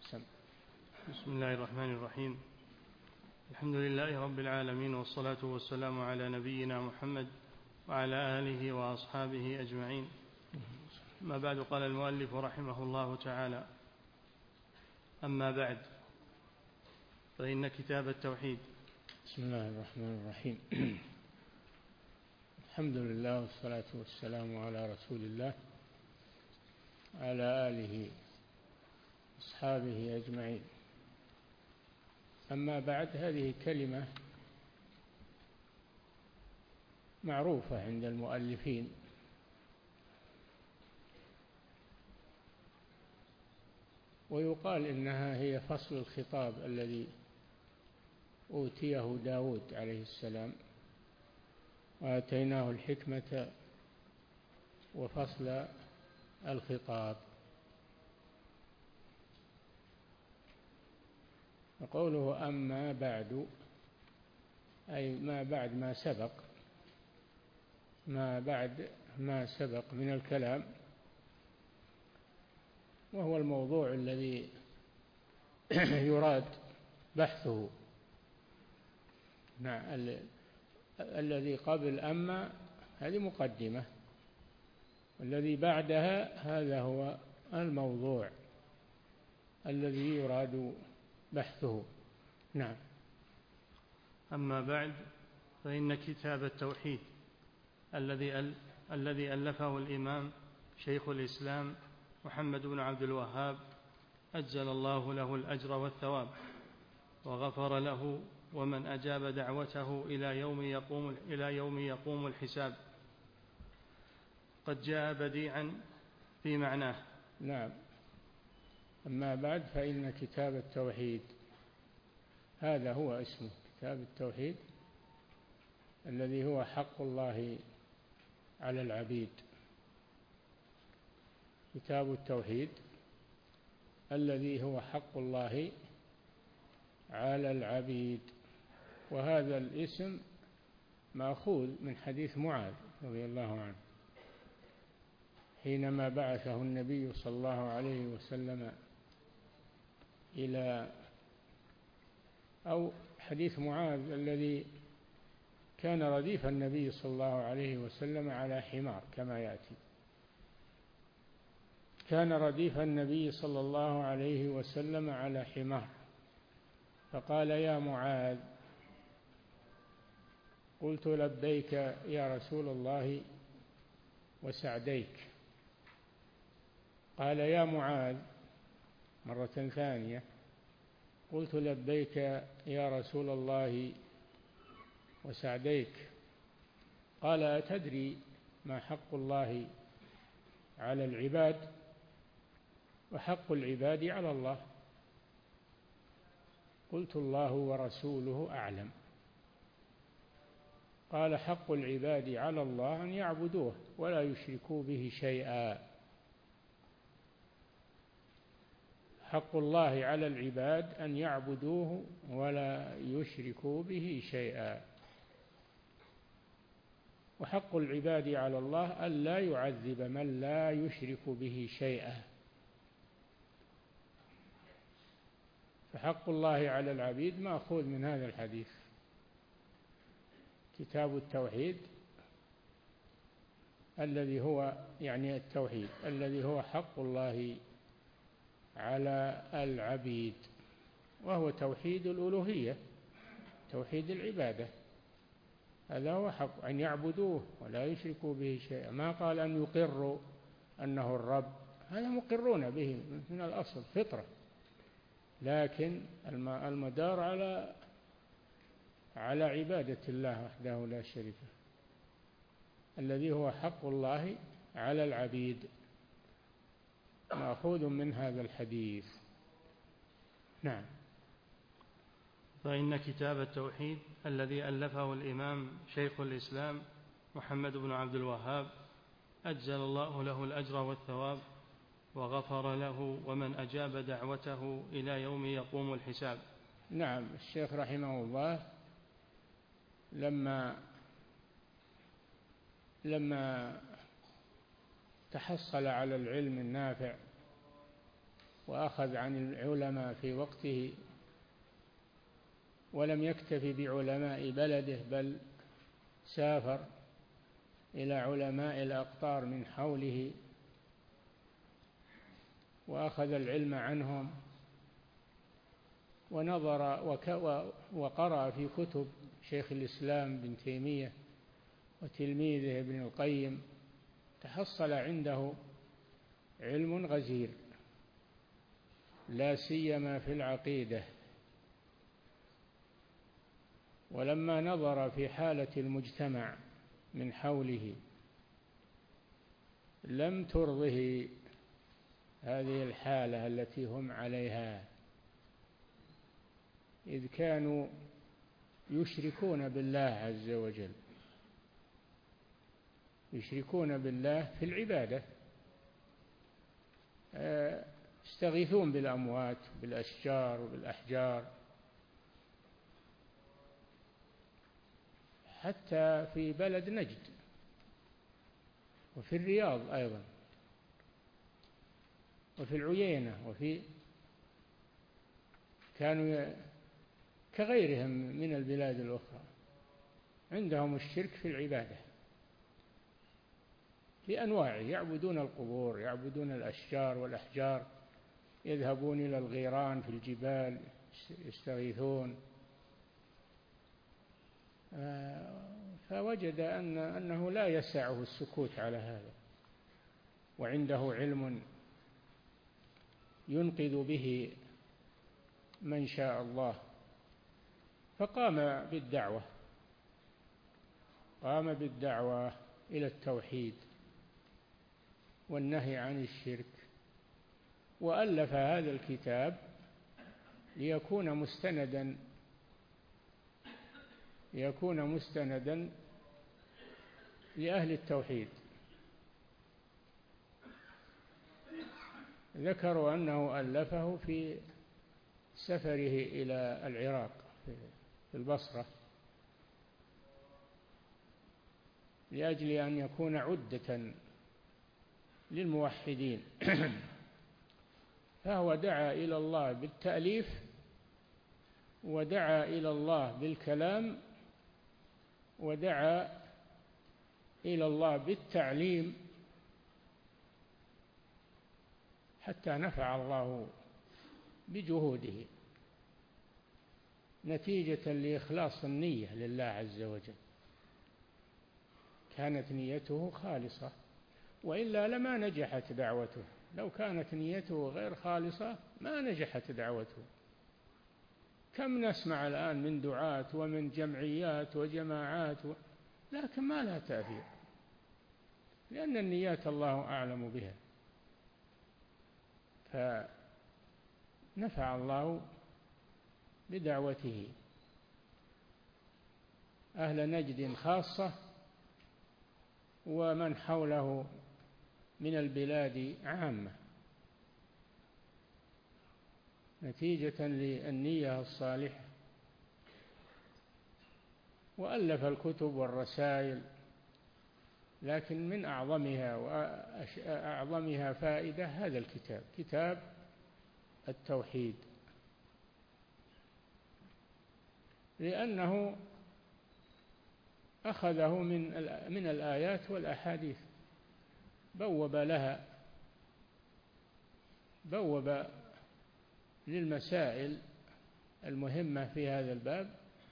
بسم الله الرحمن الرحيم. الحمد لله رب العالمين، والصلاة والسلام على نبينا محمد وعلى آله وأصحابه أجمعين. ما بعد، قال المؤلف رحمه الله تعالى: أما بعد، فإن كتاب التوحيد. بسم الله الرحمن الرحيم. الحمد لله والصلاة والسلام على رسول الله على آله وأصحابه أجمعين. أما بعد، هذه كلمة معروفة عند المؤلفين، ويقال إنها هي فصل الخطاب الذي أوتيه داود عليه السلام، وآتيناه الحكمة وفصل الخطاب. وقوله أما بعد أي ما بعد ما سبق، ما بعد ما سبق من الكلام، وهو الموضوع الذي يراد بحثه. الذي قبل أما هذه مقدمة، والذي بعدها هذا هو الموضوع الذي يراد بحثه. نعم. أما بعد، فإن كتاب التوحيد الذي ألفه الإمام شيخ الإسلام محمد بن عبد الوهاب أجل الله له الأجر والثواب، وغفر له ومن أجاب دعوته إلى يوم يقوم الحساب، قد جاء بديعا في معناه. نعم. أما بعد، فإن كتاب التوحيد، هذا هو اسمه، كتاب التوحيد الذي هو حق الله على العبيد. كتاب التوحيد الذي هو حق الله على العبيد. وهذا الاسم مأخوذ من حديث معاذ رضي الله عنه حينما بعثه النبي صلى الله عليه وسلم أو حديث معاذ الذي كان رديف النبي صلى الله عليه وسلم على حمار، كما يأتي. كان رديف النبي صلى الله عليه وسلم على حمار، فقال: يا معاذ. قلت: لبيك يا رسول الله وسعديك. قال: يا معاذ مرة ثانية. قلت: لبيك يا رسول الله وسعديك. قال: أتدري ما حق الله على العباد وحق العباد على الله؟ قلت: الله ورسوله أعلم. قال: حق العباد على الله أن يعبدوه ولا يشركوا به شيئا. حق الله على العباد أن يعبدوه ولا يشركوا به شيئا، وحق العباد على الله أن لا يعذب من لا يشرك به شيئا. فحق الله على العبيد مأخوذ من هذا الحديث. كتاب التوحيد الذي هو التوحيد الذي هو حق الله على العبيد، وهو توحيد الألوهية، توحيد العبادة. هذا هو حق، أن يعبدوه ولا يشركوا به شيئا. ما قال أن يقروا أنه الرب، هذا مقرون به من الأصل فطرة، لكن المدار على عبادة الله وحده لا شريك له، الذي هو حق الله على العبيد، مأخوذ من هذا الحديث. نعم. فإن كتاب التوحيد الذي ألفه الإمام شيخ الإسلام محمد بن عبد الوهاب أجل الله له الأجر والثواب، وغفر له ومن أجاب دعوته إلى يوم يقوم الحساب. نعم. الشيخ رحمه الله لما تحصل على العلم النافع وأخذ عن العلماء في وقته، ولم يكتف بعلماء بلده بل سافر إلى علماء الأقطار من حوله وأخذ العلم عنهم، ونظر وقرأ في كتب شيخ الإسلام بن تيمية وتلميذه ابن القيم، تحصل عنده علم غزير لا سيما في العقيدة. ولما نظر في حالة المجتمع من حوله لم ترضه هذه الحالة التي هم عليها، إذ كانوا يشركون بالله عز وجل، يشركون بالله في العبادة، يستغيثون بالأموات بالأشجار وبالأحجار، حتى في بلد نجد وفي الرياض أيضا وفي العيينة كانوا كغيرهم من البلاد الأخرى عندهم الشرك في العبادة بأنواعه، يعبدون القبور، يعبدون الأشجار والأحجار، يذهبون إلى الغيران في الجبال يستغيثون. فوجد أنه لا يسعه السكوت على هذا، وعنده علم ينقذ به من شاء الله، فقام بالدعوة إلى التوحيد والنهي عن الشرك، وألف هذا الكتاب ليكون مستندا لأهل التوحيد. ذكروا أنه ألفه في سفره إلى العراق في البصرة لأجل أن يكون عدة للموحدين. فهو دعا إلى الله بالتأليف، ودعا إلى الله بالكلام، ودعا إلى الله بالتعليم، حتى نفع الله بجهوده نتيجة لإخلاص النية لله عز وجل. كانت نيته خالصة، وإلا لما نجحت دعوته. لو كانت نيته غير خالصة ما نجحت دعوته. كم نسمع الآن من دعاة ومن جمعيات وجماعات لكن ما لها تأثير، لأن النيات الله أعلم بها. فنفع الله بدعوته أهل نجد خاصة ومن حوله من البلاد عامة، نتيجة للنية الصالحة. وألف الكتب والرسائل، لكن من أعظمها فائدة هذا الكتاب، كتاب التوحيد، لأنه أخذه من الآيات والأحاديث، بوب للمسائل المهمة في هذا الباب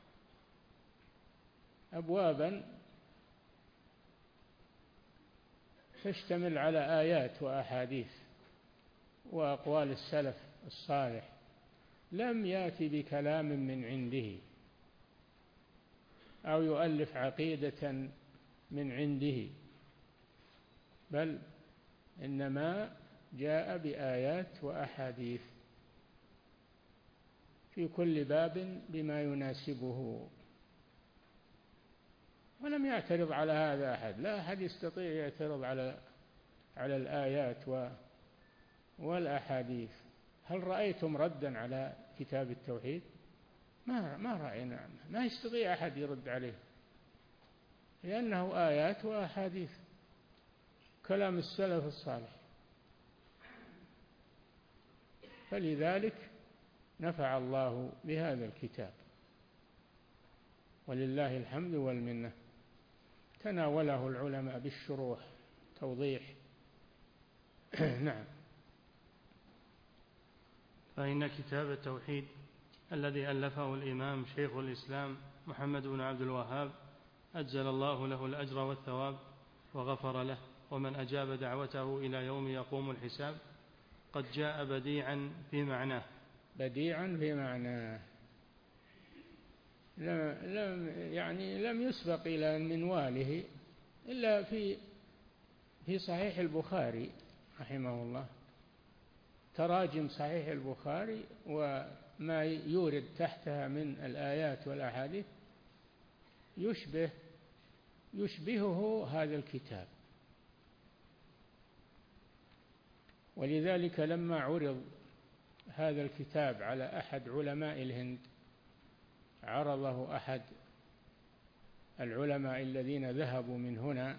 أبوابا تشتمل على آيات وأحاديث وأقوال السلف الصالح. لم يأتي بكلام من عنده أو يؤلف عقيدة من عنده، بل إنما جاء بآيات وأحاديث في كل باب بما يناسبه، ولم يعترض على هذا أحد. لا أحد يستطيع يعترض على الآيات والأحاديث. هل رأيتم ردا على كتاب التوحيد؟ ما رأينا، ما يستطيع أحد يرد عليه، لأنه آيات وأحاديث كلام السلف الصالح. فلذلك نفع الله بهذا الكتاب، ولله الحمد والمنة. تناوله العلماء بالشروح توضيح. نعم. فإن كتاب التوحيد الذي ألفه الإمام شيخ الإسلام محمد بن عبد الوهاب أجزل الله له الأجر والثواب وغفر له، ومن أجاب دعوته إلى يوم يقوم الحساب قد جاء بديعا في معناه. بديعا في معناه، لم يسبق إلى منواله إلا في صحيح البخاري رحمه الله. تراجم صحيح البخاري وما يورد تحتها من الآيات والأحاديث يشبهه هذا الكتاب. ولذلك لما عرض هذا الكتاب على أحد علماء الهند، عرضه أحد العلماء الذين ذهبوا من هنا،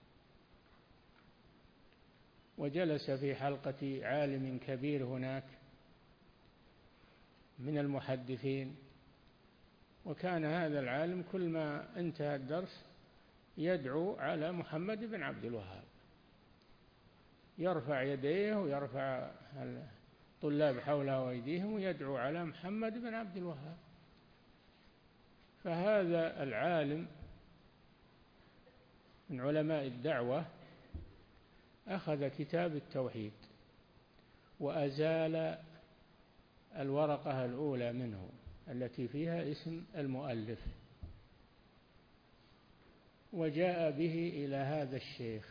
وجلس في حلقة عالم كبير هناك من المحدثين، وكان هذا العالم كل ما انتهى الدرس يدعو على محمد بن عبد الوهاب، يرفع يديه ويرفع الطلاب حوله وأيديهم ويدعو على محمد بن عبد الوهاب. فهذا العالم من علماء الدعوة أخذ كتاب التوحيد وأزال الورقة الأولى منه التي فيها اسم المؤلف، وجاء به إلى هذا الشيخ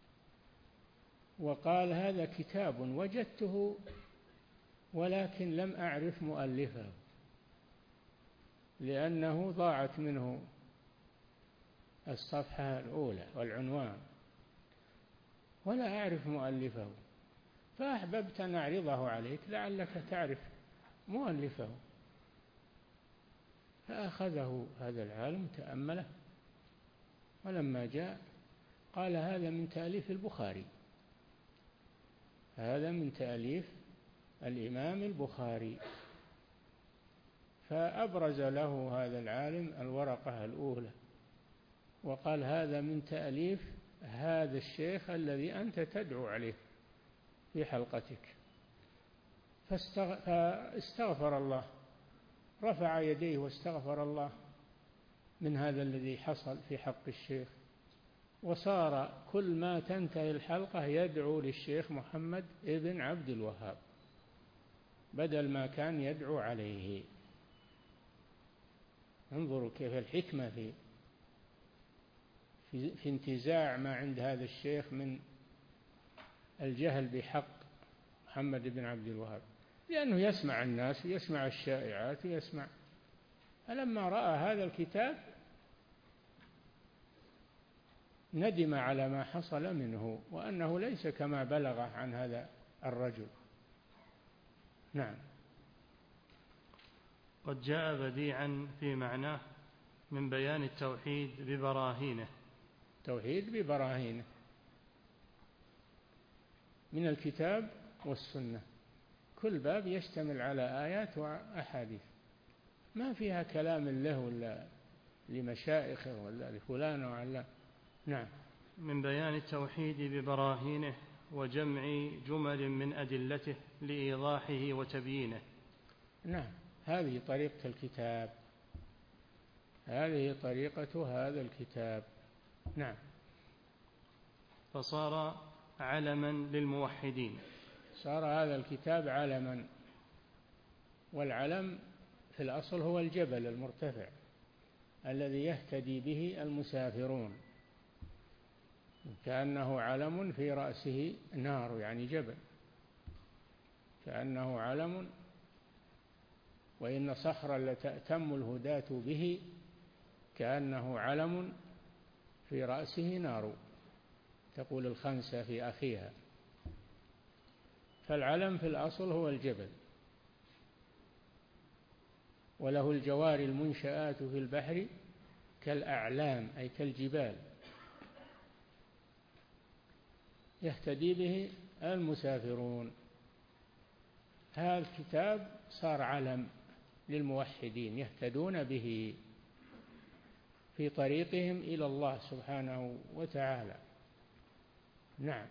وقال: هذا كتاب وجدته ولكن لم أعرف مؤلفه، لأنه ضاعت منه الصفحة الأولى والعنوان، ولا أعرف مؤلفه، فأحببت أن أعرضه عليك لعلك تعرف مؤلفه. فأخذه هذا العالم تأمله، ولما جاء قال: هذا من تأليف البخاري، هذا من تأليف الإمام البخاري. فأبرز له هذا العالم الورقة الأولى وقال: هذا من تأليف هذا الشيخ الذي أنت تدعو عليه في حلقتك. فاستغفر الله، رفع يديه واستغفر الله من هذا الذي حصل في حق الشيخ، وصار كل ما تنتهي الحلقة يدعو للشيخ محمد ابن عبد الوهاب بدل ما كان يدعو عليه. انظروا كيف الحكمة في انتزاع ما عند هذا الشيخ من الجهل بحق محمد بن عبد الوهاب، لأنه يسمع الناس ويسمع الشائعات ويسمع. فلما رأى هذا الكتاب ندم على ما حصل منه، وأنه ليس كما بلغ عن هذا الرجل. نعم. قد جاء بديعا في معناه من بيان التوحيد ببراهينه. توحيد ببراهينه من الكتاب والسنة، كل باب يشتمل على آيات وأحاديث، ما فيها كلام له ولا لمشائخه ولا لفلان وعلا. نعم. من بيان التوحيد ببراهينه وجمع جمل من أدلته لإيضاحه وتبيينه. نعم، هذه طريقة الكتاب، هذه طريقة هذا الكتاب. نعم. فصار علما للموحدين. صار هذا الكتاب علما، والعلم في الأصل هو الجبل المرتفع الذي يهتدي به المسافرون، كأنه علم في رأسه نار، يعني جبل كأنه علم. وإن صخرا لتأتم الهداة به كأنه علم في رأسه نار، تقول الخنسة في أخيها. فالعلم في الأصل هو الجبل، وله الجوار المنشآت في البحر كالأعلام، أي كالجبال، يهتدي به المسافرون. هذا الكتاب صار علم للموحدين يهتدون به في طريقهم إلى الله سبحانه وتعالى. نعم.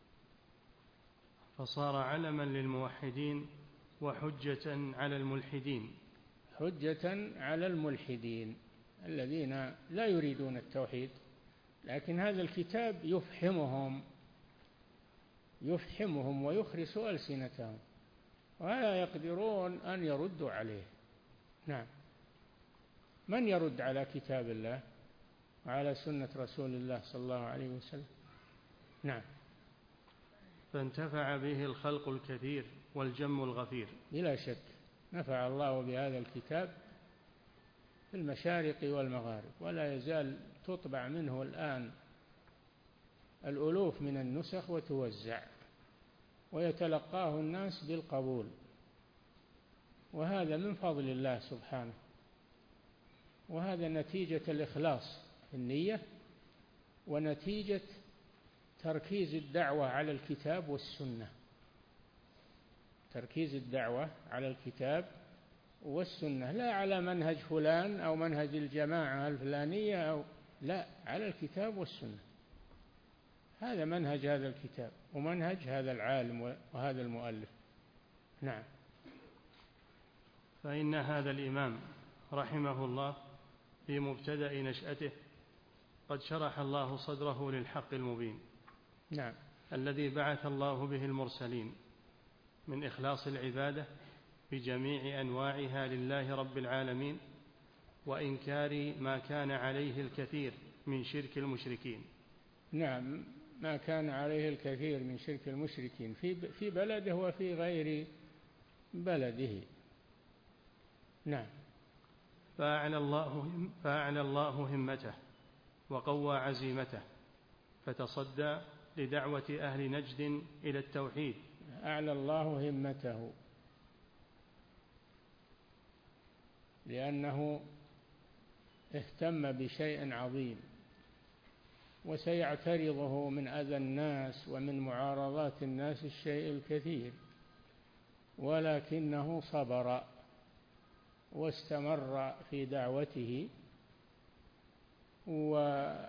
فصار علما للموحدين وحجة على الملحدين. حجة على الملحدين الذين لا يريدون التوحيد، لكن هذا الكتاب يفحمهم ويخرس ألسنتهم ولا يقدرون أن يردوا عليه. نعم. من يرد على كتاب الله وعلى سنة رسول الله صلى الله عليه وسلم؟ نعم. فانتفع به الخلق الكثير والجم الغفير. بلا شك نفع الله بهذا الكتاب في المشارق والمغارب، ولا يزال تطبع منه الآن الألوف من النسخ وتوزع ويتلقاه الناس بالقبول، وهذا من فضل الله سبحانه، وهذا نتيجة الإخلاص في النية ونتيجة تركيز الدعوة على الكتاب والسنة. تركيز الدعوة على الكتاب والسنة، لا على منهج فلان أو منهج الجماعة الفلانية أو لا، على الكتاب والسنة. هذا منهج هذا الكتاب ومنهج هذا العالم وهذا المؤلف. نعم. فإن هذا الإمام رحمه الله في مبتدأ نشأته قد شرح الله صدره للحق المبين. نعم. الذي بعث الله به المرسلين من إخلاص العبادة بجميع أنواعها لله رب العالمين، وإنكار ما كان عليه الكثير من شرك المشركين. نعم، ما كان عليه الكثير من شرك المشركين في بلده وفي غير بلده. نعم. فأعلى الله همته وقوى عزيمته، فتصدى لدعوة أهل نجد إلى التوحيد. أعلى الله همته لأنه اهتم بشيء عظيم وسيعترضه من أذى الناس ومن معارضات الناس الشيء الكثير، ولكنه صبر واستمر في دعوته، وصار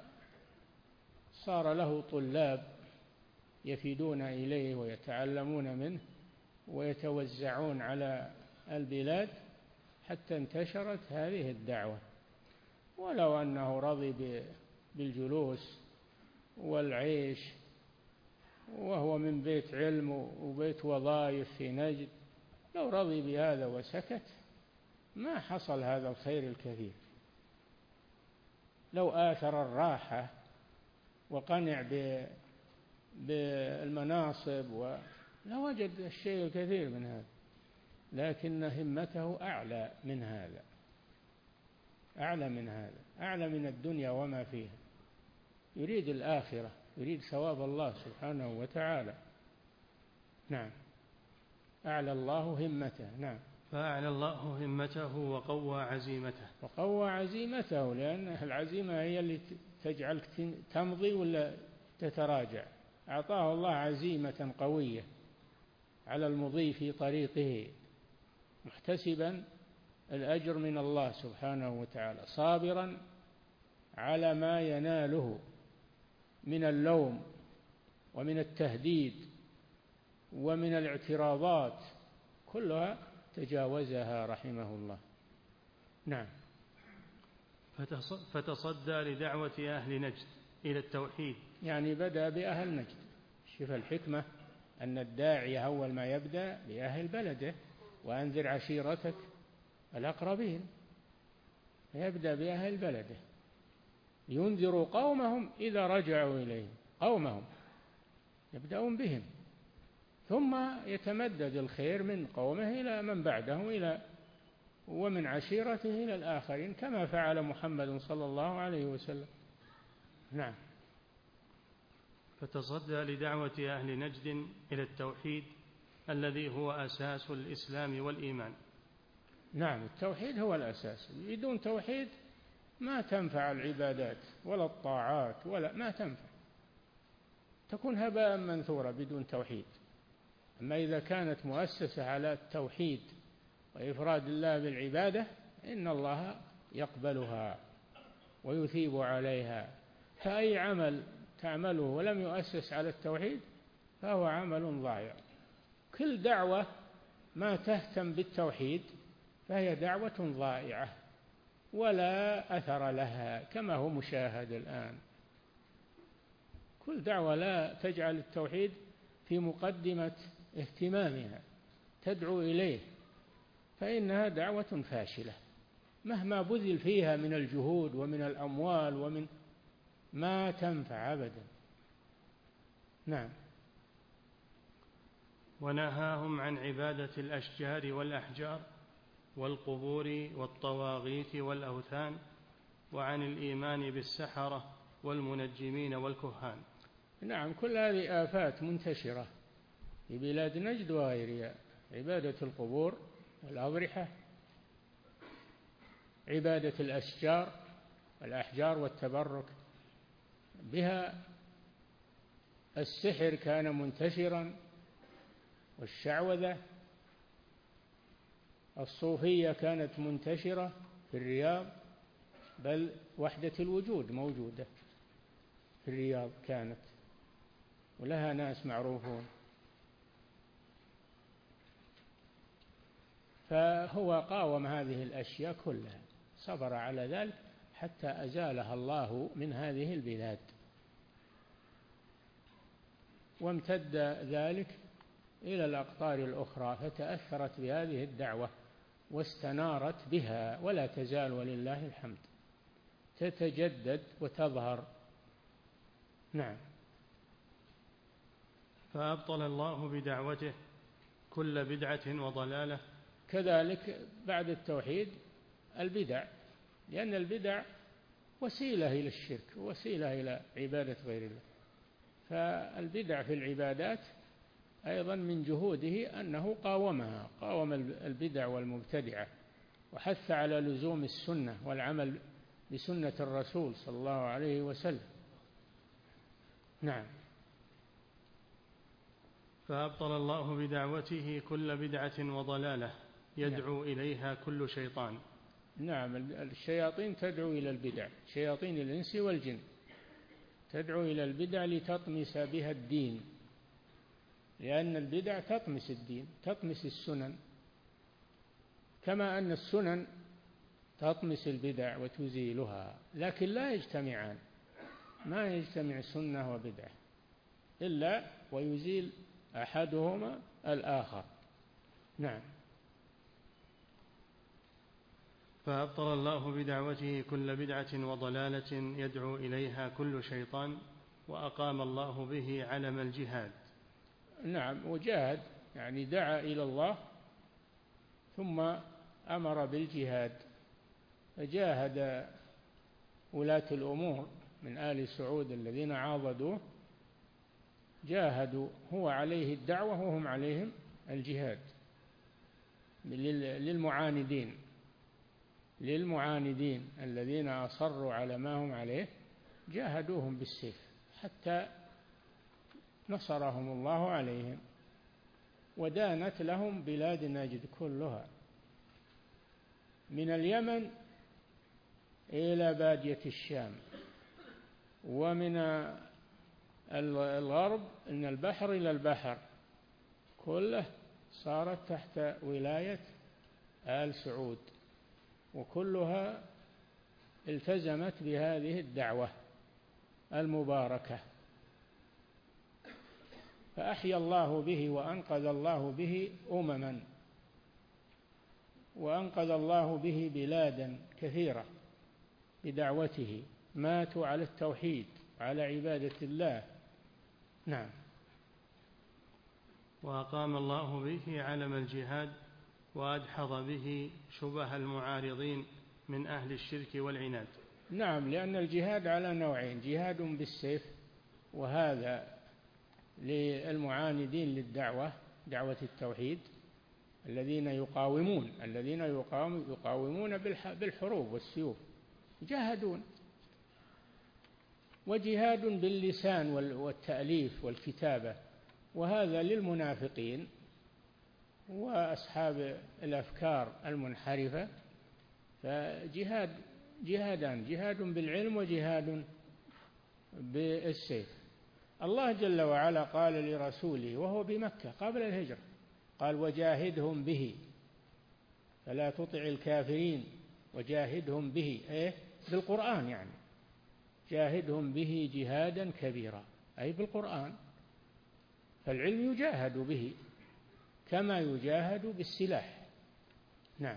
له طلاب يفيدون إليه ويتعلمون منه ويتوزعون على البلاد حتى انتشرت هذه الدعوة. ولو أنه رضي بالجلوس والعيش وهو من بيت علم وبيت وظائف في نجد، لو رضي بهذا وسكت ما حصل هذا الخير الكثير. لو آثر الراحة وقنع بالمناصب لوجد الشيء الكثير من هذا، لكن همته أعلى من هذا، أعلى من الدنيا وما فيها. يريد الآخرة، يريد ثواب الله سبحانه وتعالى. نعم. أعلى الله همته. نعم. فأعلى الله همته وقوى عزيمته. وقوى عزيمته، لأن العزيمة هي اللي تجعلك تمضي ولا تتراجع. أعطاه الله عزيمة قوية على المضي في طريقه، محتسبا الأجر من الله سبحانه وتعالى، صابرا على ما يناله من اللوم ومن التهديد ومن الاعتراضات، كلها تجاوزها رحمه الله. نعم. فتصدى لدعوة أهل نجد إلى التوحيد، يعني بدأ بأهل نجد. شوف الحكمة، أن الداعية أول ما يبدأ بأهل بلده، وأنذر عشيرتك الأقربين، يبدأ بأهل بلده ينذروا قومهم إذا رجعوا إليهم. قومهم يبدأون بهم، ثم يتمدد الخير من قومه إلى من بعده ومن عشيرته إلى الآخرين، كما فعل محمد صلى الله عليه وسلم. نعم. فتصدى لدعوة أهل نجد إلى التوحيد الذي هو أساس الإسلام والإيمان. نعم، التوحيد هو الأساس. بدون توحيد ما تنفع العبادات ولا الطاعات، ما تنفع، تكون هباء منثورا بدون توحيد. أما إذا كانت مؤسسة على التوحيد وإفراد الله بالعبادة إن الله يقبلها ويثيب عليها. فأي عمل تعمله ولم يؤسس على التوحيد فهو عمل ضائع. كل دعوة ما تهتم بالتوحيد فهي دعوة ضائعة ولا أثر لها، كما هو مشاهد الآن. كل دعوة لا تجعل التوحيد في مقدمة اهتمامها تدعو إليه فإنها دعوة فاشلة، مهما بذل فيها من الجهود ومن الأموال ومن ما تنفع أبدا. نعم. ونهاهم عن عبادة الأشجار والأحجار والقبور والطواغيت والأوثان، وعن الإيمان بالسحرة والمنجمين والكهان. نعم، كل هذه آفات منتشرة في بلاد نجد وغيرها: عبادة القبور والأضرحة، عبادة الأشجار والأحجار والتبرك بها، السحر كان منتشرا، والشعوذة، الصوفية كانت منتشرة في الرياض، بل وحدة الوجود موجودة في الرياض كانت ولها ناس معروفون. فهو قاوم هذه الأشياء كلها، صبر على ذلك حتى أزالها الله من هذه البلاد، وامتد ذلك إلى الأقطار الأخرى فتأثرت بهذه الدعوة واستنارت بها، ولا تزال ولله الحمد تتجدد وتظهر. نعم. فأبطل الله بدعوته كل بدعة وضلالة. كذلك بعد التوحيد البدع، لأن البدع وسيلة إلى الشرك وسيلة إلى عبادة غير الله. فالبدع في العبادات أيضا من جهوده أنه قاومها، قاوم البدع والمبتدعة، وحث على لزوم السنة والعمل بسنة الرسول صلى الله عليه وسلم. نعم. فأبطل الله بدعوته كل بدعة وضلالة يدعو إليها كل شيطان. نعم، الشياطين تدعو إلى البدع، شياطين الإنس والجن تدعو إلى البدع لتطمس بها الدين، لأن البدع تطمس الدين، تطمس السنن، كما أن السنن تطمس البدع وتزيلها، لكن لا يجتمعان، ما يجتمع سنة وبدعة إلا ويزيل أحدهما الآخر. نعم. فأبطل الله بدعوته كل بدعة وضلالة يدعو إليها كل شيطان، وأقام الله به علم الجهاد. نعم، وجاهد يعني دعا إلى الله ثم أمر بالجهاد، فجاهد ولاة الأمور من آل سعود الذين عاضدوه، جاهدوا، هو عليه الدعوة وهم عليهم الجهاد. للمعاندين الذين أصروا على ما هم عليه جاهدوهم بالسيف حتى نصرهم الله عليهم، ودانت لهم بلاد نجد كلها من اليمن إلى بادية الشام، ومن الغرب من البحر إلى البحر، كله صارت تحت ولاية آل سعود، وكلها التزمت بهذه الدعوة المباركة، فأحيا الله به وأنقذ الله به أمما، وأنقذ الله به بلادا كثيرة بدعوته، ماتوا على التوحيد على عبادة الله. نعم. وأقام الله به علم الجهاد، وأدحض به شبه المعارضين من أهل الشرك والعناد. نعم، لأن الجهاد على نوعين: جهاد بالسيف، وهذا للمعاندين للدعوة، دعوة التوحيد، الذين يقاومون بالحروب والسيوف جاهدون، وجهاد باللسان والتأليف والكتابة وهذا للمنافقين وأصحاب الأفكار المنحرفة. جهادان، جهاد بالعلم وجهاد بالسيف. الله جل وعلا قال لرسوله وهو بمكة قبل الهجرة، قال وجاهدهم به، فلا تطع الكافرين وجاهدهم به، بالقرآن، يعني جاهدهم به جهادا كبيرا، أي بالقرآن. فالعلم يجاهد به كما يجاهد بالسلاح. نعم.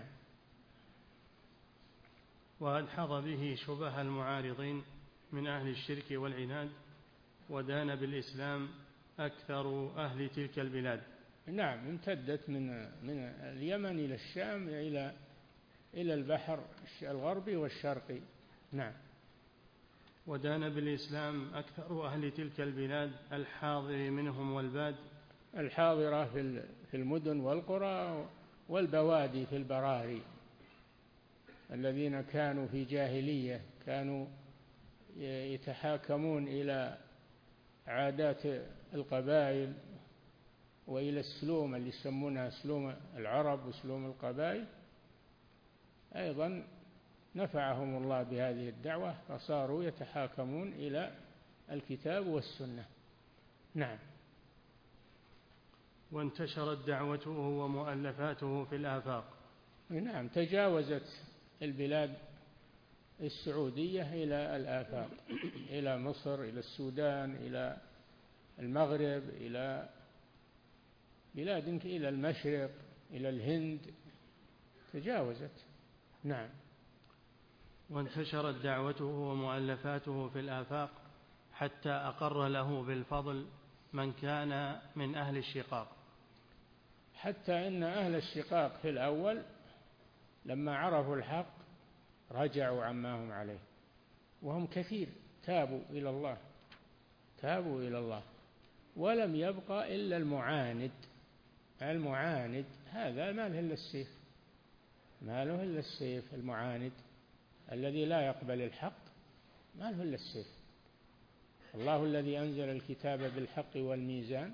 وأدحض به شبه المعارضين من أهل الشرك والعناد، ودان بالإسلام أكثر أهل تلك البلاد. نعم، امتدت من اليمن إلى الشام إلى البحر الغربي والشرقي. نعم. ودان بالإسلام أكثر أهل تلك البلاد الحاضر منهم والباد، الحاضرة في المدن والقرى والبوادي في البراري، الذين كانوا في جاهلية كانوا يتحاكمون إلى عادات القبائل وإلى السلوم اللي يسمونها سلوم العرب وسلوم القبائل. أيضا نفعهم الله بهذه الدعوة فصاروا يتحاكمون إلى الكتاب والسنة. نعم. وانتشرت دعوته ومؤلفاته في الآفاق. نعم، تجاوزت البلاد السعودية إلى الآفاق، إلى مصر، إلى السودان، إلى المغرب، إلى بلاد، إلى المشرق، إلى الهند، تجاوزت. نعم. وانتشرت دعوته ومؤلفاته في الآفاق حتى أقر له بالفضل من كان من أهل الشقاق، حتى إن أهل الشقاق في الأول لما عرفوا الحق رجعوا عما هم عليه، وهم كثير تابوا إلى الله، ولم يبقى إلا المعاند هذا ما له إلا السيف، المعاند الذي لا يقبل الحق ما له إلا السيف. الله الذي أنزل الكتاب بالحق والميزان،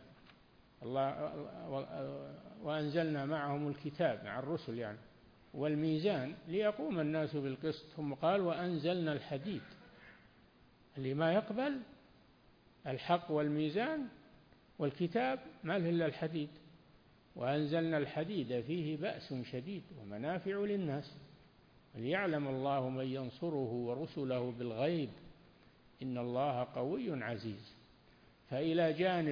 وأنزلنا معهم الكتاب مع الرسل يعني والميزان ليقوم الناس بالقسط، ثم قال وأنزلنا الحديد، اللي ما يقبل الحق والميزان والكتاب ما له إلا الحديد. وأنزلنا الحديد فيه بأس شديد ومنافع للناس وليعلم الله من ينصره ورسله بالغيب إن الله قوي عزيز. فإلى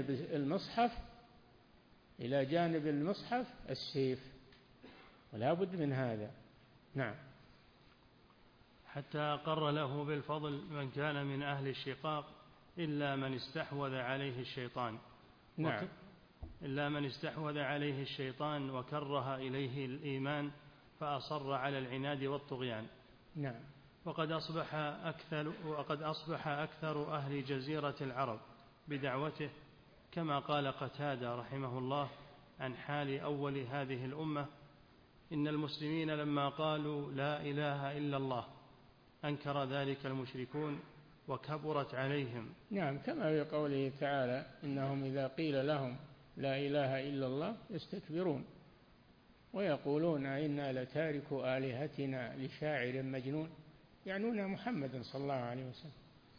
جانب المصحف السيف، ولا بد من هذا. نعم. حتى أقر له بالفضل من كان من أهل الشقاق إلا من استحوذ عليه الشيطان. نعم. إلا من استحوذ عليه الشيطان وكره إليه الإيمان فأصر على العناد والطغيان. نعم. وقد أصبح أكثر أهل جزيرة العرب بدعوته، كما قال قتادة رحمه الله عن حال أول هذه الأمة: إن المسلمين لما قالوا لا إله إلا الله أنكر ذلك المشركون وكبرت عليهم. نعم، كما في قوله تعالى: إنهم إذا قيل لهم لا إله إلا الله يستكبرون ويقولون إنا لتاركو آلهتنا لشاعر مجنون، يعنون محمدا صلى الله عليه وسلم،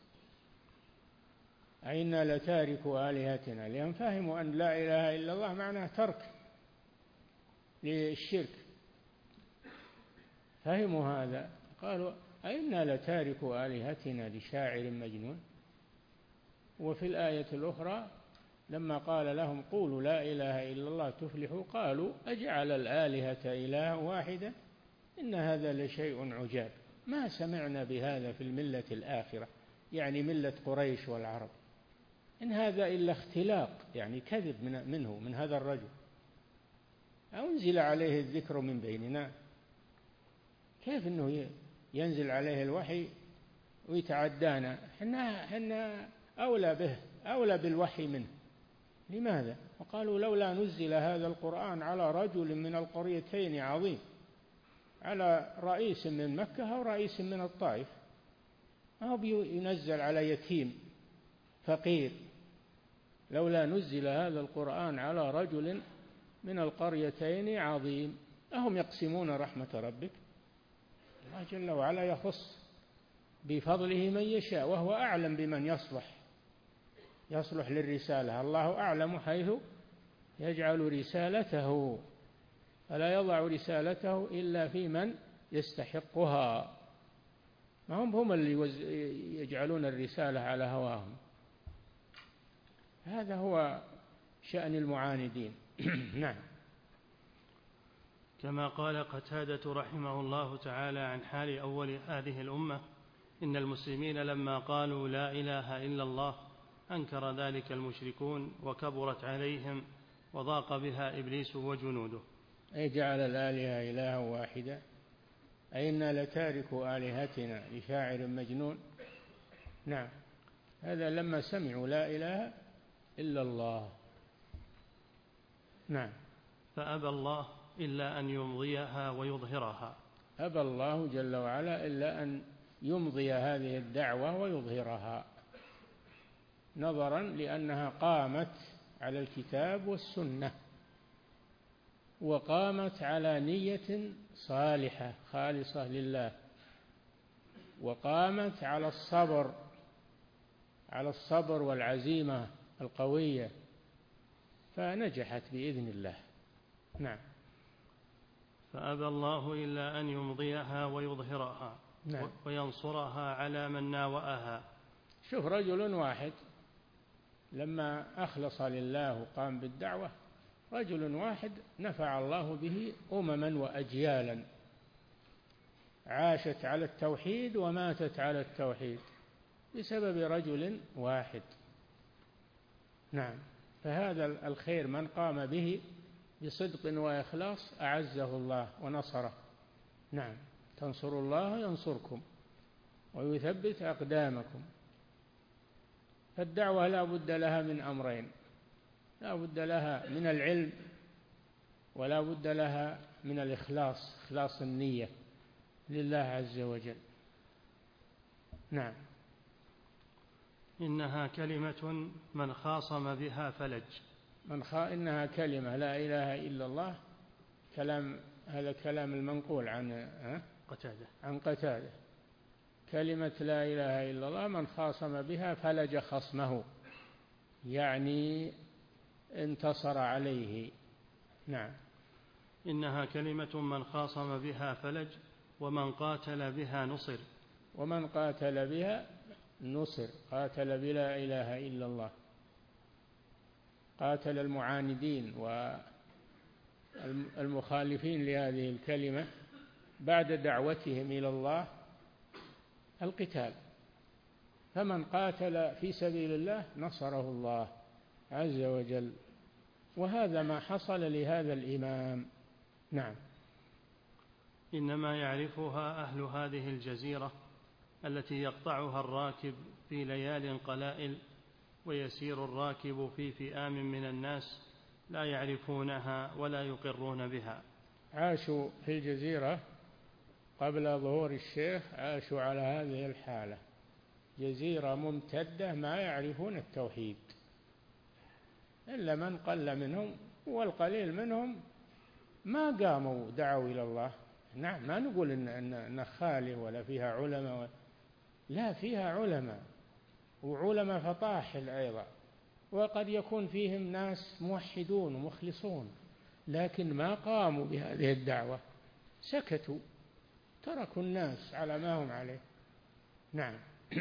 إنا لتاركو آلهتنا، لأن فهموا أن لا إله إلا الله معناه ترك للشرك، فهموا هذا قالوا أئنا لتاركو آلهتنا لشاعر مجنون. وفي الآية الأخرى لما قال لهم قولوا لا إله إلا الله تفلحوا قالوا أجعل الآلهة إله واحدة إن هذا لشيء عجاب ما سمعنا بهذا في الملة الآخرة، يعني ملة قريش والعرب، إن هذا إلا اختلاق، يعني كذب منه من هذا الرجل، أنزل عليه الذكر من بيننا، كيف أنه ينزل عليه الوحي ويتعدانا، حنا أولى به، أولى بالوحي منه، لماذا؟ وقالوا لولا نزل هذا القرآن على رجل من القريتين عظيم، على رئيس من مكة أو رئيس من الطائف، أو ينزل على يتيم فقير لولا نزل هذا القرآن على رجل من القريتين عظيم أهم يقسمون رحمة ربك. الله جل وعلا يخص بفضله من يشاء، وهو أعلم بمن يصلح للرسالة. الله أعلم حيث يجعل رسالته، فلا يضع رسالته إلا في من يستحقها. ما هم اللي يجعلون الرسالة على هواهم. هذا هو شأن المعاندين. نعم. كما قال قتادة رحمه الله تعالى عن حال أول هذه الأمة: إن المسلمين لما قالوا لا إله إلا الله أنكر ذلك المشركون وكبرت عليهم وضاق بها إبليس وجنوده. أي جعل الآلهة إلها واحدا، أي إنا لتاركوا آلهتنا لشاعر مجنون. نعم، هذا لما سمعوا لا إله إلا الله. نعم. فأبى الله إلا أن يمضيها ويظهرها. أبى الله جل وعلا إلا أن يمضي هذه الدعوة ويظهرها، نظرا لأنها قامت على الكتاب والسنة، وقامت على نية صالحة خالصة لله، وقامت على الصبر والعزيمة القوية، فنجحت بإذن الله. نعم. فأبى الله إلا أن يمضيها ويظهرها. نعم. وينصرها على من ناوأها. شوف، رجل واحد لما أخلص لله وقام بالدعوة، رجل واحد نفع الله به أمما وأجيالا عاشت على التوحيد وماتت على التوحيد بسبب رجل واحد. نعم. فهذا الخير من قام به بصدق وإخلاص أعزه الله ونصره. نعم. تنصروا الله ينصركم ويثبت أقدامكم. فالدعوة لا بد لها من أمرين: لا بد لها من العلم، ولا بد لها من الإخلاص، إخلاص النية لله عز وجل. نعم. إنها كلمة من خاصم بها فلج. إنها كلمة لا إله إلا الله. هذا كلام المنقول عن قتادة. كلمة لا إله إلا الله من خاصم بها فلج خصمه، يعني انتصر عليه. نعم. إنها كلمة من خاصم بها فلج ومن قاتل بها نصر. ومن قاتل بها نصر، قاتل بلا إله إلا الله، قاتل المعاندين والمخالفين لهذه الكلمة بعد دعوتهم إلى الله القتال. فمن قاتل في سبيل الله نصره الله عز وجل، وهذا ما حصل لهذا الإمام. نعم. إنما يعرفها أهل هذه الجزيرة التي يقطعها الراكب في ليال قلائل، ويسير الراكب في فئام من الناس لا يعرفونها ولا يقرون بها. عاشوا في الجزيرة قبل ظهور الشيخ، عاشوا على هذه الحالة، جزيرة ممتدة ما يعرفون التوحيد إلا من قل منهم، والقليل منهم ما قاموا دعوا إلى الله. نعم، ما نقول إن خالي ولا فيها علماء، لا، فيها علماء، وعلماء فطاحل أيضا، وقد يكون فيهم ناس موحدون ومخلصون، لكن ما قاموا بهذه الدعوة، سكتوا، تركوا الناس على ما هم عليه. نعم.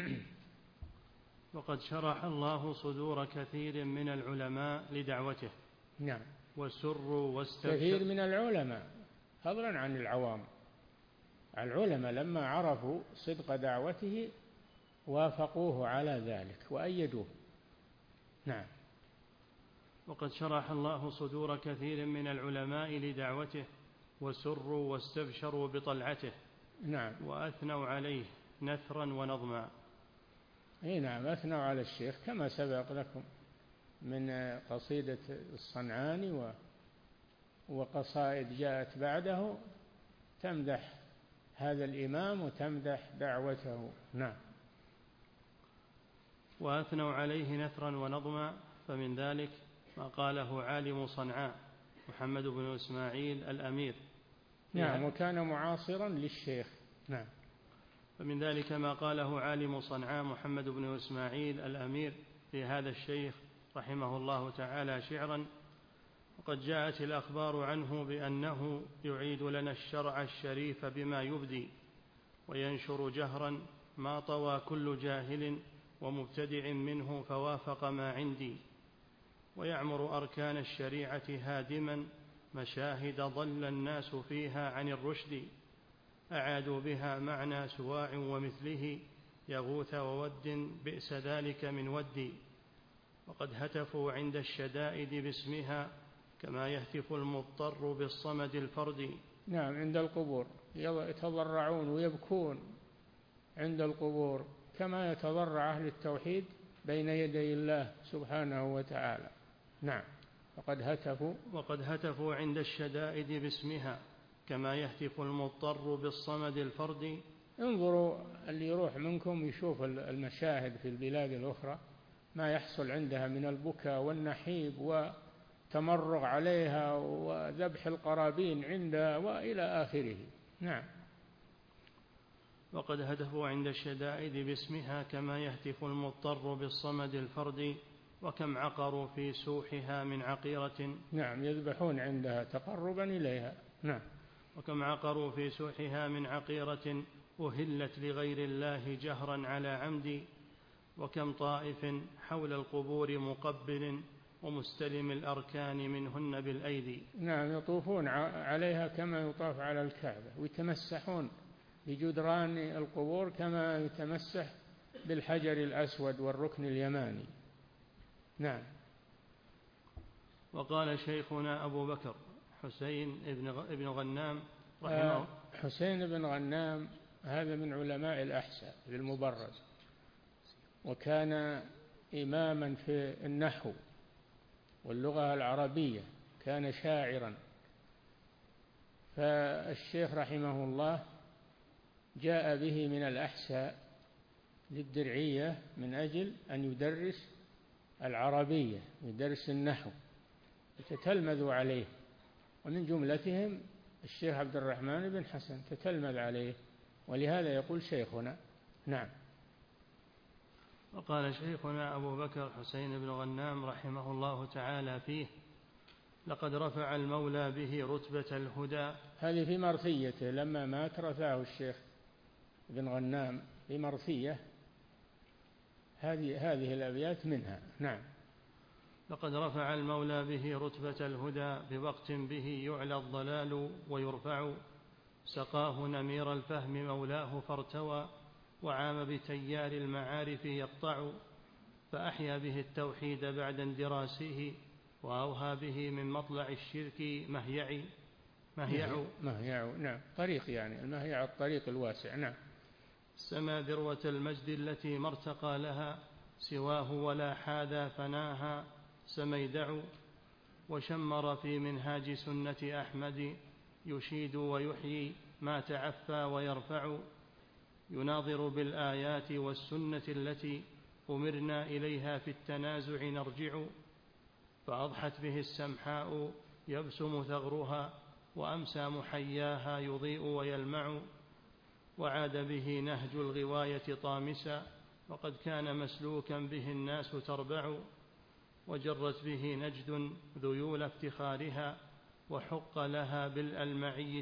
وقد شرح الله صدور كثير من العلماء لدعوته. نعم. وسروا واستبشروا. كثير من العلماء فضلا عن العوام. العلماء لما عرفوا صدق دعوته وافقوه على ذلك وأيدوه. نعم. وقد شرح الله صدور كثير من العلماء لدعوته وسروا واستبشروا بطلعته. نعم. وأثنوا عليه نثرا ونظما. نعم، أثنوا على الشيخ كما سبق لكم من قصيدة الصنعاني وقصائد جاءت بعده تمدح هذا الإمام وتمدح دعوته. نعم. وأثنوا عليه نثرا ونظما فمن ذلك ما قاله عالم صنعاء محمد بن إسماعيل الأمير. نعم، وكان معاصرا للشيخ. نعم. فمن ذلك ما قاله عالم صنعاء محمد بن إسماعيل الأمير في هذا الشيخ رحمه الله تعالى شعرا: وقد جاءت الأخبار عنه بأنه يعيد لنا الشرع الشريف بما يبدي، وينشر جهرا ما طوى كل جاهل ومبتدع منه فوافق ما عندي، ويعمر أركان الشريعة هادما مشاهد ضل الناس فيها عن الرشد، أعادوا بها معنى سواع ومثله يغوث وود بئس ذلك من ودي، وقد هتفوا عند الشدائد باسمها كما يهتف المضطر بالصمد الفرد. نعم، عند القبور يتضرعون ويبكون عند القبور كما يتضرع أهل التوحيد بين يدي الله سبحانه وتعالى. نعم. وقد هتفوا عند الشدائد باسمها كما يهتف المضطر بالصمد الفرد. انظروا اللي يروح منكم يشوف المشاهد في البلاد الأخرى ما يحصل عندها من البكاء والنحيب وتمرغ عليها وذبح القرابين عندها وإلى آخره. نعم. وقد هتفوا عند الشدائد باسمها كما يهتف المضطر بالصمد الفرد، وكم عقروا في سوحها من عقيرة. نعم، يذبحون عندها تقربا إليها. نعم. وكم عقروا في سوحها من عقيرة أهلت لغير الله جهرا على عمد، وكم طائف حول القبور مقبل ومستلم الأركان منهن بالأيدي. نعم، يطوفون عليها كما يطاف على الكعبة، ويتمسحون بجدران القبور كما يتمسح بالحجر الأسود والركن اليماني. نعم. وقال شيخنا أبو بكر حسين بن غنام رحمه حسين بن غنام هذا من علماء الأحساء للمبرز، وكان إماما في النحو واللغة العربية، كان شاعرا. فالشيخ رحمه الله جاء به من الأحساء للدرعية من أجل أن يدرس العربية، يدرس النحو، يتتلمذوا عليه، ومن جملتهم الشيخ عبد الرحمن بن حسن تتلمذ عليه، ولهذا يقول شيخنا. نعم. وقال شيخنا أبو بكر حسين بن غنام رحمه الله تعالى فيه: لقد رفع المولى به رتبة الهدى. هذه في مرثيته لما مات رفعه الشيخ بن غنام في مرثية، هذه الأبيات منها. نعم. لقد رفع المولى به رتبة الهدى بوقت به يعلى الضلال ويرفع، سقاه نمير الفهم مولاه فارتوى، وعام بتيار المعارف يقطع، فأحيا به التوحيد بعد اندراسه، وأوهى به من مطلع الشرك مهيع. نعم، طريق يعني المهيع الطريق الواسع. نعم. سما ذروة المجد التي ما ارتقى لها سواه ولا حاذا فناها سميدع، وشمر في منهاج سنة أحمد يشيد ويحيي ما تعفى ويرفع، يناظر بالآيات والسنة التي أمرنا إليها في التنازع نرجع، فأضحت به السمحاء يبسم ثغرها، وأمسى محياها يضيء ويلمع، وعاد به نهج الغواية طامسا، وقد كان مسلوكا به الناس تربع، وجرت به نجد ذيول افتخارها، وحق لها بالألمعي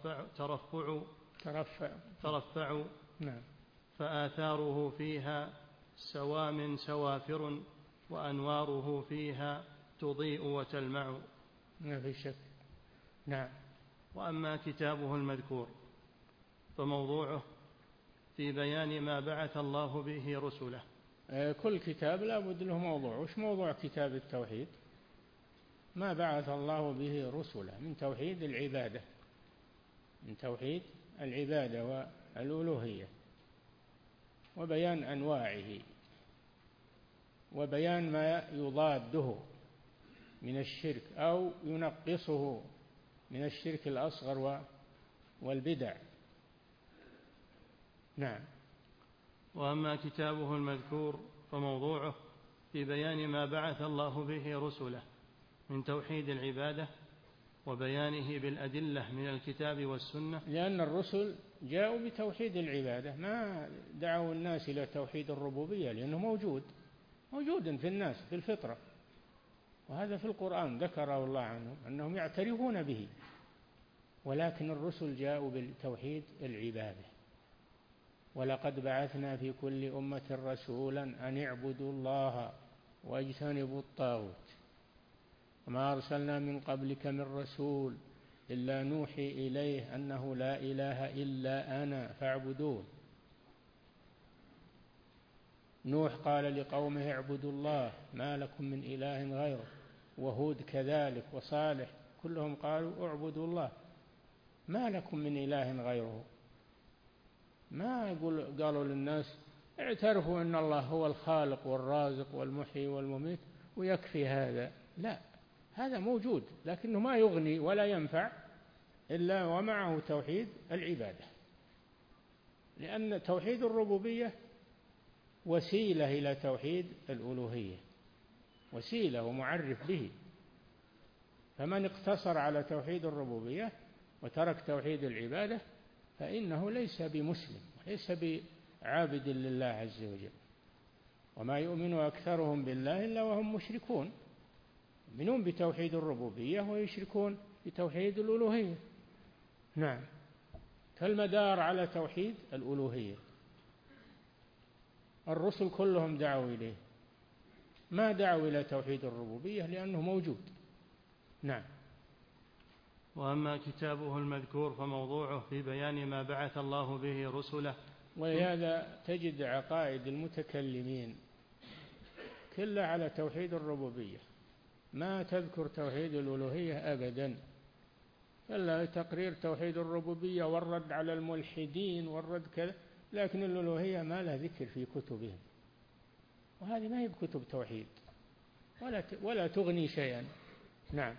ترفع. نعم. فآثاره فيها سوام سوافر، وأنواره فيها تضيء وتلمع. ما في شك. نعم. وأما كتابه المذكور فموضوعه في بيان ما بعث الله به رسله. كل كتاب لا بد له موضوع. وش موضوع كتاب التوحيد؟ ما بعث الله به رسله من توحيد العبادة، من توحيد العبادة والألوهية، وبيان أنواعه، وبيان ما يضاده من الشرك أو ينقصه من الشرك الأصغر والبدع. نعم. وأما كتابه المذكور فموضوعه في بيان ما بعث الله به رسله من توحيد العبادة وبيانه بالأدلة من الكتاب والسنة. لأن الرسل جاءوا بتوحيد العبادة، ما دعوا الناس إلى توحيد الربوبية، لأنه موجود في الناس في الفطرة، وهذا في القرآن ذكره الله عنهم أنهم يعترفون به، ولكن الرسل جاءوا بتوحيد العبادة. ولقد بعثنا في كل أمة رسولا أن اعبدوا الله واجتنبوا الطاغوت وما أرسلنا من قبلك من رسول إلا نوحي إليه أنه لا إله إلا أنا فاعبدون. نوح قال لقومه اعبدوا الله ما لكم من إله غيره، وهود كذلك، وصالح، كلهم قالوا اعبدوا الله ما لكم من إله غيره. ما قالوا للناس اعترفوا أن الله هو الخالق والرازق والمحيي والمميت ويكفي هذا، لا، هذا موجود لكنه ما يغني ولا ينفع إلا ومعه توحيد العبادة، لأن توحيد الربوبية وسيلة إلى توحيد الألوهية، وسيلة ومعرف به. فمن اقتصر على توحيد الربوبية وترك توحيد العبادة فإنه ليس بمسلم، ليس بعابد لله عز وجل. وما يؤمن أكثرهم بالله إلا وهم مشركون، يؤمنون بتوحيد الربوبية ويشركون بتوحيد الألوهية. نعم، فالمدار على توحيد الألوهية. الرسل كلهم دعوا إليه، ما دعوا إلى توحيد الربوبية لأنه موجود. نعم. وأما كتابه المذكور فموضوعه في بيان ما بعث الله به رسله. ولهذا تجد عقائد المتكلمين كلها على توحيد الربوبية، ما تذكر توحيد الألوهية أبدا، إلا تقرير توحيد الربوبية والرد على الملحدين والرد كذا، لكن الألوهية ما لها ذكر في كتبهم، وهذه ما هي بكتب توحيد ولا تغني شيئا. نعم.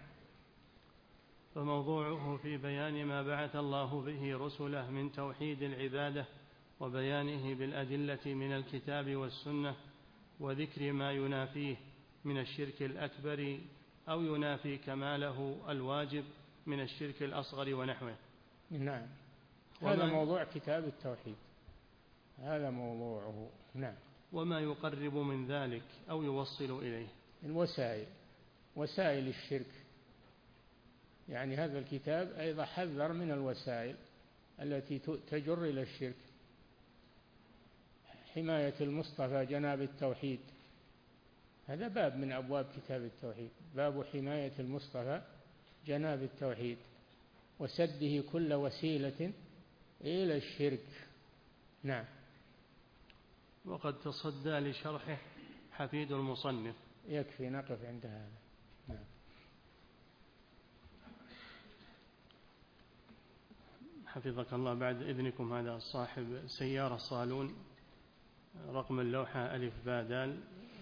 فموضوعه في بيان ما بعث الله به رسله من توحيد العبادة وبيانه بالأدلة من الكتاب والسنة، وذكر ما ينافيه من الشرك الأكبر أو ينافي كماله الواجب من الشرك الأصغر ونحوه. نعم، هذا موضوع كتاب التوحيد، هذا موضوعه. نعم. وما يقرب من ذلك أو يوصل إليه. الوسائل، وسائل الشرك، يعني هذا الكتاب أيضا حذر من الوسائل التي تجر إلى الشرك. حماية المصطفى جناب التوحيد، هذا باب من أبواب كتاب التوحيد، باب حماية المصطفى جناب التوحيد وسده كل وسيلة إلى الشرك. نعم. وقد تصدى لشرحه حفيد المصنف. يكفي نقف عند هذا. نعم. حفظك الله. بعد إذنكم، هذا صاحب سيارة صالون، رقم اللوحة ألف بادال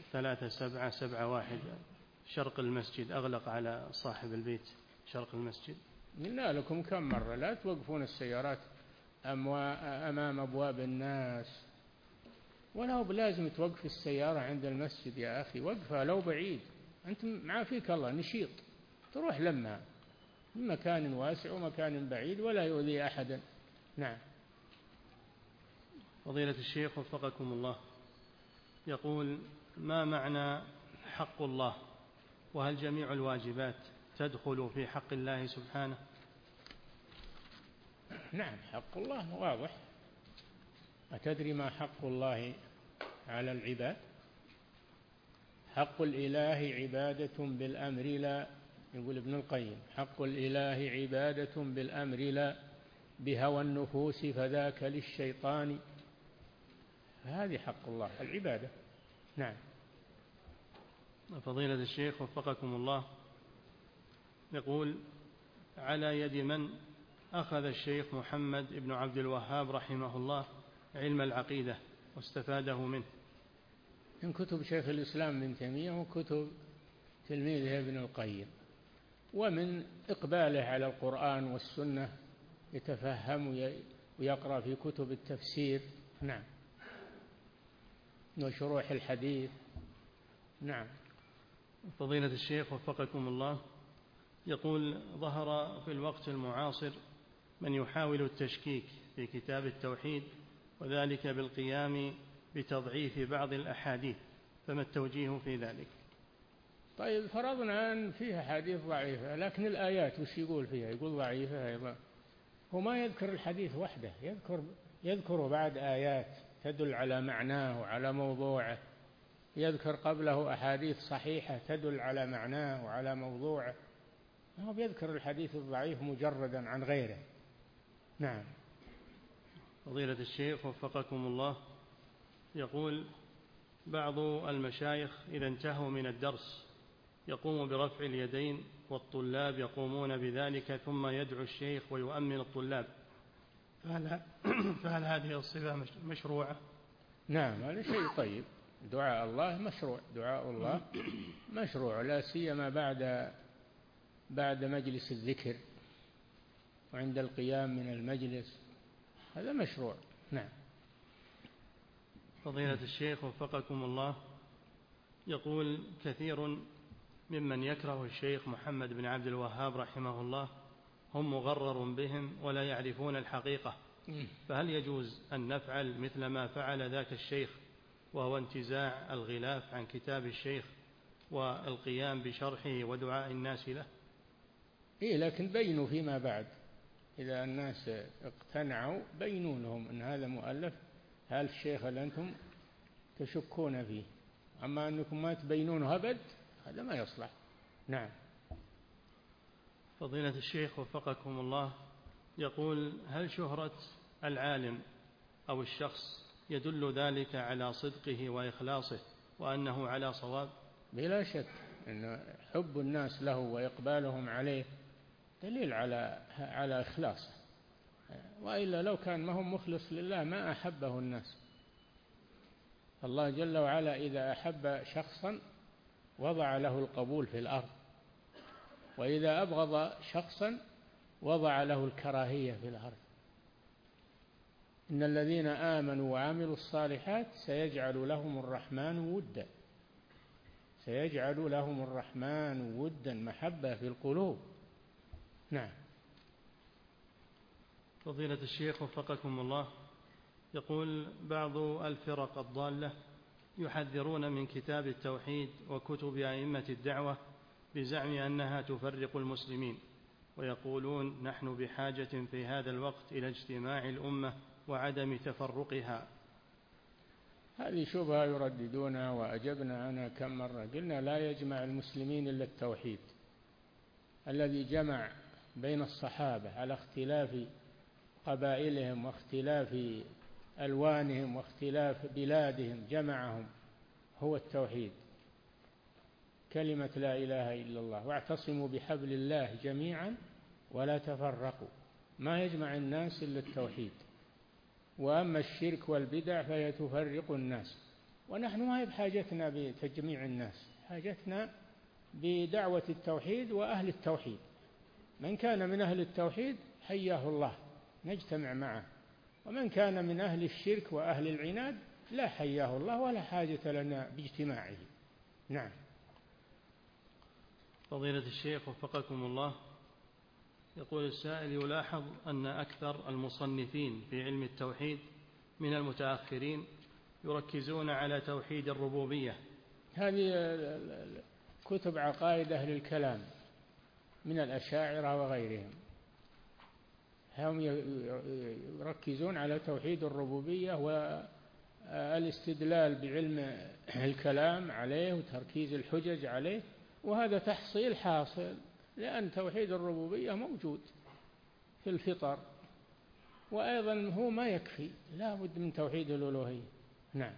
3771 شرق المسجد، أغلق على صاحب البيت شرق المسجد. قلنا لكم كم مرة لا توقفون السيارات أمام أبواب الناس، ولا بلازم توقف السيارة عند المسجد يا أخي، وقفها لو بعيد، أنت معافيك الله نشيط، تروح لما من مكان واسع ومكان بعيد ولا يؤذي أحدا. نعم. فضيلة الشيخ وفقكم الله، يقول: ما معنى حق الله؟ وهل جميع الواجبات تدخل في حق الله سبحانه؟ نعم، حق الله واضح. أتدري ما حق الله على العباد؟ حق الإله عبادة بالأمر لا، يقول ابن القيم: حق الإله عبادة بالأمر لا، بهوى النفوس فذاك للشيطان. هذه حق الله العبادة. نعم. فضيلة الشيخ وفقكم الله، يقول: على يد من أخذ الشيخ محمد بن عبد الوهاب رحمه الله علم العقيدة واستفاده منه؟ من كتب شيخ الإسلام ابن تيمية وكتب تلميذه ابن القيم، ومن إقباله على القرآن والسنة، يتفهم ويقرأ في كتب التفسير. نعم. وشروح الحديث. نعم. فضيلة الشيخ وفقكم الله، يقول: ظهر في الوقت المعاصر من يحاول التشكيك في كتاب التوحيد، وذلك بالقيام بتضعيف بعض الأحاديث، فما التوجيه في ذلك؟ طيب، فرضنا أن فيها حديث ضعيفة، لكن الآيات وش يقول فيها؟ يقول ضعيفة أيضا. هو ما يذكر الحديث وحده، يذكر بعد آيات تدل على معناه وعلى موضوعه، يذكر قبله أحاديث صحيحة تدل على معناه وعلى موضوعه. هو يذكر الحديث الضعيف مجردا عن غيره. نعم. فضيلة الشيخ وفقكم الله، يقول: بعض المشايخ إذا انتهوا من الدرس يقوم برفع اليدين، والطلاب يقومون بذلك، ثم يدعو الشيخ ويؤمن الطلاب، فهل هذه الصفة مشروعة؟ نعم، هذا شيء طيب. دعاء الله مشروع، دعاء الله مشروع، لا سيما بعد مجلس الذكر وعند القيام من المجلس، هذا مشروع. نعم. فضيلة الشيخ وفقكم الله، يقول: كثير ممن يكره الشيخ محمد بن عبد الوهاب رحمه الله هم مغرر بهم ولا يعرفون الحقيقة، فهل يجوز أن نفعل مثل ما فعل ذاك الشيخ، وهو انتزاع الغلاف عن كتاب الشيخ والقيام بشرحه ودعاء الناس له؟ إيه، لكن بينوا فيما بعد، إذا الناس اقتنعوا بينوا لهم أن هذا مؤلف هذا الشيخ اللي أنتم تشكون فيه، أما أنكم ما تبينونه أبد هذا ما يصلح. نعم. فضيلة الشيخ وفقكم الله، يقول: هل شهرة العالم أو الشخص يدل ذلك على صدقه وإخلاصه وأنه على صواب؟ بلا شك أن حب الناس له وإقبالهم عليه دليل على إخلاصه، وإلا لو كان ما هو مخلص لله ما أحبه الناس. الله جل وعلا إذا أحب شخصا وضع له القبول في الأرض، وإذا أبغض شخصا وضع له الكراهية في الأرض. إن الذين آمنوا وعملوا الصالحات سيجعل لهم الرحمن ودا، سيجعل لهم الرحمن ودا، محبة في القلوب. نعم. فضيلة الشيخ وفقكم الله، يقول: بعض الفرق الضالة يحذرون من كتاب التوحيد وكتب أئمة الدعوة بزعم أنها تفرق المسلمين، ويقولون: نحن بحاجة في هذا الوقت إلى اجتماع الأمة وعدم تفرقها. هذه شبهة يرددونها، وأجبنا عنها كم مرة، قلنا: لا يجمع المسلمين إلا التوحيد الذي جمع بين الصحابة على اختلاف قبائلهم واختلاف ألوانهم واختلاف بلادهم، جمعهم هو التوحيد، كلمة لا إله إلا الله، واعتصموا بحبل الله جميعا ولا تفرقوا. ما يجمع الناس إلا التوحيد، وأما الشرك والبدع فهي تفرق الناس، ونحن ما هي بحاجتنا بتجميع الناس، حاجتنا بدعوة التوحيد وأهل التوحيد. من كان من أهل التوحيد حياه الله نجتمع معه، ومن كان من أهل الشرك وأهل العناد لا حياه الله ولا حاجة لنا باجتماعه. نعم. فضيلة الشيخ وفقكم الله، يقول السائل: يلاحظ أن أكثر المصنفين في علم التوحيد من المتأخرين يركزون على توحيد الربوبية. هذه كتب عقائد أهل الكلام من الأشاعرة وغيرهم، هم يركزون على توحيد الربوبية والاستدلال بعلم الكلام عليه وتركيز الحجج عليه، وهذا تحصيل حاصل، لأن توحيد الربوبية موجود في الفطر، وأيضا هو ما يكفي، لا بد من توحيد الألوهية. نعم.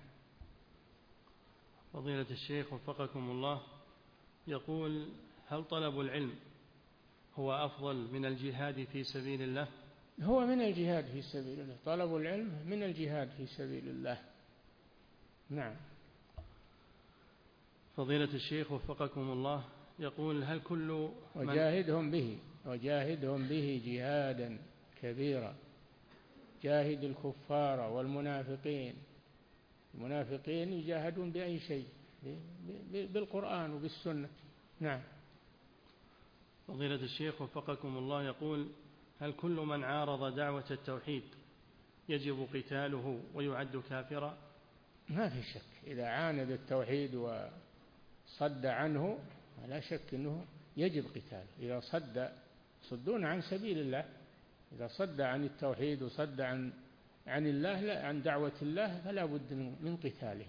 فضيلة الشيخ وفقكم الله، يقول: هل طلب العلم هو أفضل من الجهاد في سبيل الله؟ هو من الجهاد في سبيل الله، طلب العلم من الجهاد في سبيل الله. نعم. فضيلة الشيخ وفقكم الله، يقول: هل كل وجاهدهم به جهادا كبيرا، جاهد الكفار والمنافقين، المنافقين يجاهدون بأي شيء، بالقرآن وبالسنة. نعم. فضيلة الشيخ وفقكم الله يقول: هل كل من عارض دعوة التوحيد يجب قتاله ويعد كافرا؟ ما في شك، إذا عاند التوحيد وصد عنه لا شك أنه يجب قتاله. إذا صدون عن سبيل الله، إذا صد عن التوحيد وصد عن الله، لا عن دعوة الله، فلا بد من قتاله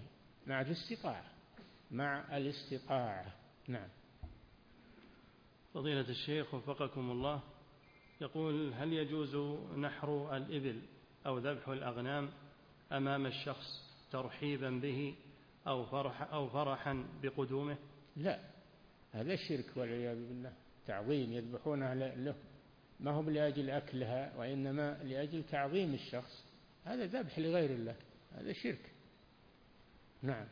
مع الاستطاعة. نعم. فضيلة الشيخ وفقكم الله يقول: هل يجوز نحر الإبل أو ذبح الأغنام أمام الشخص ترحيبا به أو فرحا بقدومه؟ لا، هذا شرك والعياذ بالله، تعظيم، يذبحونها له، ما هو لأجل أكلها وإنما لأجل تعظيم الشخص، هذا ذبح لغير الله، هذا شرك. نعم.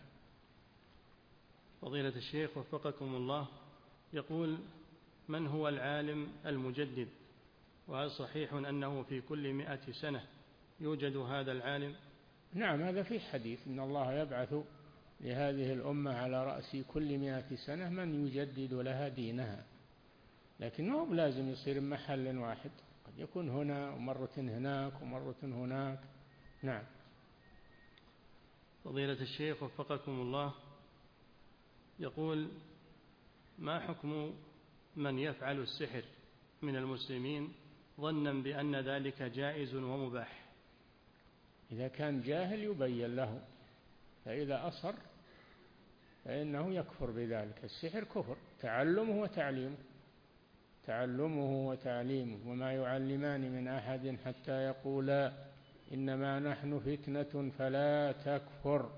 فضيلة الشيخ وفقكم الله يقول: من هو العالم المجدد؟ وهل صحيح أنه في كل 100 سنة يوجد هذا العالم؟ نعم، هذا في حديث إن الله يبعث لهذه الأمة على رأس كل 100 سنة من يجدد لها دينها، لكنه لازم يصير محل واحد، قد يكون هنا ومرة هناك ومرة هناك. نعم. فضيلة الشيخ وفقكم الله يقول: ما حكم من يفعل السحر من المسلمين ظنا بأن ذلك جائز ومباح؟ إذا كان جاهل يبين له، فإذا أصر فإنه يكفر بذلك. السحر كفر، تعلمه وتعليمه، وما يعلمان من أحد حتى يقولا إنما نحن فتنة فلا تكفر.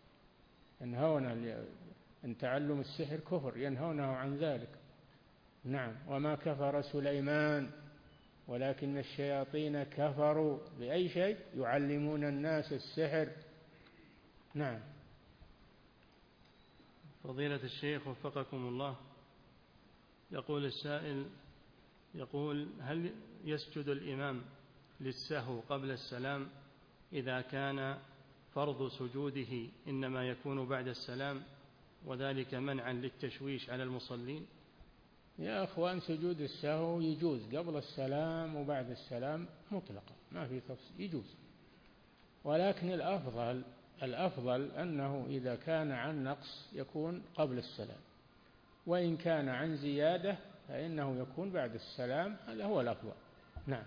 أن تعلم السحر كفر، ينهونه عن ذلك. نعم. وما كفر سليمان ولكن الشياطين كفروا بأي شيء؟ يعلمون الناس السحر. نعم. فضيلة الشيخ وفقكم الله يقول السائل: هل يسجد الإمام للسهو قبل السلام إذا كان فرض سجوده إنما يكون بعد السلام، وذلك منعا للتشويش على المصلين؟ يا أخوان، سجود السهو يجوز قبل السلام وبعد السلام مطلقا، ما في تفصيل، يجوز. ولكن الأفضل أنه إذا كان عن نقص يكون قبل السلام، وإن كان عن زيادة فإنه يكون بعد السلام، هذا هو الأفضل. نعم.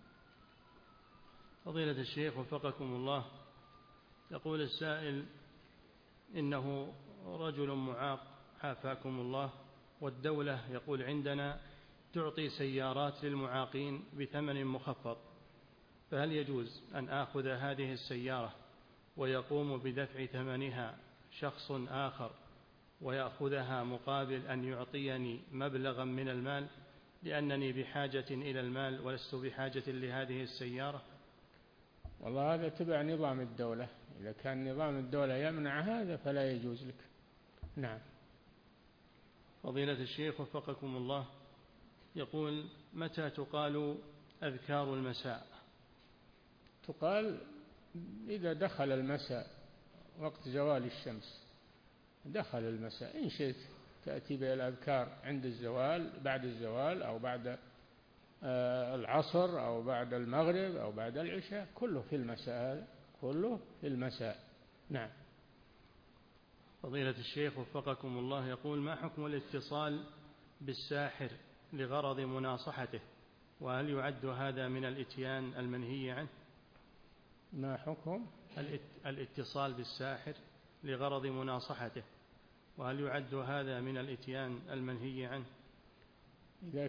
فضيلة الشيخ وفقكم الله يقول السائل: إنه رجل معاق عافاكم الله، والدولة يقول عندنا تعطي سيارات للمعاقين بثمن مخفض، فهل يجوز أن آخذ هذه السيارة ويقوم بدفع ثمنها شخص آخر ويأخذها مقابل أن يعطيني مبلغا من المال، لأنني بحاجة إلى المال ولست بحاجة لهذه السيارة؟ والله هذا تبع نظام الدولة، إذا كان نظام الدولة يمنع هذا فلا يجوز لك. نعم. فضيلة الشيخ وفقكم الله يقول: متى تقال أذكار المساء؟ تقال إذا دخل المساء، وقت زوال الشمس دخل المساء، إن شئت تأتي بالأذكار عند الزوال، بعد الزوال، أو بعد العصر، أو بعد المغرب، أو بعد العشاء، كله في المساء، هذا كله في المساء. نعم. فضيلة الشيخ وفقكم الله يقول: ما حكم الاتصال بالساحر لغرض مناصحته، وهل يعد هذا من الإتيان المنهي عنه؟ ما حكم الاتصال بالساحر لغرض مناصحته، وهل يعد هذا من الإتيان المنهي عنه؟ إذا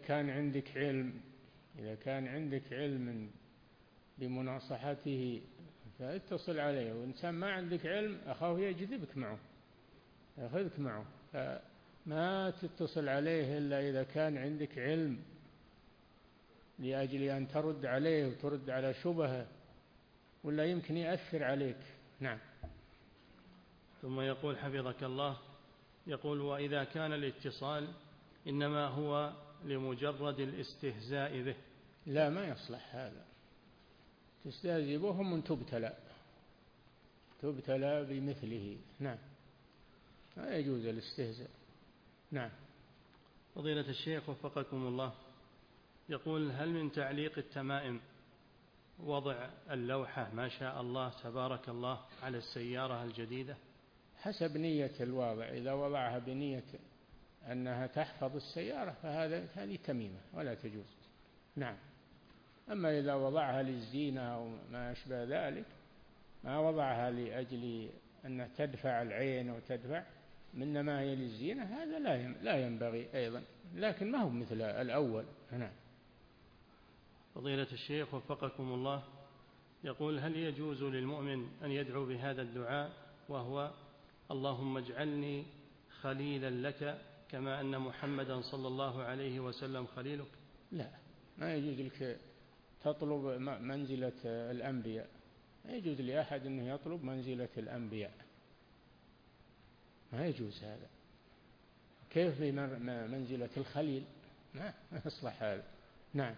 كان عندك علم بمناصحته فاتصل عليه، وإنسان ما عندك علم أخاه يجذبك معه، يأخذك معه، فما تتصل عليه إلا إذا كان عندك علم لأجل أن ترد عليه وترد على شبهه، ولا يمكن يأثر عليك. نعم. ثم يقول حفظك الله، يقول: وإذا كان الاتصال إنما هو لمجرد الاستهزاء به؟ لا، ما يصلح هذا، تستهزئ بهم من تبتلى بمثله. نعم. لا يجوز الاستهزاء. نعم. فضيلة الشيخ وفقكم الله، يقول: هل من تعليق التمائم وضع اللوحة ما شاء الله تبارك الله على السيارة الجديدة؟ حسب نية الواضع، إذا وضعها بنية أنها تحفظ السيارة هذه تميمة ولا تجوز. نعم. أما إذا وضعها للزينة أو ما أشبه ذلك، ما وضعها لأجل أن تدفع العين وتدفع، إنما هي للزينة، هذا لا ينبغي أيضا، لكن ما هو مثل الأول. نعم. فضيلة الشيخ وفقكم الله، يقول: هل يجوز للمؤمن أن يدعو بهذا الدعاء وهو: اللهم اجعلني خليلا لك كما أن محمدا صلى الله عليه وسلم خليلك؟ لا، ما يجوز لك تطلب منزلة الأنبياء، ما يجوز لأحد أنه يطلب منزلة الأنبياء، ما يجوز هذا. كيف منزلة الخليل؟ ما يصلح هذا. نعم.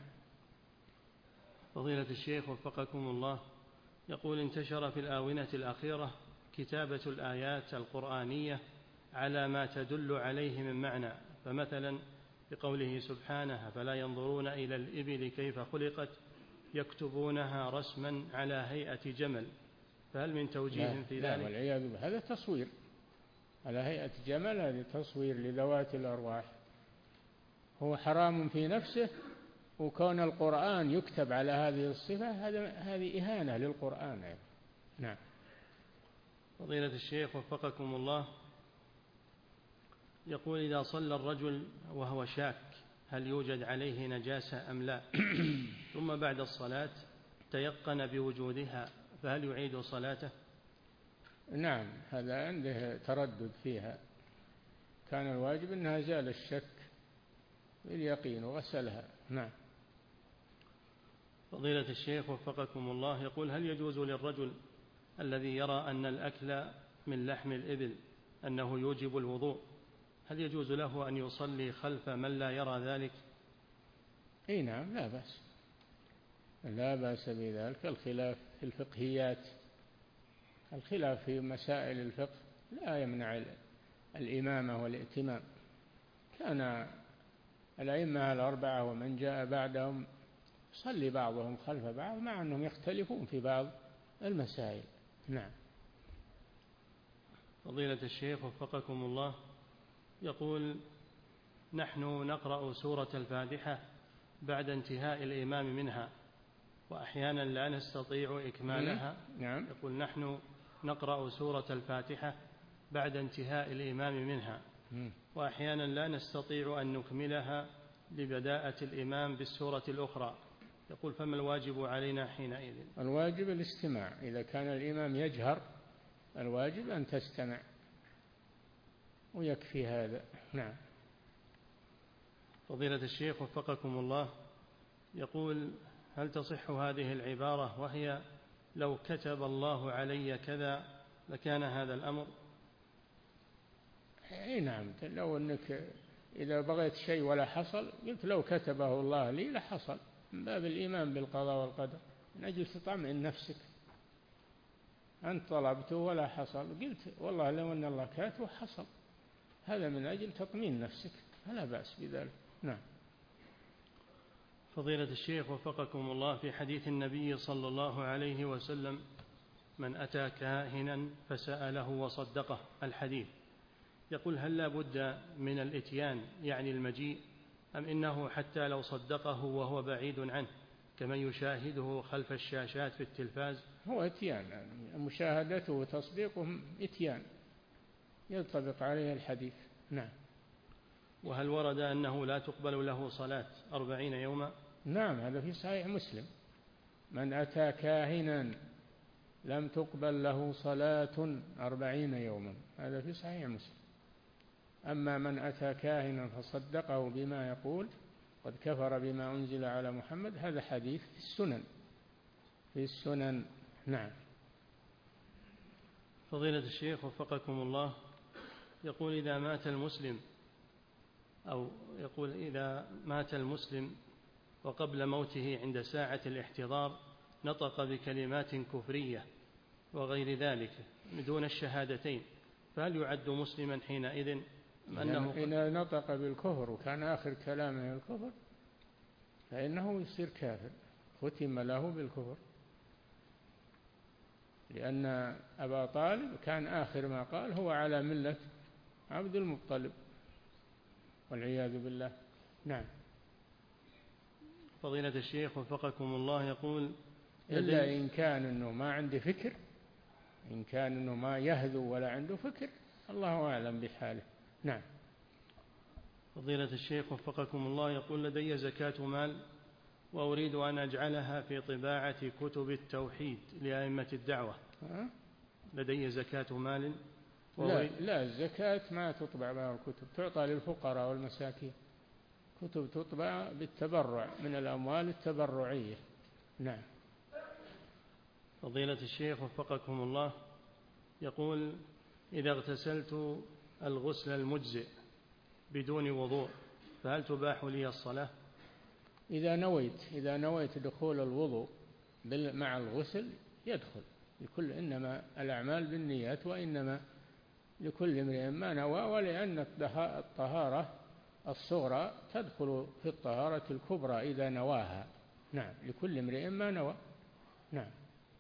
فضيلة الشيخ وفقكم الله، يقول: انتشر في الآونة الأخيرة كتابة الآيات القرآنية على ما تدل عليه من معنى، فمثلا بقوله سبحانه: فلا ينظرون إلى الإبل كيف خلقت يكتبونها رسما على هيئة جمل، فهل من توجيه في ذلك؟ لا، والعياذ بالله، هذا تصوير على هيئة جمل، هذا تصوير لذوات الأرواح، هو حرام في نفسه، وكون القرآن يكتب على هذه الصفة هذه إهانة للقرآن. نعم. فضيلة الشيخ وفقكم الله، يقول: إذا صلى الرجل وهو شاك هل يوجد عليه نجاسة أم لا، ثم بعد الصلاة تيقن بوجودها، فهل يعيد صلاته؟ نعم، هذا عنده تردد فيها، كان الواجب أنها زال الشك باليقين وغسلها. نعم. فضيلة الشيخ وفقكم الله، يقول: هل يجوز للرجل الذي يرى أن الأكل من لحم الإبل أنه يوجب الوضوء، هل يجوز له أن يصلي خلف من لا يرى ذلك؟ أي نعم، لا بأس، لا بأس بذلك. الخلاف في الفقهيات، الخلاف في مسائل الفقه لا يمنع الإمامة والائتمام. كان الأئمة الأربعة ومن جاء بعدهم صلي بعضهم خلف بعض مع أنهم يختلفون في بعض المسائل. نعم. فضيلة الشيخ وفقكم الله، يقول: نحن نقرأ سورة الفاتحة بعد انتهاء الإمام منها، وأحيانا لا نستطيع إكمالها. نعم. يقول: نحن نقرأ سورة الفاتحة بعد انتهاء الإمام منها، وأحيانا لا نستطيع أن نكملها لبداءة الإمام بالسورة الأخرى، يقول: فما الواجب علينا حينئذ؟ الواجب الاستماع، إذا كان الإمام يجهر الواجب أن تستمع ويكفي هذا. نعم. فضيلة الشيخ وفقكم الله، يقول: هل تصح هذه العبارة وهي: لو كتب الله علي كذا لكان هذا الأمر؟ اي نعم، لو أنك إذا بغيت شيء ولا حصل قلت لو كتبه الله لي لحصل، من باب الإيمان بالقضاء والقدر، من أجل تطمئن نفسك. أنت طلبته ولا حصل، قلت والله لو أن الله كاتبه حصل، هذا من أجل تطمئن نفسك، فلا بأس بذلك. نعم. فضيلة الشيخ وفقكم الله، في حديث النبي صلى الله عليه وسلم: من أتى كاهنا فسأله وصدقه، الحديث، يقول: هل لا بد من الإتيان يعني المجيء، أم إنه حتى لو صدقه وهو بعيد عنه كمن يشاهده خلف الشاشات في التلفاز؟ هو إتيان، يعني مشاهدته وتصديقه إتيان، ينطبق عليه الحديث. نعم. وهل ورد أنه لا تقبل له صلاة 40 يوما؟ نعم، هذا في صحيح مسلم: من أتى كاهنا لم تقبل له صلاة 40 يوما، هذا في صحيح مسلم. أما من أتى كاهنا فصدقه بما يقول قد كفر بما أنزل على محمد، هذا حديث في السنن. نعم. فضيلة الشيخ وفقكم الله، يقول: إذا مات المسلم وقبل موته عند ساعة الاحتضار نطق بكلمات كفرية وغير ذلك دون الشهادتين، فهل يعد مسلما حينئذ أنه إن نطق بالكفر وكان آخر كلامه الكفر فإنه يصير كافر، ختم له بالكفر، لأن أبا طالب كان آخر ما قال هو على ملة عبد المطلب والعياذ بالله. نعم. فضيلة الشيخ وفقكم الله يقول إلا إن كان أنه ما عنده فكر، إن كان أنه ما يهذو ولا عنده فكر الله أعلم بحاله. نعم. فضيلة الشيخ وفقكم الله يقول لدي زكاة مال وأريد أن أجعلها في طباعة كتب التوحيد لأئمة الدعوة. لدي زكاة مال لا الزكاة ما تطبع بها الكتب، تعطى للفقراء والمساكين، كتب تطبع بالتبرع من الأموال التبرعية. نعم. فضيلة الشيخ وفقكم الله يقول إذا اغتسلت الغسل المجزئ بدون وضوء فهل تباح لي الصلاة؟ إذا نويت دخول الوضوء مع الغسل يدخل، إنما الأعمال بالنيات وإنما لكل امرئ ما نوى، ولأن الطهارة الصغرى تدخل في الطهارة الكبرى إذا نواها. نعم، لكل امرئ ما نوى. نعم.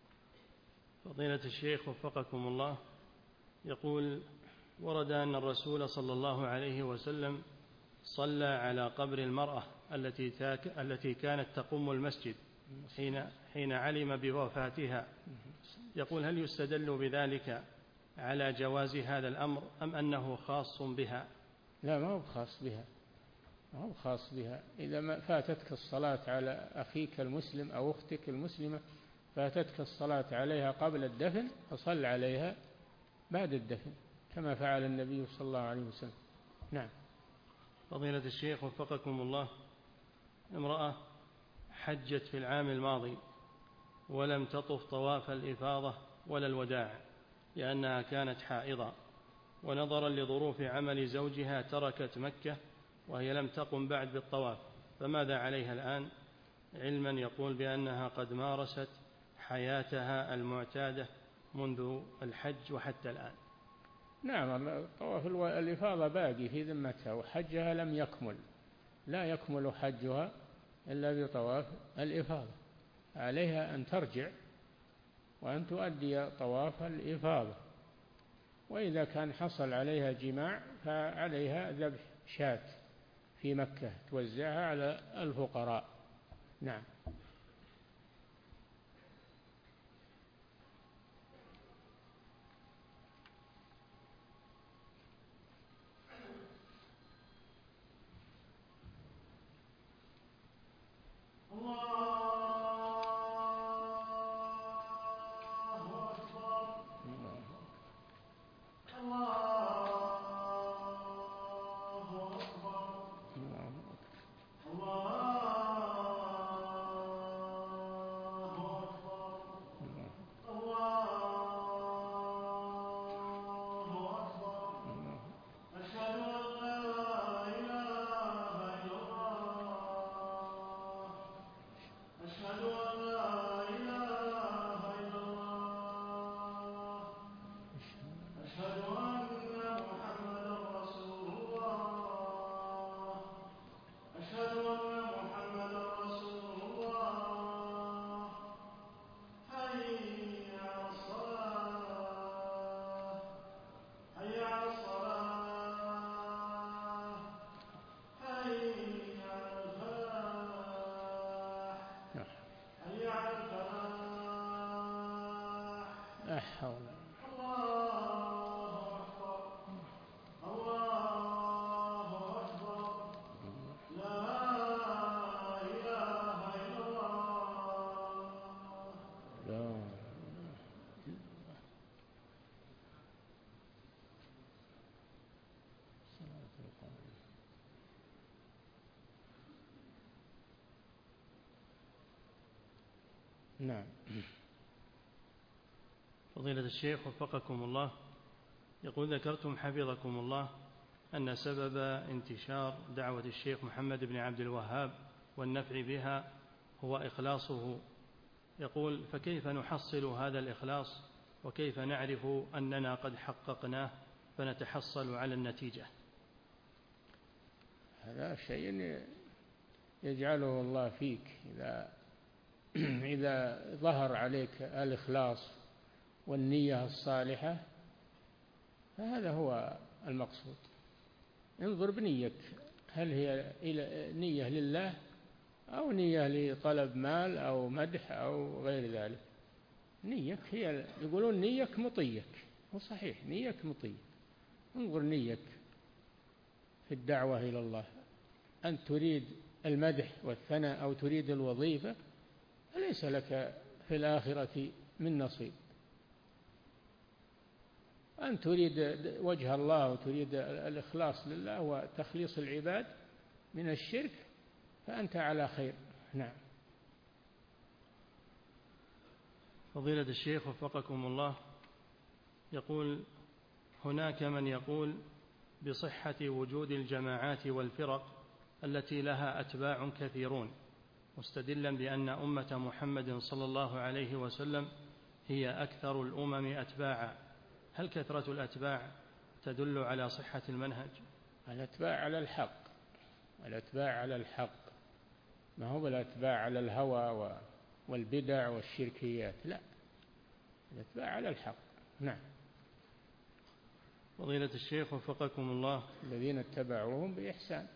فضيلة الشيخ وفقكم الله يقول ورد أن الرسول صلى الله عليه وسلم صلى على قبر المرأة التي كانت تقوم المسجد حين علم بوفاتها. يقول هل يستدل بذلك على جواز هذا الأمر أم أنه خاص بها؟ لا، ما هو خاص بها، ما هو خاص بها. إذا ما فاتتك الصلاة على أخيك المسلم أو أختك المسلمة، فاتتك الصلاة عليها قبل الدفن، فصل عليها بعد الدفن كما فعل النبي صلى الله عليه وسلم. نعم. فضيلة الشيخ وفقكم الله امرأة حجت في العام الماضي ولم تطف طواف الإفاضة ولا الوداع لأنها كانت حائضة، ونظرا لظروف عمل زوجها تركت مكة وهي لم تقم بعد بالطواف، فماذا عليها الآن علما يقول بأنها قد مارست حياتها المعتادة منذ الحج وحتى الآن؟ نعم، طواف الإفاضة باقي في ذمتها وحجها لم يكمل، لا يكمل حجها إلا بطواف الإفاضة، عليها أن ترجع وأن تؤدي طواف الإفاضة، وإذا كان حصل عليها جماع فعليها ذبح شاة في مكة توزعها على الفقراء. نعم. نعم. فضيلة الشيخ وفقكم الله يقول ذكرتم حفظكم الله أن سبب انتشار دعوة الشيخ محمد بن عبد الوهاب والنفع بها هو إخلاصه. يقول فكيف نحصل هذا الإخلاص وكيف نعرف أننا قد حققناه فنتحصل على النتيجة؟ هذا شيء يجعله الله فيك إذا ظهر عليك الإخلاص والنية الصالحة، فهذا هو المقصود. انظر بنيتك، هل هي نية لله أو نية لطلب مال أو مدح أو غير ذلك. نيك هي، يقولون نيك مطيك، وصحيح نيك مطيك. انظر نيك في الدعوة إلى الله، أن تريد المدح والثناء أو تريد الوظيفة، فليس لك في الآخرة من نصيب. أن تريد وجه الله وتريد الإخلاص لله وتخليص العباد من الشرك، فأنت على خير. نعم. فضيلة الشيخ وفقكم الله، يقول: هناك من يقول بصحة وجود الجماعات والفرق التي لها أتباع كثيرون، مستدلا بأن أمة محمد صلى الله عليه وسلم هي أكثر الأمم أتباعا. هل كثرة الأتباع تدل على صحة المنهج؟ الأتباع على الحق، الأتباع على الحق، ما هو الأتباع على الهوى والبدع والشركيات، لا، الأتباع على الحق. نعم. فضيلة الشيخ وفقكم الله، الذين اتبعوهم بإحسان،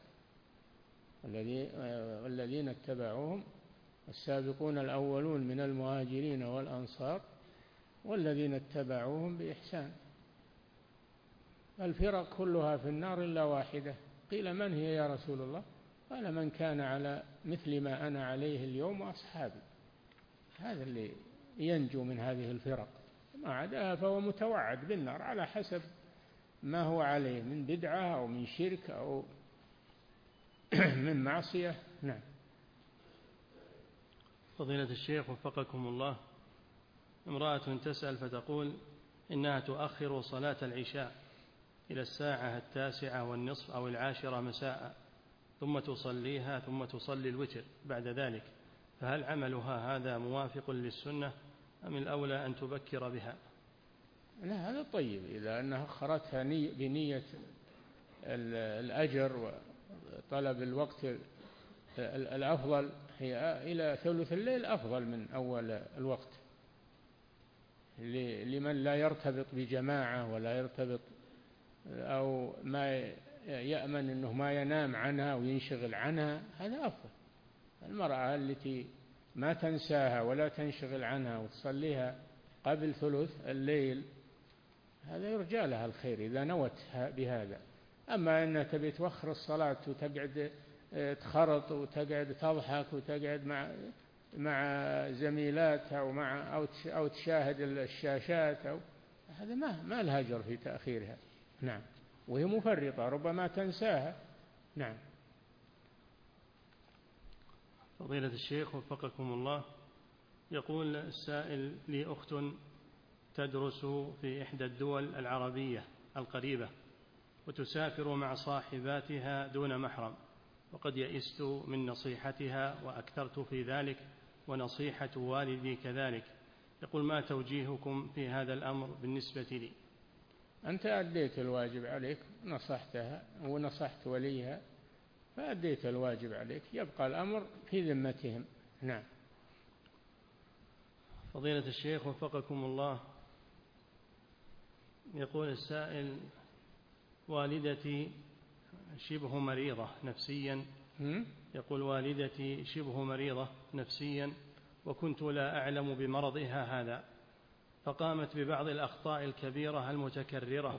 والذين اتبعوهم السابقون الأولون من المهاجرين والأنصار والذين اتبعوهم بإحسان. الفرق كلها في النار إلا واحدة. قيل: من هي يا رسول الله؟ قال: من كان على مثل ما أنا عليه اليوم وأصحابي. هذا اللي ينجو من هذه الفرق، ما عداها فهو متوعد بالنار على حسب ما هو عليه من بدعة أو من شرك أو من معصية. نعم. فضيلة الشيخ وفقكم الله، امرأة تسأل فتقول إنها تؤخر صلاة العشاء إلى الساعة 9:30 أو 10 مساء، ثم تصليها ثم تصلي الوتر بعد ذلك، فهل عملها هذا موافق للسنة أم الأولى أن تبكر بها؟ لا، هذا طيب إذا أنها أخرتها بنية الأجر وطلب الوقت الأفضل. هي إلى ثلث الليل أفضل من أول الوقت، لمن لا يرتبط بجماعة ولا يرتبط أو ما يأمن أنه ما ينام عنها وينشغل عنها، هذا أفضل. المرأة التي ما تنساها ولا تنشغل عنها وتصليها قبل ثلث الليل، هذا يرجى لها الخير إذا نوت بهذا. أما أنها تبي توخر الصلاة وتقعد تخرط وتقعد تضحك وتقعد مع زميلاتها أو تشاهد الشاشات، هذا ما لها أجر في تأخيرها. نعم. وهي مفرطة ربما تنساها. نعم. فضيلة الشيخ وفقكم الله، يقول السائل: لي أخت تدرس في إحدى الدول العربية القريبة وتسافر مع صاحباتها دون محرم، وقد يئست من نصيحتها وأكثرت في ذلك ونصيحة والدي كذلك. يقول: ما توجيهكم في هذا الأمر بالنسبة لي؟ أنت أديت الواجب عليك، نصحتها ونصحت وليها فأديت الواجب عليك، يبقى الأمر في ذمتهم. نعم. فضيلة الشيخ وفقكم الله، يقول السائل: والدتي شبه مريضة نفسيا. يقول: والدتي شبه مريضة نفسيا وكنت لا أعلم بمرضها هذا، فقامت ببعض الأخطاء الكبيرة المتكررة.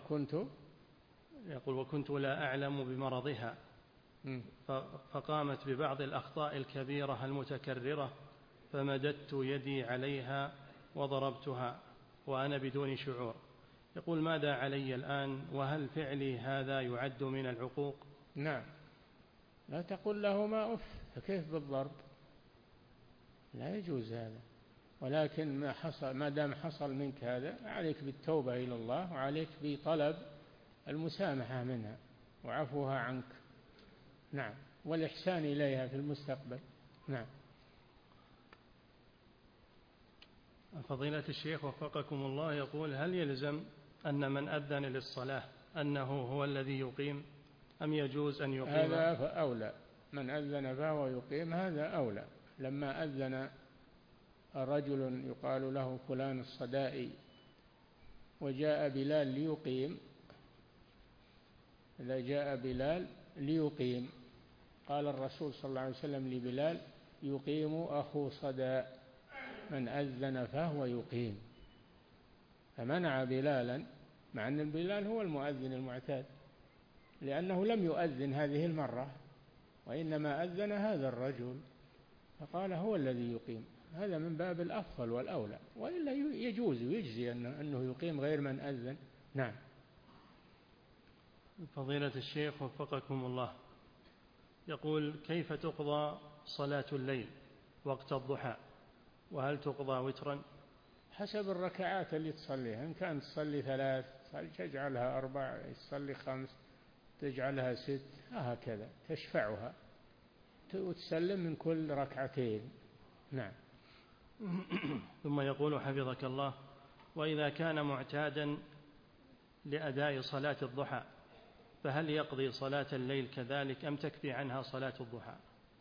وكنت لا أعلم بمرضها، فقامت ببعض الأخطاء الكبيرة المتكررة، فمددت يدي عليها وضربتها وأنا بدون شعور. يقول: ماذا علي الآن؟ وهل فعلي هذا يعد من العقوق؟ نعم. لا تقل لهما أف، فكيف بالضرب؟ لا يجوز هذا. ولكن ما دام حصل منك هذا، عليك بالتوبة إلى الله وعليك بطلب المسامحة منها وعفوها عنك. نعم. والإحسان إليها في المستقبل. نعم. فضيلة الشيخ وفقكم الله، يقول: هل يلزم أن من أذن للصلاة أنه هو الذي يقيم أم يجوز أن يقيم؟ هذا أولى، من أذن فهو يقيم، هذا أولى. لما أذن رجل يقال له فلان الصدائي وجاء بلال ليقيم، إذا جاء بلال ليقيم قال الرسول صلى الله عليه وسلم لبلال: يقيم أخو صداء، من أذن فهو يقيم. فمنع بلالا، مع أن بلال هو المؤذن المعتاد، لأنه لم يؤذن هذه المرة وإنما أذن هذا الرجل، فقال هو الذي يقيم. هذا من باب الأفضل والأولى، وإلا يجوز ويجزي أنه يقيم غير من أذن. نعم. فضيلة الشيخ وفقكم الله، يقول: كيف تقضى صلاة الليل وقت الضحى؟ وهل تقضى وترا؟ حسب الركعات اللي تصليها، إن كانت تصلي 3 تجعلها 4، تصلي 5 تجعلها 6، هكذا تشفعها وتسلم من كل 2 ركعتين. نعم. ثم يقول حفظك الله: وإذا كان معتادا لأداء صلاة الضحى فهل يقضي صلاة الليل كذلك أم تكفي عنها صلاة الضحى؟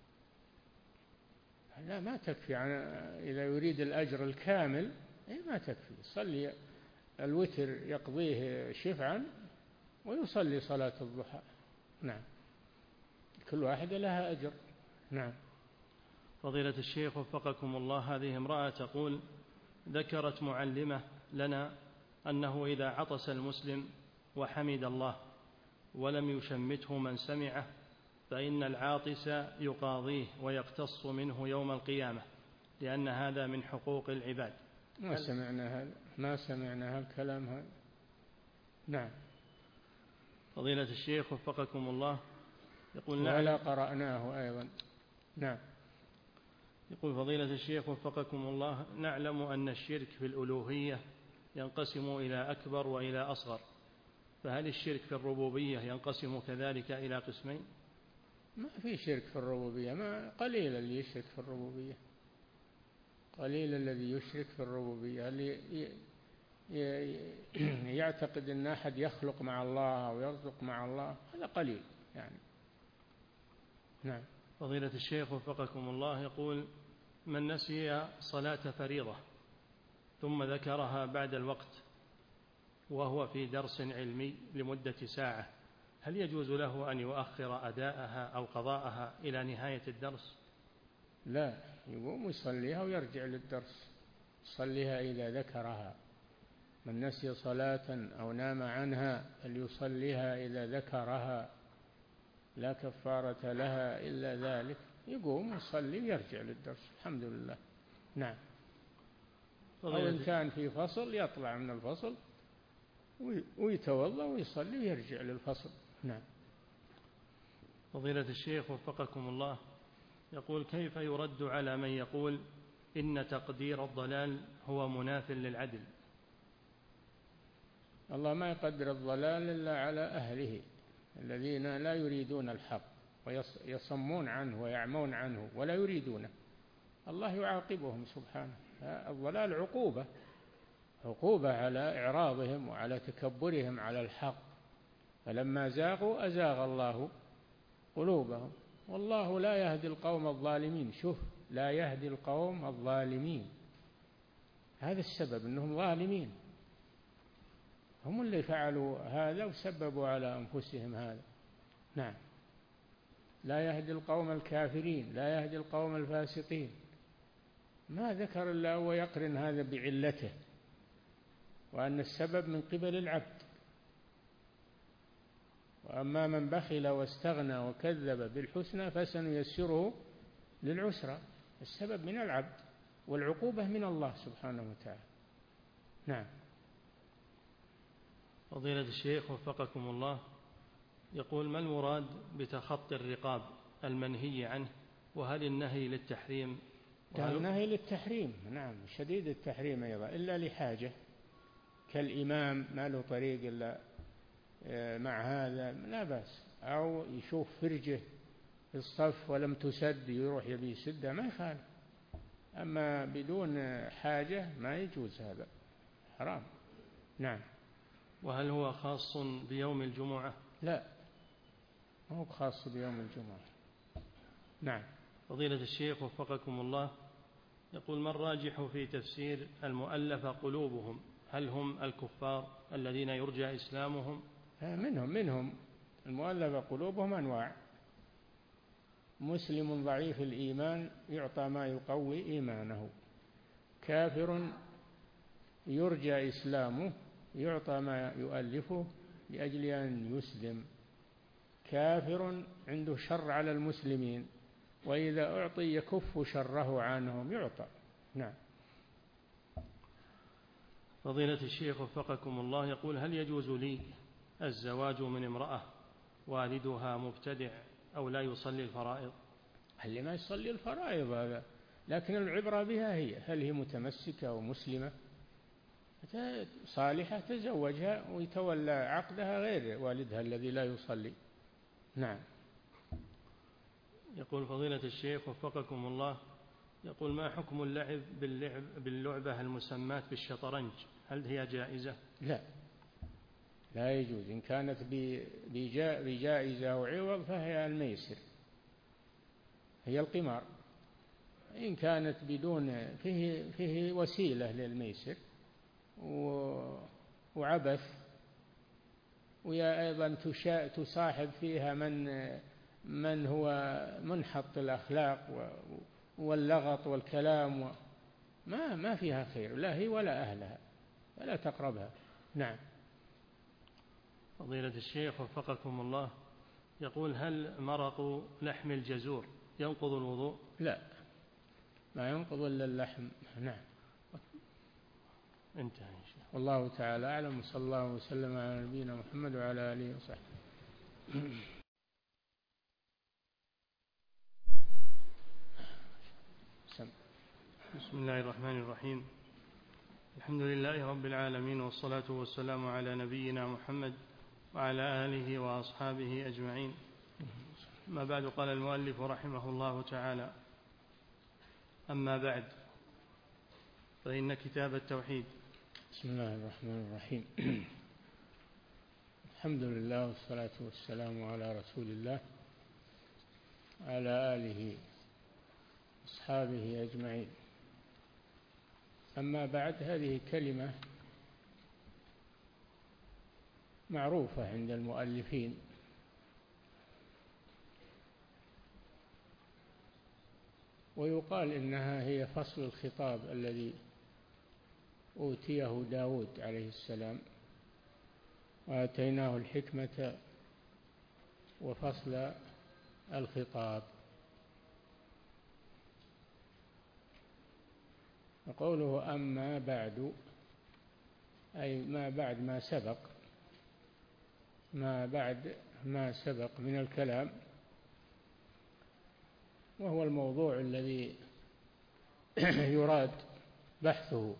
لا، ما تكفي إذا يريد الأجر الكامل ما تكفي. صلي الوتر يقضيه شفعا ويصلي صلاة الضحى. نعم، كل واحدة لها أجر. نعم. فضيلة الشيخ وفقكم الله، هذه امرأة تقول: ذكرت معلمة لنا أنه إذا عطس المسلم وحمد الله ولم يشمته من سمعه فإن العاطس يقاضيه ويقتص منه يوم القيامة، لأن هذا من حقوق العباد. ما سمعنا الكلام هذا. نعم. فضيلة الشيخ وفقكم الله، يقول: ولا قرأناه أيضا. نعم. يقول: فضيلة الشيخ وفقكم الله، نعلم أن الشرك في الألوهية ينقسم إلى أكبر وإلى أصغر، فهل الشرك في الربوبية ينقسم كذلك إلى قسمين؟ ما في شرك في الربوبية، ما قليل اللي يشرك في الربوبية، قليل الذي يشرك في الربوبية، اللي يعتقد أن أحد يخلق مع الله أو يرزق مع الله، هذا قليل يعني. نعم. فضيلة الشيخ وفقكم الله، يقول: من نسي صلاة فريضة ثم ذكرها بعد الوقت وهو في درس علمي لمدة ساعة، هل يجوز له أن يؤخر أداءها أو قضاءها إلى نهاية الدرس؟ لا، يقوم يصليها ويرجع للدرس، يصليها إذا ذكرها. من نسي صلاة أو نام عنها فليصليها إذا ذكرها، لا كفارة لها إلا ذلك. يقوم يصلي ويرجع للدرس، الحمد لله. نعم. أو إن كان في فصل يطلع من الفصل ويتوضأ ويصلي ويرجع للفصل. نعم. فضيلة الشيخ وفقكم الله، يقول: كيف يرد على من يقول إن تقدير الضلال هو مناف للعدل؟ الله ما يقدر الضلال إلا على أهله الذين لا يريدون الحق ويصمون عنه ويعمون عنه ولا يريدونه، الله يعاقبهم سبحانه. الضلال عقوبة على إعراضهم وعلى تكبرهم على الحق، فلما زاغوا أزاغ الله قلوبهم، والله لا يهدي القوم الظالمين. شوف، لا يهدي القوم الظالمين، هذا السبب أنهم ظالمين، هم اللي فعلوا هذا وسببوا على أنفسهم هذا. نعم. لا يهدي القوم الكافرين، لا يهدي القوم الفاسقين، ما ذكر إلا ويقرن هذا بعلته، وأن السبب من قبل العبد. وأما من بخل واستغنى وكذب بالحسنى فسنيسره للعسرى، السبب من العبد والعقوبة من الله سبحانه وتعالى. نعم. فضيلة الشيخ وفقكم الله، يقول: ما المراد بتخطي الرقاب المنهي عنه؟ وهل النهي للتحريم؟ النهي للتحريم، نعم، شديد التحريم أيضا، إلا لحاجة، كالإمام ما له طريق إلا مع هذا لا بأس، أو يشوف فرجة في الصف ولم تسد يروح يبي يسدها ما يخالف، أما بدون حاجة ما يجوز، هذا حرام. نعم. وهل هو خاص بيوم الجمعة؟ لا، ما هو خاص بيوم الجمعة. نعم. فضيلة الشيخ وفقكم الله، يقول: ما الراجح في تفسير المؤلف قلوبهم؟ هل هم الكفار الذين يرجى إسلامهم؟ منهم المؤلف قلوبهم أنواع: مسلم ضعيف الإيمان يعطى ما يقوي إيمانه، كافر يرجى إسلامه يعطى ما يؤلفه لأجل أن يسلم، كافر عنده شر على المسلمين وإذا أعطي يكف شره عنهم يعطى. نعم. فضيلة الشيخ وفقكم الله، يقول: هل يجوز لي الزواج من امرأة والدها مبتدع أو لا يصلي الفرائض؟ اللي ما يصلي الفرائض هذا، لكن العبرة بها هي هل هي متمسكة ومسلمة صالحة تزوجها ويتولى عقدها غير والدها الذي لا يصلي. نعم. يقول: فضيلة الشيخ وفقكم الله، يقول: ما حكم اللعب باللعبة المسماة بالشطرنج؟ هل هي جائزة؟ لا يجوز. إن كانت بجائزة وعوض فهي الميسر، هي القمار. إن كانت بدون فيه وسيلة للميسر وعبث، ويا أيضا تصاحب فيها من هو منحط الأخلاق واللغط والكلام ما فيها خير، لا هي ولا أهلها، فلا تقربها. نعم. فضيلة الشيخ وفقكم الله، يقول: هل مرق لحم الجزور ينقض الوضوء؟ لا، ما ينقض إلا اللحم. نعم. انتهى إن شاء الله. والله تعالى أعلم، وصلى الله وسلم على نبينا محمد وعلى آله وصحبه. بسم الله الرحمن الرحيم. الحمد لله رب العالمين، والصلاة والسلام على نبينا محمد وعلى آله وأصحابه أجمعين. ما بعد، قال المؤلف رحمه الله تعالى: أما بعد، فإن كتاب التوحيد. بسم الله الرحمن الرحيم. الحمد لله والصلاة والسلام على رسول الله على آله وأصحابه أجمعين. أما بعد، هذه كلمة معروفة عند المؤلفين، ويقال إنها هي فصل الخطاب الذي أوتيه داود عليه السلام، وآتيناه الحكمة وفصل الخطاب. وقوله أما بعد أي ما بعد ما سبق، ما بعد ما سبق من الكلام، وهو الموضوع الذي يراد بحثه.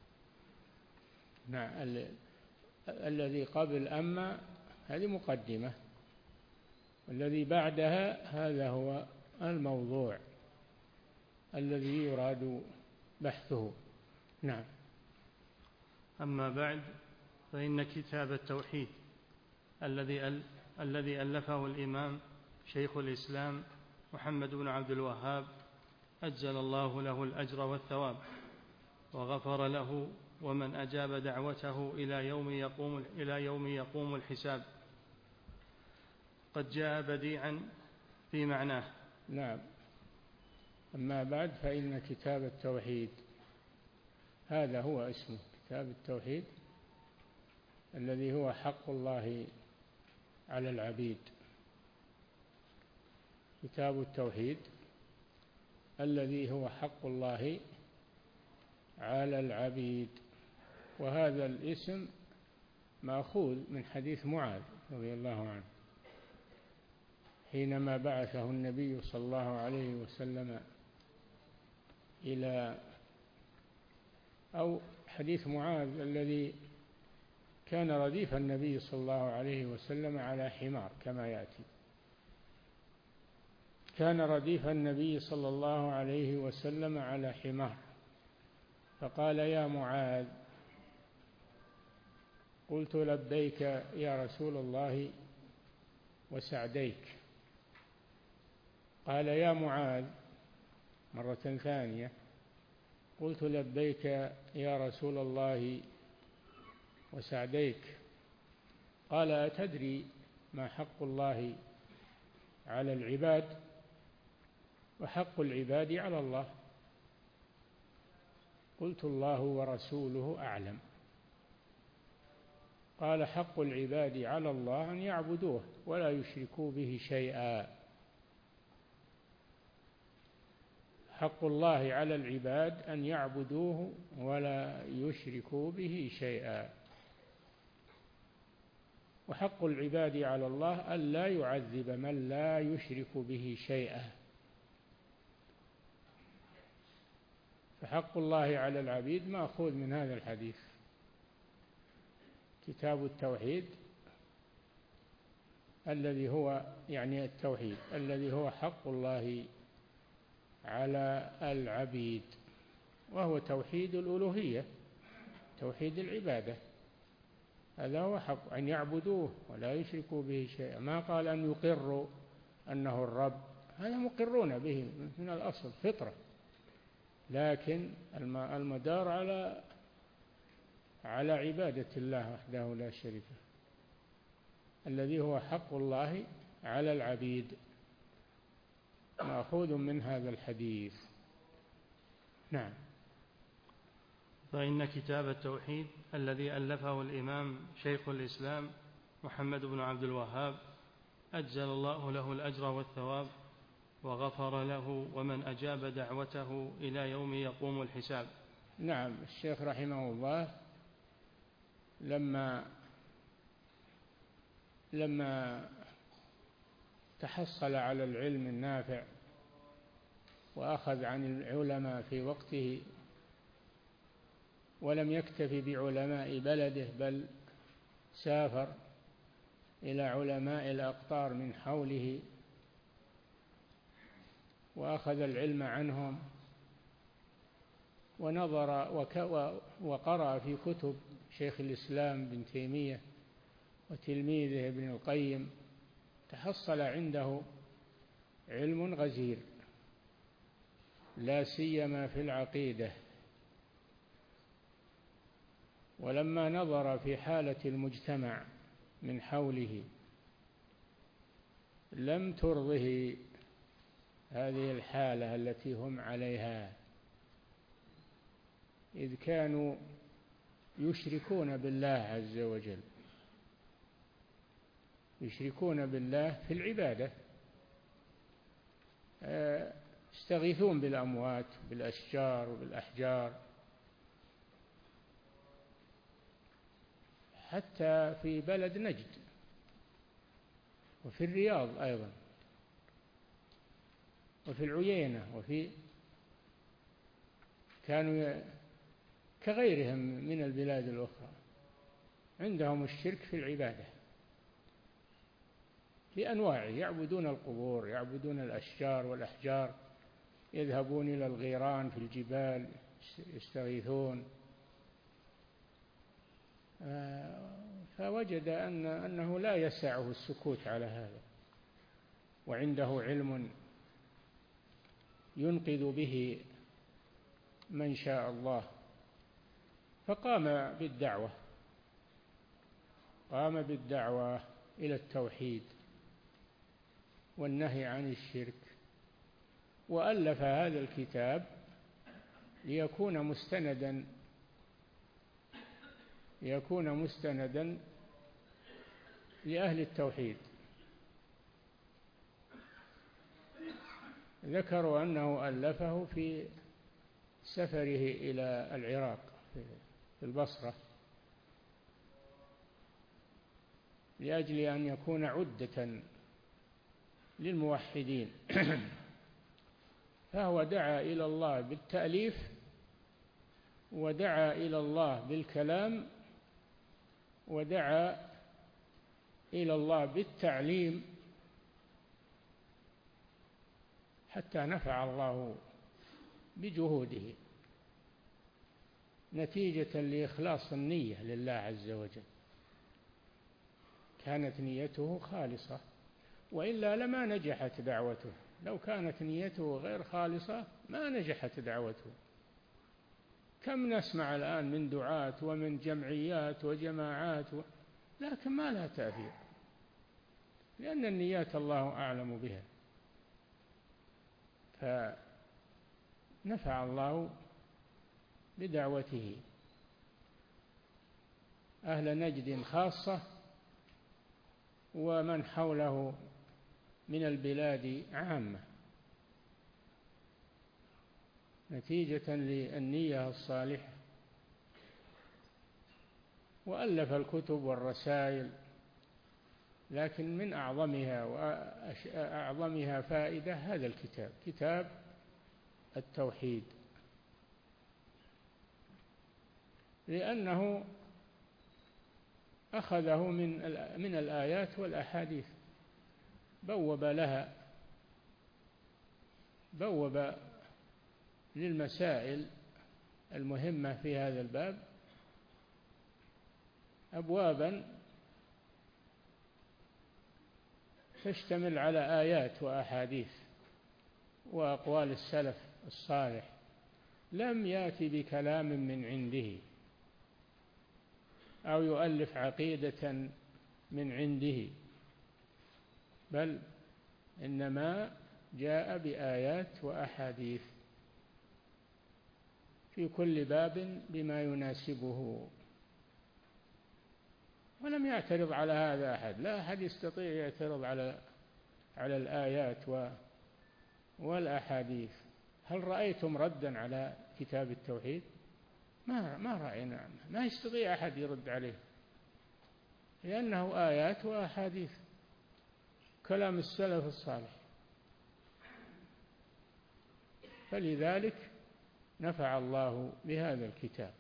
الذي قبل أما هذه مقدمة، والذي بعدها هذا هو الموضوع الذي يراد بحثه. نعم. أما بعد، فإن كتاب التوحيد الذي ألفه الإمام شيخ الإسلام محمد بن عبد الوهاب أجزل الله له الأجر والثواب وغفر له ومن أجاب دعوته إلى يوم يقوم الحساب، قد جاء بديعا في معناه. نعم. أما بعد، فإن كتاب التوحيد هذا هو اسمه، كتاب التوحيد الذي هو حق الله على العبيد. كتاب التوحيد الذي هو حق الله على العبيد. وهذا الاسم مأخوذ من حديث معاذ رضي الله عنه حينما بعثه النبي صلى الله عليه وسلم أو حديث معاذ الذي كان رديف النبي صلى الله عليه وسلم على حمار كما يأتي. كان رديف النبي صلى الله عليه وسلم على حمار، فقال: يا معاذ قلت لبيك يا رسول الله وسعديك. قال يا معاذ مرة ثانية: قلت لبيك يا رسول الله وسعديك. قال أتدري ما حق الله على العباد وحق العباد على الله؟ قلت الله ورسوله أعلم. قال حق العباد على الله أن يعبدوه ولا يشركوا به شيئا. حق الله على العباد أن يعبدوه ولا يشركوا به شيئا، وحق العباد على الله أن لا يعذب من لا يشرك به شيئا. فحق الله على العبيد مأخوذ من هذا الحديث. كتاب التوحيد الذي هو يعني التوحيد الذي هو حق الله على العبيد، وهو توحيد الألوهية، توحيد العبادة. هذا هو حق أن يعبدوه ولا يشركوا به شيئا. ما قال أن يقروا أنه الرب، هذا مقرون به من الأصل فطرة، لكن المدار على عبادة الله وحده لا شريك له، الذي هو حق الله على العبيد، مأخوذ من هذا الحديث. نعم. فإن كتاب التوحيد الذي ألفه الإمام شيخ الإسلام محمد بن عبد الوهاب أجزل الله له الأجر والثواب وغفر له ومن أجاب دعوته إلى يوم يقوم الحساب. نعم. الشيخ رحمه الله لما تحصل على العلم النافع وأخذ عن العلماء في وقته، ولم يكتف بعلماء بلده بل سافر إلى علماء الأقطار من حوله وأخذ العلم عنهم، ونظر وقرأ في كتب شيخ الإسلام ابن تيمية وتلميذه ابن القيم، تحصل عنده علم غزير لا سيما في العقيدة. ولما نظر في حالة المجتمع من حوله لم ترضه هذه الحالة التي هم عليها، إذ كانوا يشركون بالله عز وجل، يشركون بالله في العبادة، يستغيثون بالأموات بالأشجار وبالأحجار. حتى في بلد نجد وفي الرياض أيضا وفي العيينة كانوا كغيرهم من البلاد الأخرى عندهم الشرك في العبادة بأنواعه، يعبدون القبور، يعبدون الأشجار والأحجار، يذهبون إلى الغيران في الجبال يستغيثون. فوجد أنه لا يسعه السكوت على هذا، وعنده علم ينقذ به من شاء الله، فقام بالدعوة إلى التوحيد والنهي عن الشرك، وألف هذا الكتاب ليكون مستندا لأهل التوحيد. ذكروا أنه ألفه في سفره إلى العراق في البصرة لأجل أن يكون عدة للموحدين. فهو دعا إلى الله بالتأليف، ودعا إلى الله بالكلام، ودعا إلى الله بالتعليم، حتى نفع الله بجهوده نتيجة لإخلاص النية لله عز وجل. كانت نيته خالصة، وإلا لما نجحت دعوته. لو كانت نيته غير خالصة ما نجحت دعوته. كم نسمع الآن من دعاة ومن جمعيات وجماعات لكن ما لها تأثير، لأن النيات الله أعلم بها. فنفع الله بدعوته أهل نجد خاصة ومن حوله من البلاد عامة، نتيجة للنية الصالحة. وألف الكتب والرسائل، لكن من أعظمها فائدة هذا الكتاب، كتاب التوحيد، لأنه أخذه من الآيات والأحاديث، بوب للمسائل المهمة في هذا الباب أبوابا تشتمل على آيات وأحاديث وأقوال السلف الصالح. لم يأتي بكلام من عنده أو يؤلف عقيدة من عنده، بل إنما جاء بآيات وأحاديث في كل باب بما يناسبه، ولم يعترض على هذا أحد. لا أحد يستطيع يعترض على الآيات والأحاديث. هل رأيتم ردا على كتاب التوحيد؟ ما رأينا، ما يستطيع أحد يرد عليه، لأنه آيات وأحاديث كلام السلف الصالح. فلذلك نفع الله بهذا الكتاب،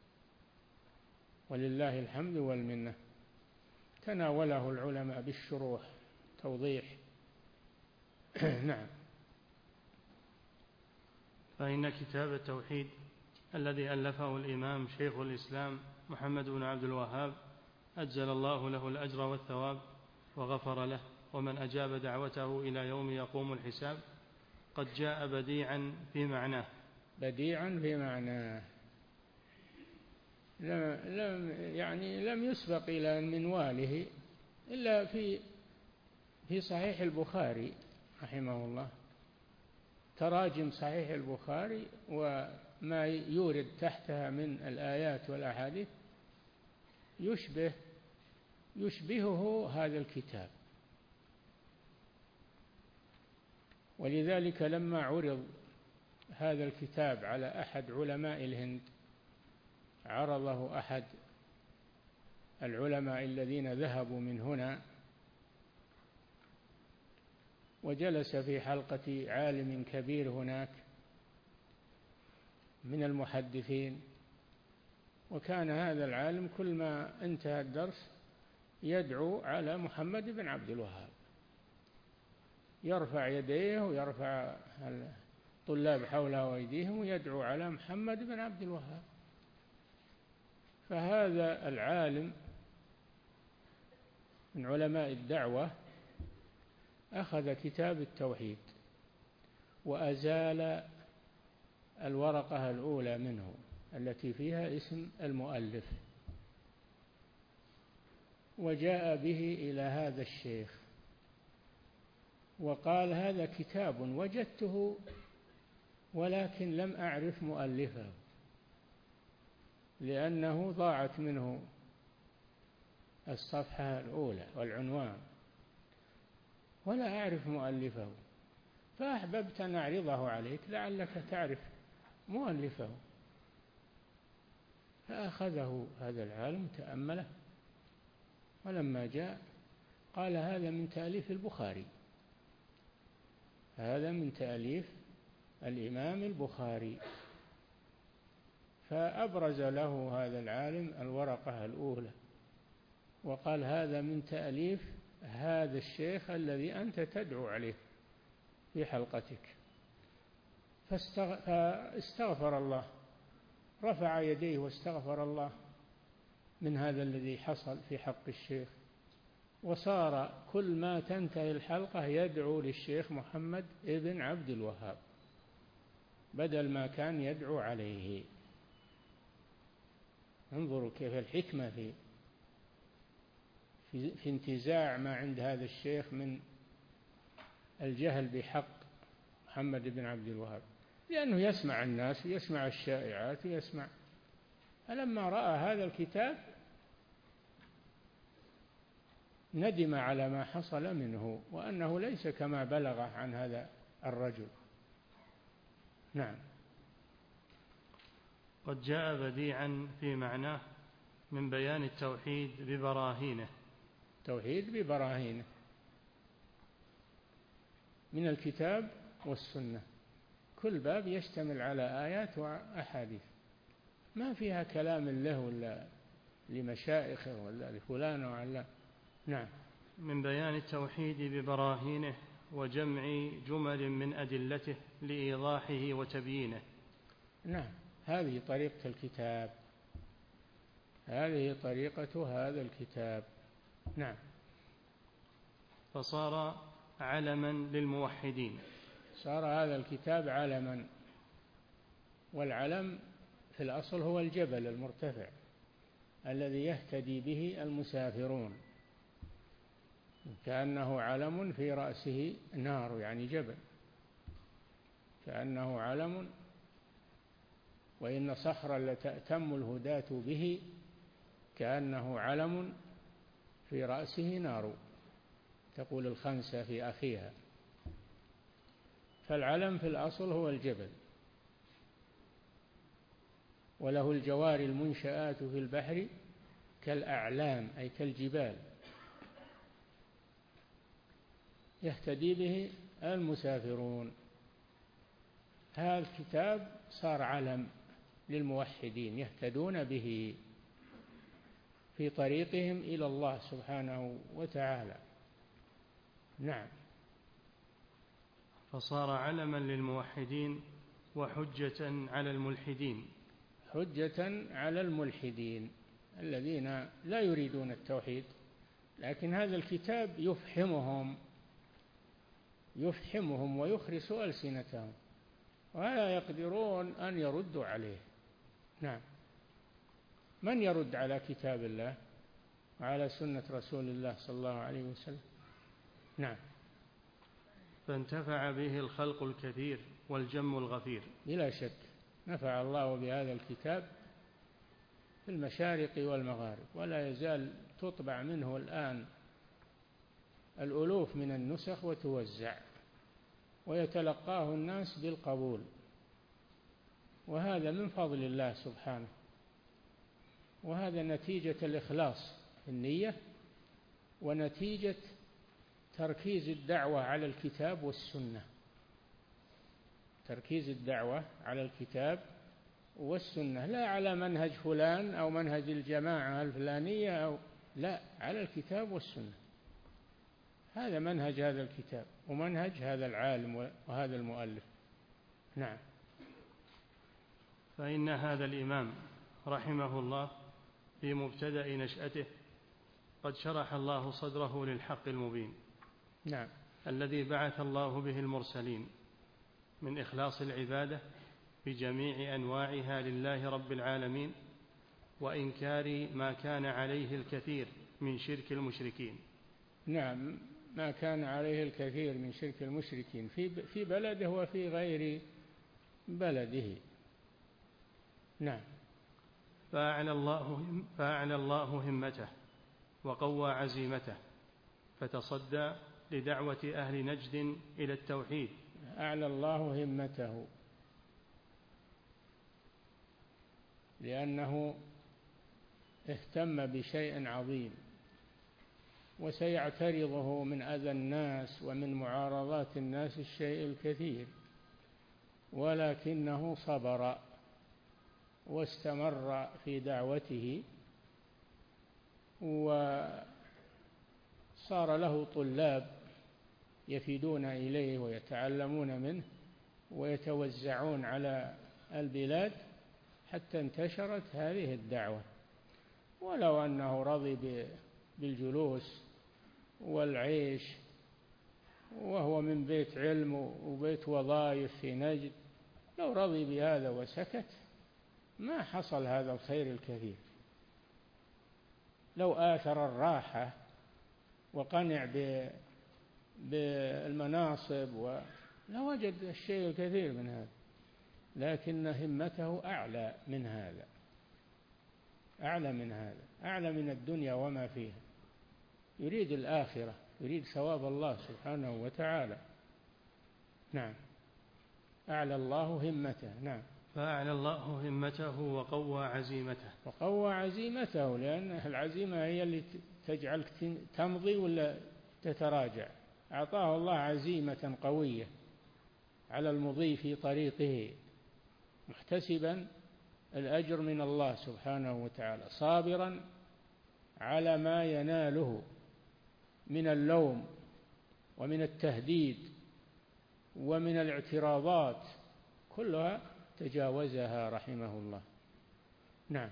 ولله الحمد والمنة. تناوله العلماء بالشروح توضيح. نعم. فإن كتاب التوحيد الذي ألفه الإمام شيخ الإسلام محمد بن عبد الوهاب أجزل الله له الأجر والثواب وغفر له، ومن أجاب دعوته إلى يوم يقوم الحساب قد جاء بديعا في معناه. لم يسبق إلى منواله إلا في صحيح البخاري رحمه الله. تراجم صحيح البخاري وما يورد تحتها من الآيات والأحاديث يشبهه هذا الكتاب. ولذلك لما عرض هذا الكتاب على أحد علماء الهند، عرضه أحد العلماء الذين ذهبوا من هنا، وجلس في حلقة عالم كبير هناك من المحدثين، وكان هذا العالم كل ما انتهى الدرس يدعو على محمد بن عبد الوهاب، يرفع يديه ويرفع الطلاب حوله وأيديهم ويدعو على محمد بن عبد الوهاب. فهذا العالم من علماء الدعوة أخذ كتاب التوحيد وأزال الورقة الأولى منه التي فيها اسم المؤلف، وجاء به إلى هذا الشيخ وقال: هذا كتاب وجدته ولكن لم أعرف مؤلفه، لأنه ضاعت منه الصفحة الأولى والعنوان، ولا أعرف مؤلفه، فأحببت أن أعرضه عليك لعلك تعرف مؤلفه. فأخذه هذا العالم تأمله، ولما جاء قال: هذا من تأليف البخاري، هذا من تأليف الإمام البخاري. فأبرز له هذا العالم الورقة الأولى وقال: هذا من تأليف هذا الشيخ الذي أنت تدعو عليه في حلقتك. فاستغفر الله، رفع يديه واستغفر الله من هذا الذي حصل في حق الشيخ، وصار كل ما تنتهي الحلقة يدعو للشيخ محمد ابن عبد الوهاب بدل ما كان يدعو عليه. انظروا كيف الحكمة في انتزاع ما عند هذا الشيخ من الجهل بحق محمد بن عبد الوهاب، لأنه يسمع الناس ويسمع الشائعات ويسمع. فلما رأى هذا الكتاب ندم على ما حصل منه، وأنه ليس كما بلغ عن هذا الرجل. نعم. قد جاء بديعا في معناه من بيان التوحيد ببراهينه. توحيد ببراهينه من الكتاب والسنة، كل باب يشتمل على آيات وأحاديث، ما فيها كلام له ولا لمشايخه ولا لفلان وعلا. نعم. من بيان التوحيد ببراهينه وجمع جمل من أدلته لإيضاحه وتبيينه. نعم، هذه طريقة الكتاب، هذه طريقة هذا الكتاب. نعم. فصار علما للموحدين. صار هذا الكتاب علما، والعلم في الأصل هو الجبل المرتفع الذي يهتدي به المسافرون، كأنه علم في رأسه نار، يعني جبل كأنه علم. وإن صخرا لتأتم الهداة به كأنه علم في رأسه نار، تقول الخنسة في أخيها. فالعلم في الأصل هو الجبل، وله الجوار المنشآت في البحر كالأعلام، أي كالجبال، يهتدي به المسافرون. هذا الكتاب صار علم للموحدين يهتدون به في طريقهم إلى الله سبحانه وتعالى. نعم. فصار علما للموحدين وحجة على الملحدين. حجة على الملحدين الذين لا يريدون التوحيد، لكن هذا الكتاب يفحمهم ويخرس ألسنتهم، ولا يقدرون أن يردوا عليه. نعم. من يرد على كتاب الله وعلى سنة رسول الله صلى الله عليه وسلم؟ نعم. فانتفع به الخلق الكثير والجم الغفير. بلا شك نفع الله بهذا الكتاب في المشارق والمغارب، ولا يزال تطبع منه الآن الألوف من النسخ وتوزع، ويتلقاه الناس بالقبول، وهذا من فضل الله سبحانه، وهذا نتيجة الإخلاص في النية، ونتيجة تركيز الدعوة على الكتاب والسنة. تركيز الدعوة على الكتاب والسنة، لا على منهج فلان أو منهج الجماعة الفلانية لا، على الكتاب والسنة. هذا منهج هذا الكتاب ومنهج هذا العالم وهذا المؤلف. نعم. فإن هذا الإمام رحمه الله في مبتدأ نشأته قد شرح الله صدره للحق المبين. نعم. الذي بعث الله به المرسلين من إخلاص العبادة بجميع أنواعها لله رب العالمين، وإنكار ما كان عليه الكثير من شرك المشركين. نعم، ما كان عليه الكثير من شرك المشركين في بلده وفي غير بلده. نعم. فأعلى الله همته وقوى عزيمته، فتصدى لدعوة أهل نجد إلى التوحيد. أعلى الله همته لأنه اهتم بشيء عظيم، وسيعترضه من أذى الناس ومن معارضات الناس الشيء الكثير، ولكنه صبر واستمر في دعوته، وصار له طلاب يفيدون إليه ويتعلمون منه ويتوزعون على البلاد حتى انتشرت هذه الدعوة. ولو أنه رضي بالجلوس والعيش، وهو من بيت علم وبيت وظائف في نجد، لو رضي بهذا وسكت ما حصل هذا الخير الكثير. لو آثر الراحة وقنع بالمناصب لوجد الشيء الكثير من هذا، لكن همته أعلى من هذا، أعلى من الدنيا وما فيها، يريد الآخرة، يريد ثواب الله سبحانه وتعالى. نعم، أعلى الله همته. نعم، فأعلى الله همته وقوى عزيمته، لأن العزيمة هي اللي تجعلك تمضي ولا تتراجع. أعطاه الله عزيمة قوية على المضي في طريقه، محتسبا الأجر من الله سبحانه وتعالى، صابرا على ما يناله من اللوم ومن التهديد ومن الاعتراضات، كلها تجاوزها رحمه الله. نعم.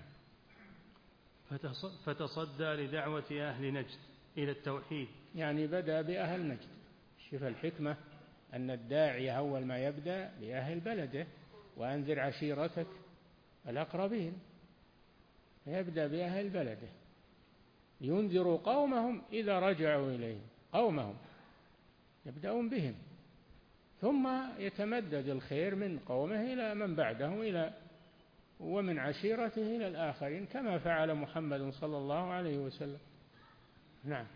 فتصدى لدعوة أهل نجد إلى التوحيد، يعني بدأ بأهل نجد. شوف الحكمة، أن الداعية أول ما يبدأ بأهل بلده، وأنذر عشيرتك الأقربين، يبدأ بأهل بلده ينذر قومهم إذا رجعوا إليه، قومهم يبدأون بهم، ثم يتمدد الخير من قومه إلى من بعده، ومن عشيرته إلى الآخرين، كما فعل محمد صلى الله عليه وسلم. نعم.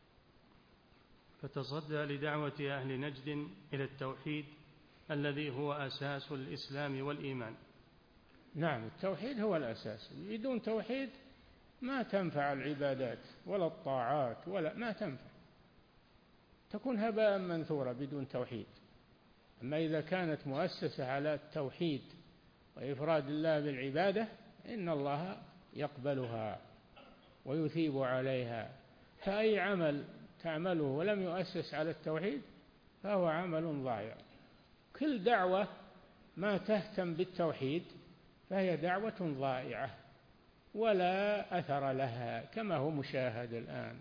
فتصدى لدعوة أهل نجد إلى التوحيد الذي هو أساس الإسلام والإيمان. نعم، التوحيد هو الأساس، بدون توحيد ما تنفع العبادات ولا الطاعات، ما تنفع، تكون هباء منثورا بدون توحيد. أما إذا كانت مؤسسة على التوحيد وإفراد الله بالعبادة، إن الله يقبلها ويثيب عليها. فأي عمل تعمله ولم يؤسس على التوحيد فهو عمل ضائع. كل دعوة ما تهتم بالتوحيد فهي دعوة ضائعة ولا أثر لها، كما هو مشاهد الآن.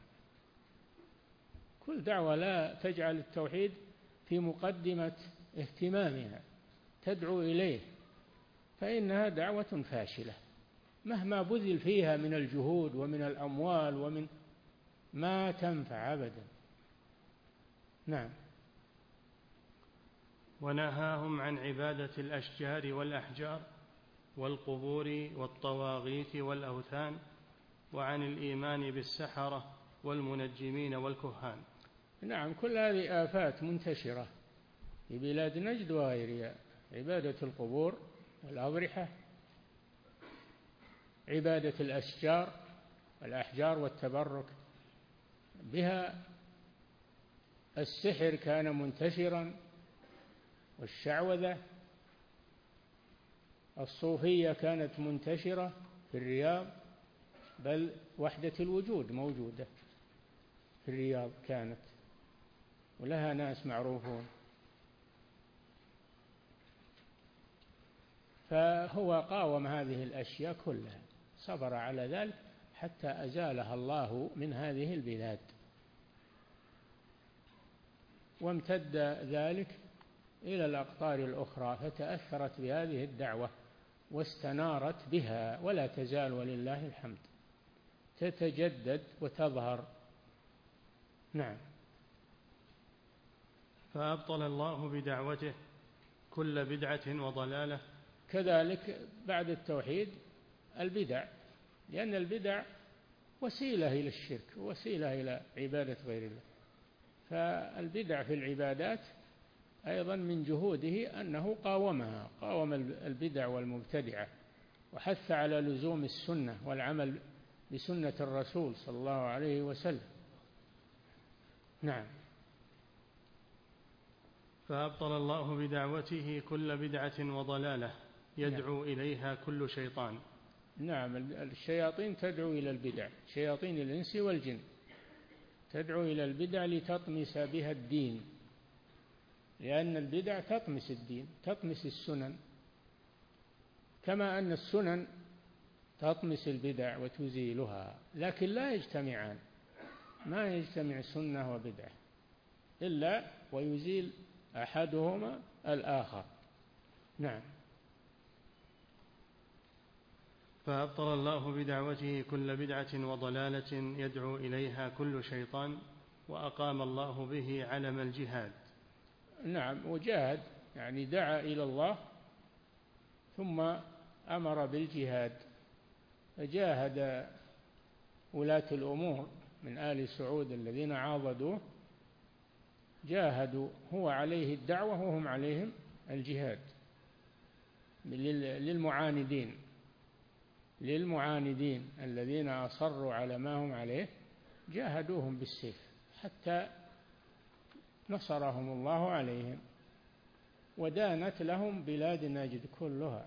كل دعوة لا تجعل التوحيد في مقدمة اهتمامها تدعو إليه فإنها دعوة فاشلة، مهما بذل فيها من الجهود ومن الأموال ومن ما تنفع أبدا. نعم. ونهاهم عن عبادة الأشجار والأحجار والقبور والطواغيت والأوثان، وعن الإيمان بالسحرة والمنجمين والكهان. نعم، كل هذه آفات منتشرة في بلاد نجد وغيرها، عبادة القبور والأضرحة، عبادة الأشجار والأحجار والتبرك بها، السحر كان منتشرا، والشعوذة، الصوفية كانت منتشرة في الرياض، بل وحدة الوجود موجودة في الرياض كانت، ولها ناس معروفون. فهو قاوم هذه الأشياء كلها، صبر على ذلك حتى أزالها الله من هذه البلاد، وامتد ذلك إلى الأقطار الأخرى، فتأثرت بهذه الدعوة واستنارت بها، ولا تزال ولله الحمد تتجدد وتظهر. نعم. فأبطل الله بدعوته كل بدعة وضلالة. كذلك بعد التوحيد البدع، لأن البدع وسيلة إلى الشرك، وسيلة إلى عبادة غير الله. فالبدع في العبادات أيضا من جهوده أنه قاومها، قاوم البدع والمبتدعة، وحث على لزوم السنة والعمل بسنة الرسول صلى الله عليه وسلم. نعم. فأبطل الله بدعوته كل بدعة وضلالة يدعو إليها كل شيطان. نعم، الشياطين تدعو إلى البدع، شياطين الإنس والجن تدعو إلى البدع لتطمس بها الدين، لأن البدع تطمس الدين، تطمس السنن، كما أن السنن تطمس البدع وتزيلها، لكن لا يجتمعان. ما يجتمع سنة وبدعة إلا ويزيل أحدهما الآخر. نعم. فأبطل الله بدعوته كل بدعة وضلالة يدعو إليها كل شيطان، وأقام الله به علم الجهاد. نعم، وجاهد يعني دعا إلى الله ثم أمر بالجهاد، فجاهد ولاة الأمور من آل سعود الذين عاضدوه، جاهدوا، هو عليه الدعوة وهم عليهم الجهاد. للمعاندين الذين أصروا على ما هم عليه جاهدوهم بالسيف حتى نصرهم الله عليهم، ودانت لهم بلاد نجد كلها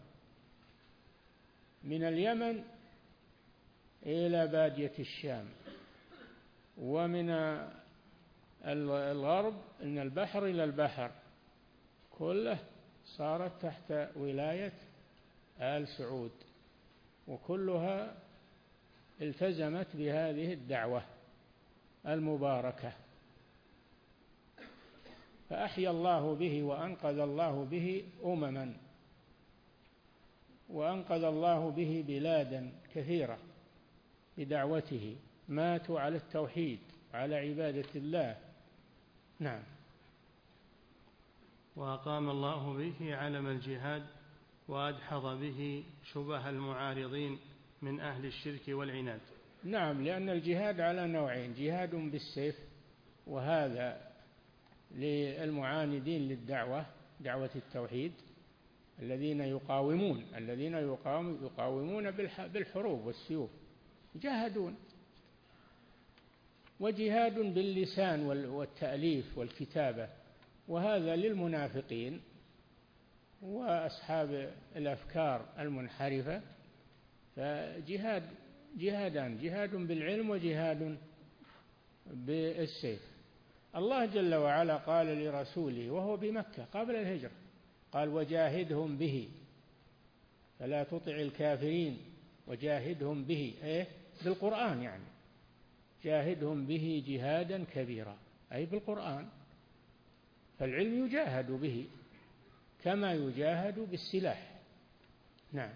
من اليمن إلى بادية الشام، ومن الغرب من البحر إلى البحر، كله صارت تحت ولاية آل سعود، وكلها التزمت بهذه الدعوة المباركة، فأحيا الله به وأنقذ الله به أمما، وأنقذ الله به بلادا كثيرة بدعوته، ماتوا على التوحيد على عبادة الله. نعم. وأقام الله به علم الجهاد، وأدحض به شبه المعارضين من أهل الشرك والعناد. نعم، لأن الجهاد على نوعين: جهاد بالسيف، وهذا للمعاندين للدعوة، دعوة التوحيد، الذين يقاومون بالحروب والسيوف، جاهدون. وجهاد باللسان والتأليف والكتابة، وهذا للمنافقين وأصحاب الأفكار المنحرفة، جهادان: جهاد بالعلم وجهاد بالسيف. الله جل وعلا قال لرسوله وهو بمكة قبل الهجرة، قال: وجاهدهم به، فلا تطع الكافرين، وجاهدهم به بالقرآن، يعني جاهدهم به جهادا كبيرا، أي بالقرآن. فالعلم يجاهد به كما يجاهد بالسلاح. نعم.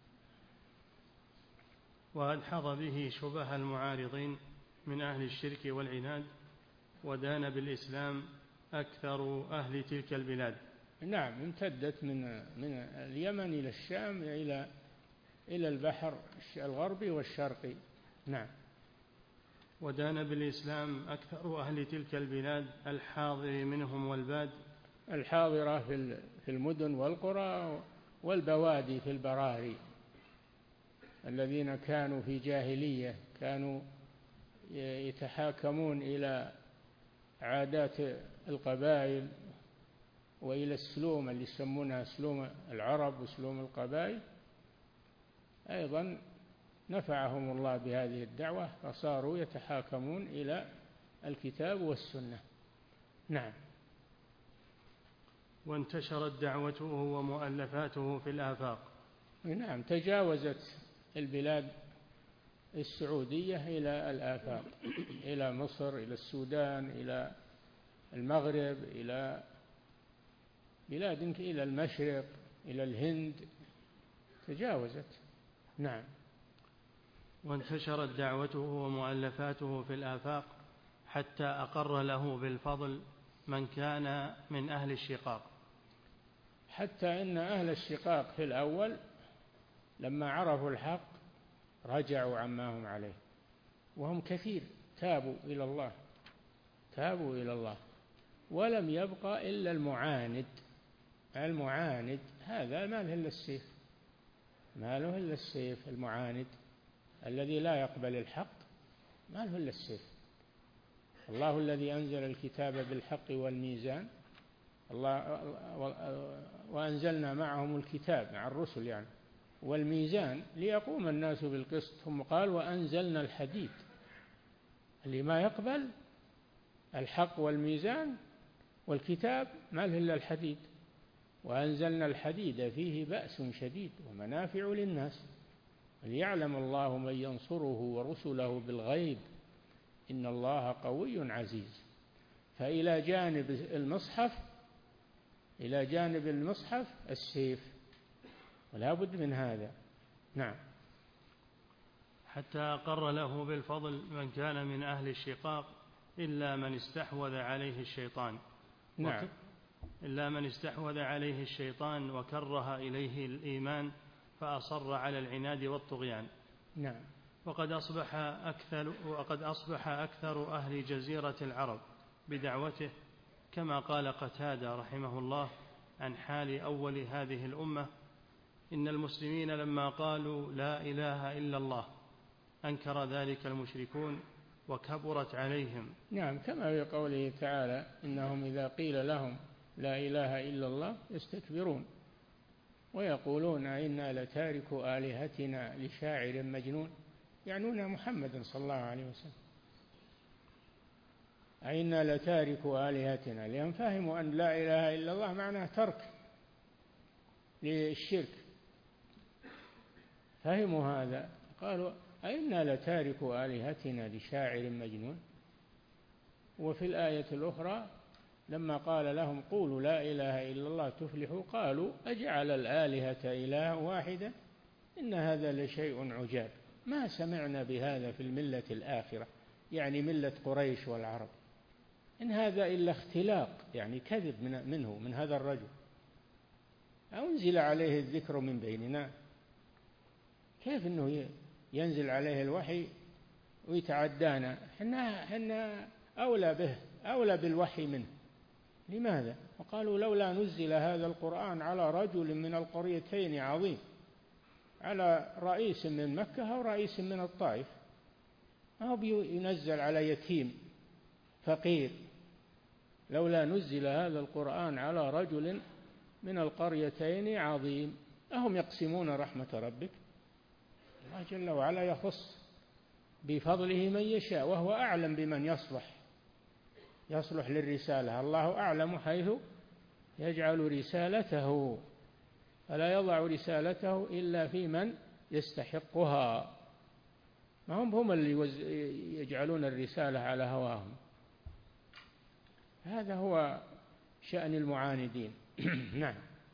وأدحض به شبه المعارضين من أهل الشرك والعناد، ودان بالإسلام أكثر أهل تلك البلاد. نعم، امتدت من اليمن إلى الشام إلى البحر الغربي والشرقي. نعم. ودان بالإسلام أكثر أهل تلك البلاد الحاضر منهم والباد، الحاضرة في المدن والقرى، والبوادي في البراري، الذين كانوا في جاهلية، كانوا يتحاكمون إلى عادات القبائل وإلى السلوم اللي يسمونها سلوم العرب وسلوم القبائل. أيضا نفعهم الله بهذه الدعوة، فصاروا يتحاكمون إلى الكتاب والسنة. نعم. وانتشرت دعوته ومؤلفاته في الآفاق. نعم، تجاوزت البلاد السعودية إلى الآفاق، إلى مصر، إلى السودان، إلى المغرب، إلى بلاد، إلى المشرق، إلى الهند، تجاوزت. نعم. وانتشرت دعوته ومؤلفاته في الآفاق حتى أقر له بالفضل من كان من أهل الشقاق، حتى إن أهل الشقاق في الأول لما عرفوا الحق رجعوا عما هم عليه، وهم كثير، تابوا إلى الله، ولم يبقى إلا المعاند. هذا ما له إلا السيف، المعاند الذي لا يقبل الحق ما له إلا السيف. الله الذي أنزل الكتاب بالحق والميزان، وأنزلنا معهم الكتاب، مع الرسل يعني، والميزان ليقوم الناس بالقسط. ثم قال: وأنزلنا الحديد. اللي ما يقبل الحق والميزان والكتاب ما له إلا الحديد. وأنزلنا الحديد فيه بأس شديد ومنافع للناس، وليعلم الله من ينصره ورسله بالغيب إن الله قوي عزيز. فإلى جانب المصحف السيف، ولا بد من هذا. نعم. حتى أقر له بالفضل من كان من أهل الشقاق إلا من استحوذ عليه الشيطان. نعم. إلا من استحوذ عليه الشيطان وكره إليه الإيمان فأصر على العناد والطغيان. نعم. وقد أصبح أكثر أهل جزيرة العرب بدعوته، كما قال قتادة رحمه الله عن حال أول هذه الأمة: إن المسلمين لما قالوا لا إله إلا الله أنكر ذلك المشركون وكبرت عليهم. نعم، كما في قوله تعالى: إنهم إذا قيل لهم لا إله إلا الله يستكبرون ويقولون إنا لتاركو آلهتنا لشاعر مجنون، يعنون محمدا صلى الله عليه وسلم. إنا لتاركو آلهتنا، لأن فهموا أن لا إله إلا الله معناه ترك للشرك، فهموا هذا قالوا أئنا لتاركو آلهتنا لشاعر مجنون. وفي الآية الأخرى لما قال لهم قولوا لا إله إلا الله تفلحوا قالوا أجعل الآلهة إله واحدة إن هذا لشيء عجاب، ما سمعنا بهذا في الملة الآخرة، يعني ملة قريش والعرب، إن هذا إلا اختلاق، يعني كذب منه من هذا الرجل، أنزل عليه الذكر من بيننا، كيف أنه ينزل عليه الوحي ويتعدانا؟ حنا أولى به، أولى بالوحي منه. لماذا؟ وقالوا لولا نزل هذا القرآن على رجل من القريتين عظيم، على رئيس من مكة أو رئيس من الطائف، أو ينزل على يتيم فقير. لولا نزل هذا القرآن على رجل من القريتين عظيم. أهم يقسمون رحمة ربك؟ الله جل وعلا يخص بفضله من يشاء، وهو أعلم بمن يصلح للرسالة. الله أعلم حيث يجعل رسالته، فلا يضع رسالته إلا في من يستحقها، ما هم اللي يجعلون الرسالة على هواهم. هذا هو شأن المعاندين. نعم.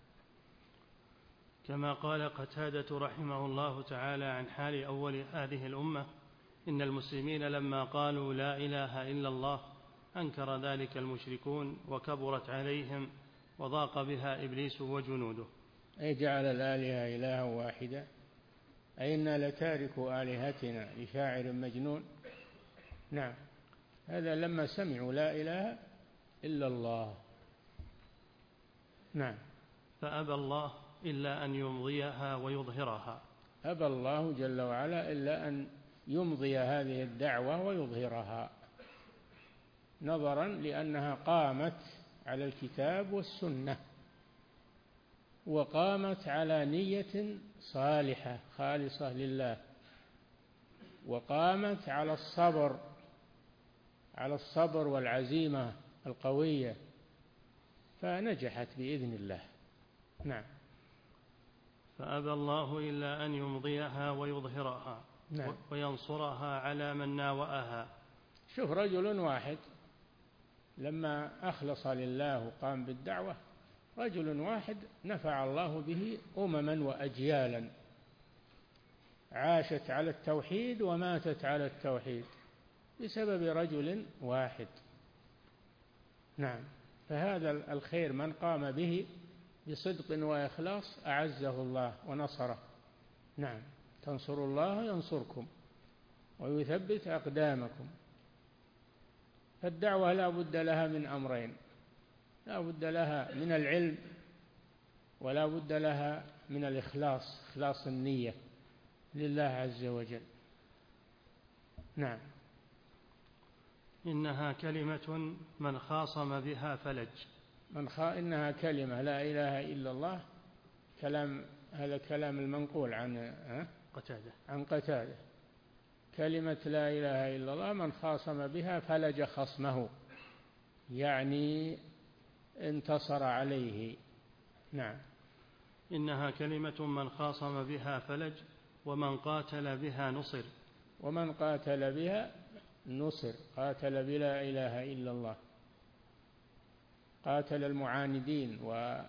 كما قال قتادة رحمه الله تعالى عن حال أول هذه الأمة: إن المسلمين لما قالوا لا إله إلا الله أنكر ذلك المشركون وكبرت عليهم وضاق بها إبليس وجنوده. أي جعل الآلهة إلها واحدة، أي إنا لتاركوا آلهتنا لشاعر مجنون. نعم، هذا لما سمعوا لا إله إلا الله. نعم. فأبى الله إلا أن يمضيها ويظهرها. أبى الله جل وعلا إلا أن يمضي هذه الدعوة ويظهرها، نظرا لأنها قامت على الكتاب والسنة، وقامت على نية صالحة خالصة لله، وقامت على الصبر والعزيمة القوية، فنجحت بإذن الله. نعم. فأبى الله إلا أن يمضيها ويظهرها. نعم. وينصرها على من ناوأها. شوف، رجل واحد لما أخلص لله وقام بالدعوة، رجل واحد نفع الله به أمما وأجيالا عاشت على التوحيد وماتت على التوحيد بسبب رجل واحد. نعم. فهذا الخير من قام به بصدق وإخلاص أعزه الله ونصره. نعم. تنصروا الله ينصركم ويثبت أقدامكم. فالدعوة لا بد لها من أمرين: لا بد لها من العلم، ولا بد لها من الإخلاص، إخلاص النية لله عز وجل. نعم. إنها كلمة من خاصم بها فلج. إنها كلمة لا إله إلا الله، هذا كلام المنقول عن قتادة. كلمة لا إله إلا الله من خاصم بها فلج خصمه، يعني انتصر عليه. نعم. إنها كلمة من خاصم بها فلج ومن قاتل بها نصر. ومن قاتل بها نصر، قاتل بلا إله إلا الله، قاتل المعاندين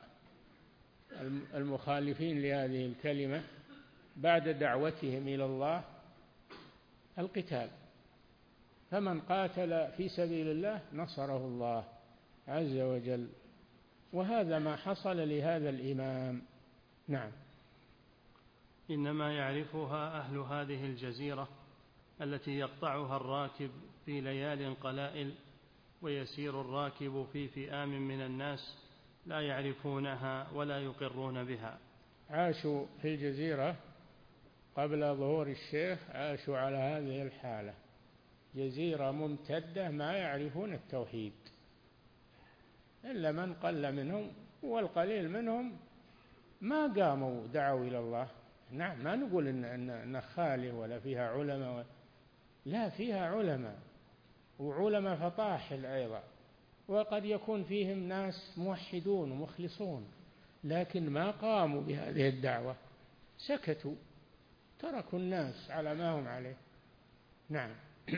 والمخالفين لهذه الكلمة بعد دعوتهم إلى الله القتال. فمن قاتل في سبيل الله نصره الله عز وجل، وهذا ما حصل لهذا الإمام. نعم. إنما يعرفها أهل هذه الجزيرة التي يقطعها الراكب في ليال قلائل، ويسير الراكب في فئام من الناس لا يعرفونها ولا يقرون بها. عاشوا في الجزيرة قبل ظهور الشيخ، عاشوا على هذه الحالة، جزيرة ممتدة ما يعرفون التوحيد إلا من قل منهم، والقليل منهم ما قاموا دعوا إلى الله. نعم، ما نقول إن خالي ولا فيها علماء، لا، فيها علماء، وعلماء فطاحل أيضا، وقد يكون فيهم ناس موحدون ومخلصون، لكن ما قاموا بهذه الدعوة، سكتوا، تركوا الناس على ما هم عليه. نعم.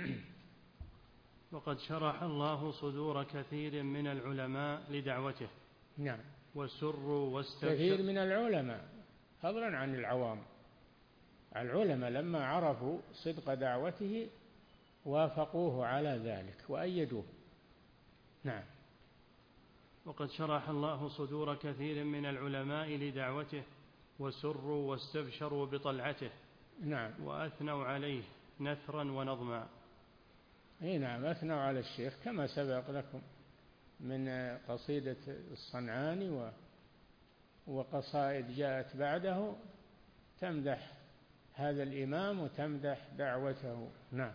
وقد شرح الله صدور كثير من العلماء لدعوته. نعم. وسروا واستبشروا. كثير من العلماء فضلا عن العوام، العلماء لما عرفوا صدق دعوته وافقوه على ذلك وأيدوه. نعم. وقد شرح الله صدور كثير من العلماء لدعوته، وسروا واستبشروا بطلعته. نعم. وأثنوا عليه نثرا ونظما. نعم، أثنوا على الشيخ كما سبق لكم من قصيدة الصنعاني وقصائد جاءت بعده تمدح هذا الإمام وتمدح دعوته. نعم.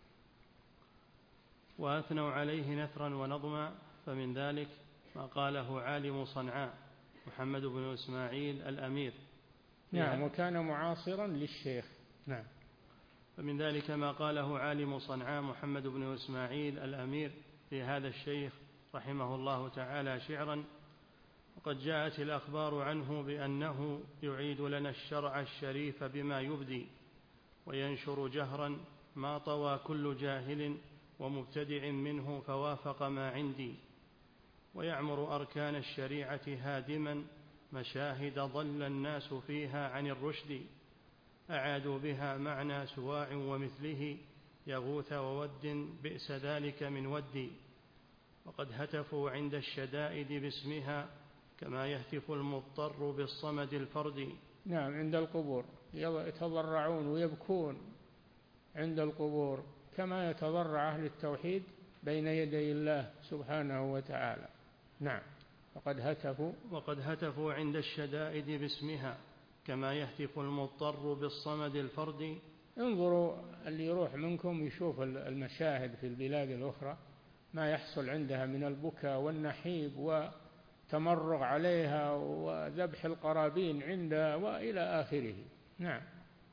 وأثنوا عليه نثرا ونظما، فمن ذلك ما قاله عالم صنعاء محمد بن إسماعيل الأمير. نعم، وكان معاصرا للشيخ. نعم. فمن ذلك ما قاله عالم صنعاء محمد بن إسماعيل الأمير في هذا الشيخ رحمه الله تعالى شعرا: وقد جاءت الأخبار عنه بأنه يعيد لنا الشرع الشريف بما يبدي، وينشر جهرا ما طوى كل جاهل ومبتدع منه فوافق ما عندي، ويعمر أركان الشريعة هادما مشاهد ضل الناس فيها عن الرشد، أعادوا بها معنى سواع ومثله يغوث وود بئس ذلك من ودي، وقد هتفوا عند الشدائد باسمها كما يهتف المضطر بالصمد الفردي. نعم، عند القبور يتضرعون ويبكون عند القبور كما يتضرع أهل التوحيد بين يدي الله سبحانه وتعالى. نعم. وقد هتفوا عند الشدائد باسمها كما يهتف المضطر بالصمد الفردي. انظروا اللي يروح منكم يشوف المشاهد في البلاد الأخرى ما يحصل عندها من البكاء والنحيب وتمرغ عليها وذبح القرابين عندها وإلى آخره. نعم.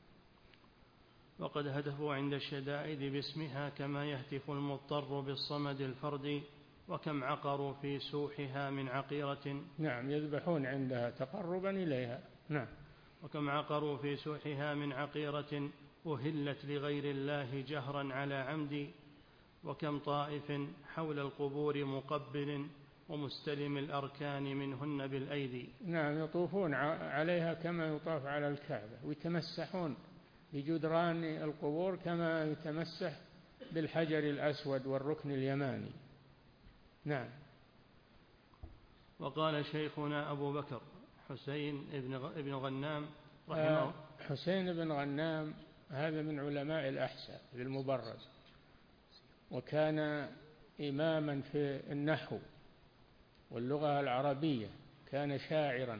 وقد هتفوا عند الشدائد باسمها كما يهتف المضطر بالصمد الفردي، وكم عقروا في سوحها من عقيرة. نعم، يذبحون عندها تقربا إليها. نعم. وكم عقروا في سوحها من عقيرة أهلت لغير الله جهرا على عمد، وكم طائف حول القبور مقبل ومستلم الأركان منهن بالأيدي. نعم، يطوفون عليها كما يطاف على الكعبة، ويتمسحون بجدران القبور كما يتمسح بالحجر الأسود والركن اليماني. نعم. وقال شيخنا أبو بكر حسين بن غنام رحمه حسين بن غنام هذا من علماء الأحساء للمبرز، وكان إماما في النحو واللغة العربية، كان شاعرا.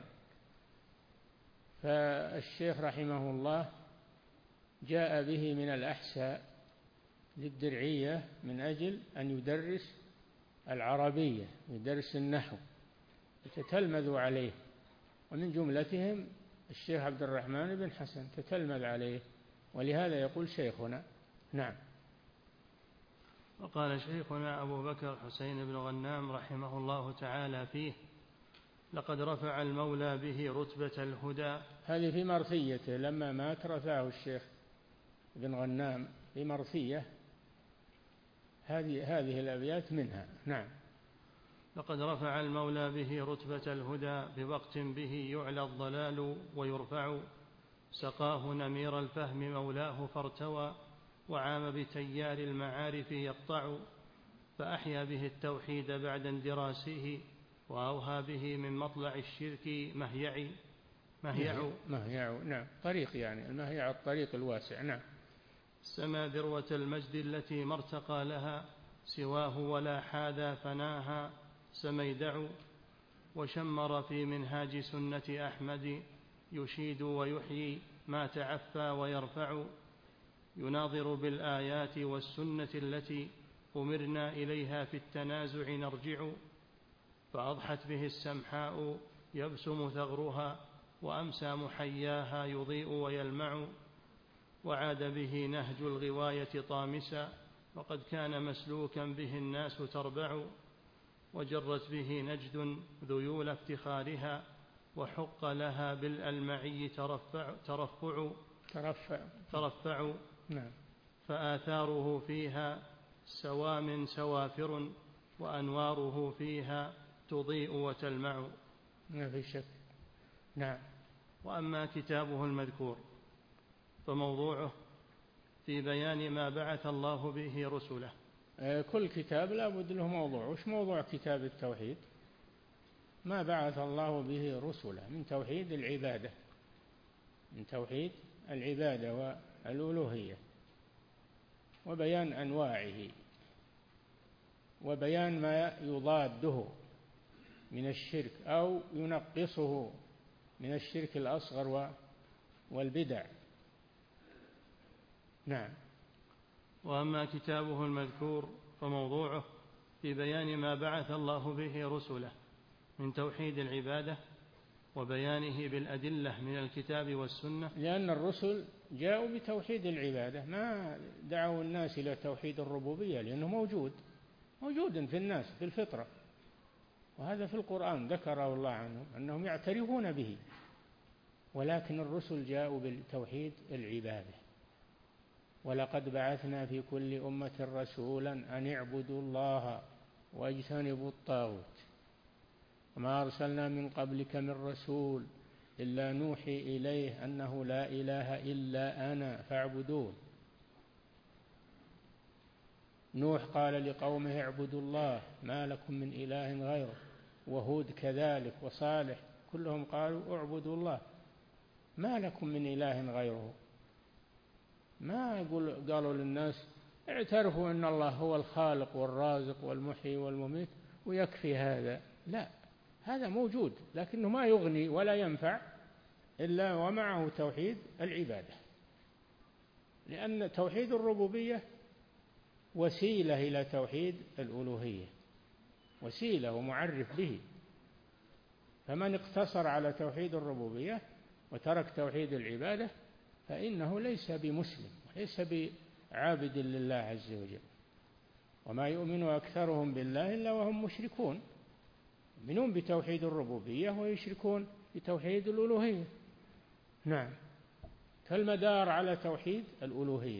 فالشيخ رحمه الله جاء به من الأحساء للدرعية من أجل أن يدرس العربية، يدرس النحو، يتتلمذوا عليه، ومن جملتهم الشيخ عبد الرحمن بن حسن تتلمذ عليه، ولهذا يقول شيخنا. نعم. وقال شيخنا أبو بكر حسين بن غنام رحمه الله تعالى فيه: لقد رفع المولى به رتبة الهدى. هذه في مرثيته لما مات رفعه الشيخ بن غنام في مرثية هذه الأبيات منها. نعم. لقد رفع المولى به رتبة الهدى بوقت به يعلى الضلال ويرفع، سقاه نمير الفهم مولاه فارتوى، وعام بتيار المعارف يقطع، فأحيا به التوحيد بعد اندراسه، وأوهى به من مطلع الشرك مهيع. نعم، طريق، يعني المهيع الطريق الواسع. نعم. سما ذروة المجد التي ما ارتقى لها سواه، ولا حاذا فناها سميدع، وشمر في منهاج سنة أحمد يشيد ويحيي ما تعفى ويرفع، يناظر بالآيات والسنة التي أمرنا إليها في التنازع نرجع، فأضحت به السمحاء يبسم ثغرها، وأمسى محياها يضيء ويلمع، وعاد به نهج الغواية طامسا، وقد كان مسلوكا به الناس تربع، وجرت به نجد ذيول افتخارها، وحق لها بالألمعي ترفع. نعم. فآثاره فيها سوام سوافر، وأنواره فيها تضيء وتلمع. ما في شك. نعم. وأما كتابه المذكور فموضوعه في بيان ما بعث الله به رسله. كل كتاب لا بد له موضوع. وش موضوع كتاب التوحيد؟ ما بعث الله به رسله من توحيد العبادة، من توحيد العبادة والألوهية، وبيان أنواعه، وبيان ما يضاده من الشرك أو ينقصه من الشرك الأصغر والبدع. نعم. وأما كتابه المذكور فموضوعه في بيان ما بعث الله به رسله من توحيد العبادة، وبيانه بالأدلة من الكتاب والسنة. لأن الرسل جاءوا بتوحيد العبادة، ما دعوا الناس إلى توحيد الربوبية، لأنه موجود في الناس في الفطرة، وهذا في القرآن ذكره الله عنهم أنهم يعترفون به، ولكن الرسل جاءوا بتوحيد العبادة. ولقد بعثنا في كل أمة رسولا أن اعبدوا الله واجتنبوا الطاغوت، وما أرسلنا من قبلك من رسول إلا نوحي إليه أنه لا إله إلا أنا فاعبدون. نوح قال لقومه اعبدوا الله ما لكم من إله غيره، وهود كذلك، وصالح، كلهم قالوا اعبدوا الله ما لكم من إله غيره. ما قالوا للناس اعترفوا أن الله هو الخالق والرازق والمحيي والمميت ويكفي هذا، لا، هذا موجود لكنه ما يغني ولا ينفع إلا ومعه توحيد العبادة، لأن توحيد الربوبية وسيلة إلى توحيد الألوهية، وسيلة ومعرف به. فمن اقتصر على توحيد الربوبية وترك توحيد العبادة فإنه ليس بمسلم وليس بعابد لله عز وجل. وما يؤمن أكثرهم بالله إلا وهم مشركون، يؤمنون بتوحيد الربوبية ويشركون بتوحيد الألوهية. نعم. فالمدار على توحيد الألوهية.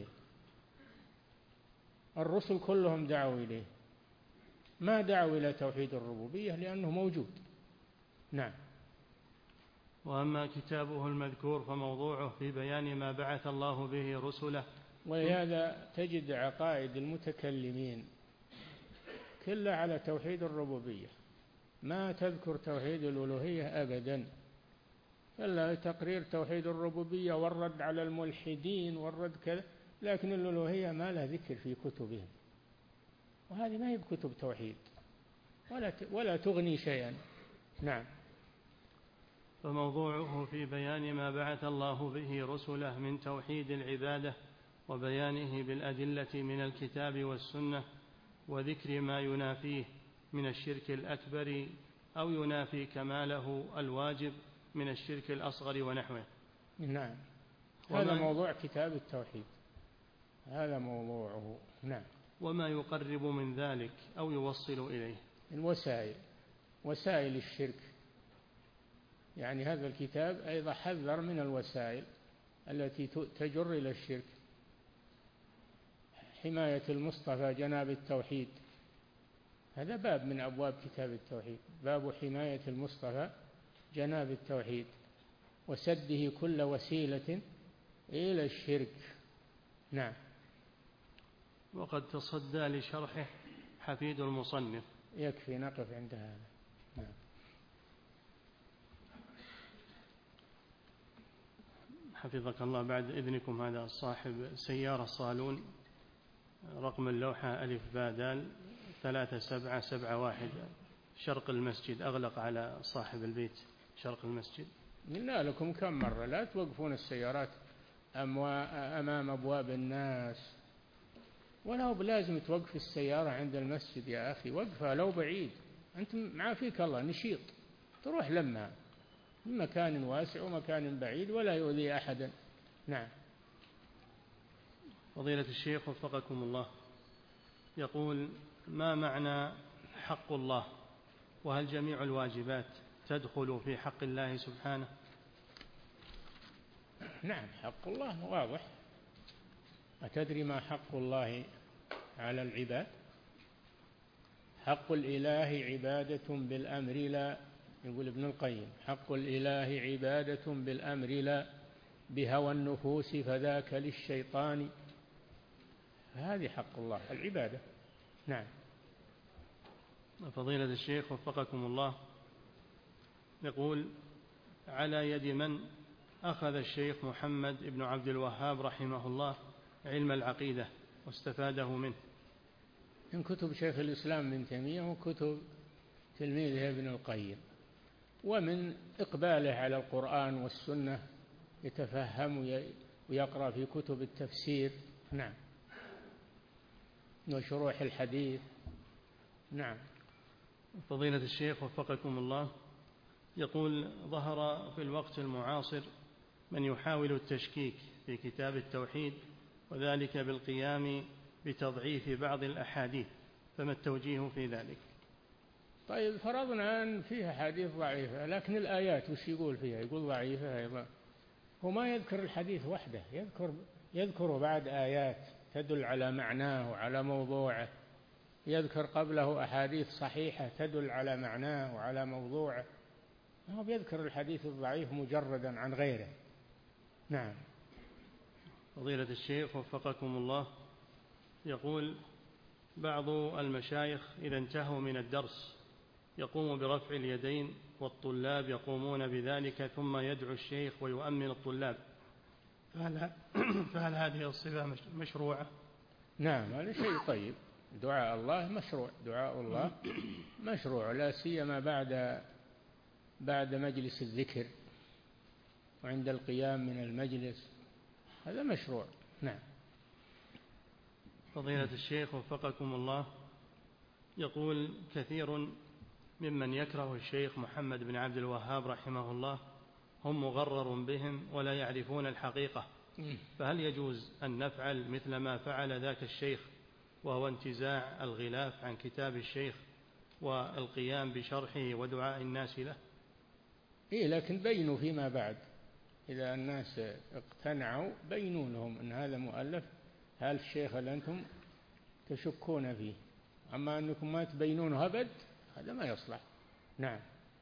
الرسل كلهم دعوا إليه، ما دعوا إلى توحيد الربوبية لأنه موجود. نعم. وأما كتابه المذكور فموضوعه في بيان ما بعث الله به رسله. ولهذا تجد عقائد المتكلمين كلها على توحيد الربوبية، ما تذكر توحيد الألوهية أبدا، إلا تقرير توحيد الربوبية والرد على الملحدين والرد كذا، لكن الألوهية ما لها ذكر في كتبهم، وهذه ما هي بكتب توحيد ولا تغني شيئا. نعم. فموضوعه في بيان ما بعث الله به رسله من توحيد العبادة، وبيانه بالأدلة من الكتاب والسنة، وذكر ما ينافيه من الشرك الأكبر أو ينافي كماله الواجب من الشرك الأصغر ونحوه. نعم. هذا موضوع كتاب التوحيد، هذا موضوعه. نعم. وما يقرب من ذلك أو يوصل إليه. الوسائل، وسائل الشرك، يعني هذا الكتاب أيضا حذر من الوسائل التي تجر إلى الشرك. حماية المصطفى جناب التوحيد، هذا باب من أبواب كتاب التوحيد، باب حماية المصطفى جناب التوحيد وسده كل وسيلة إلى الشرك. نعم. وقد تصدى لشرحه حفيد المصنف. يكفي نقف عند هذا. نعم. حفظك الله، بعد إذنكم هذا صاحب سيارة صالون رقم اللوحة ألف بادال 3771 شرق المسجد، أغلق على صاحب البيت شرق المسجد. قلنا لكم كم مرة لا توقفون السيارات أمام أبواب الناس، ولا بلازم توقف السيارة عند المسجد يا أخي، وقفها لو بعيد، أنت معافيك الله نشيط، تروح لما مكان واسع ومكان بعيد ولا يؤذي أحدا. نعم. فضيلة الشيخ وفقكم الله، يقول: ما معنى حق الله؟ وهل جميع الواجبات تدخل في حق الله سبحانه؟ نعم، حق الله واضح. أتدري ما حق الله على العباد؟ حق الإله عبادة بالأمر لا، يقول ابن القيم: حق الإله عبادة بالأمر لا، بهوى النفوس فذاك للشيطان. هذه حق الله العبادة. نعم. فضيلة الشيخ وفقكم الله، يقول: على يد من أخذ الشيخ محمد بن عبد الوهاب رحمه الله علم العقيدة واستفاده منه؟ من كتب شيخ الإسلام ابن تيمية وكتب تلميذه ابن القيم، ومن إقباله على القرآن والسنة، يتفهم ويقرأ في كتب التفسير. نعم. وشروح الحديث. نعم. فضيلة الشيخ وفقكم الله، يقول: ظهر في الوقت المعاصر من يحاول التشكيك في كتاب التوحيد، وذلك بالقيام بتضعيف بعض الأحاديث، فما التوجيه في ذلك؟ طيب، فرضنا أن فيها حديث ضعيفة، لكن الآيات وش يقول فيها؟ يقول ضعيفة أيضا. هو ما يذكر الحديث وحده، يذكر بعد آيات تدل على معناه وعلى موضوعه، يذكر قبله أحاديث صحيحة تدل على معناه وعلى موضوعه، هو بيذكر الحديث الضعيف مجردا عن غيره. نعم. فضيلة الشيخ وفقكم الله، يقول: بعض المشايخ إذا انتهوا من الدرس يقوم برفع اليدين، والطلاب يقومون بذلك، ثم يدعو الشيخ ويؤمن الطلاب، فهل هذه الصفة مشروعة؟ نعم، هذا شيء طيب، دعاء الله مشروع، دعاء الله مشروع، لا سيما بعد مجلس الذكر وعند القيام من المجلس، هذا مشروع. نعم. فضيلة الشيخ وفقكم الله، يقول: كثير ممن يكره الشيخ محمد بن عبد الوهاب رحمه الله هم مغرر بهم ولا يعرفون الحقيقة، فهل يجوز أن نفعل مثل ما فعل ذاك الشيخ، وهو انتزاع الغلاف عن كتاب الشيخ والقيام بشرحه ودعاء الناس له؟ إيه، لكن بينوا فيما بعد، إذا الناس اقتنعوا بينوا لهم أن هذا مؤلف هذا الشيخ اللي أنتم تشكون فيه، أما أنكم ما تبينونه أبد هذا ما يصلح. نعم.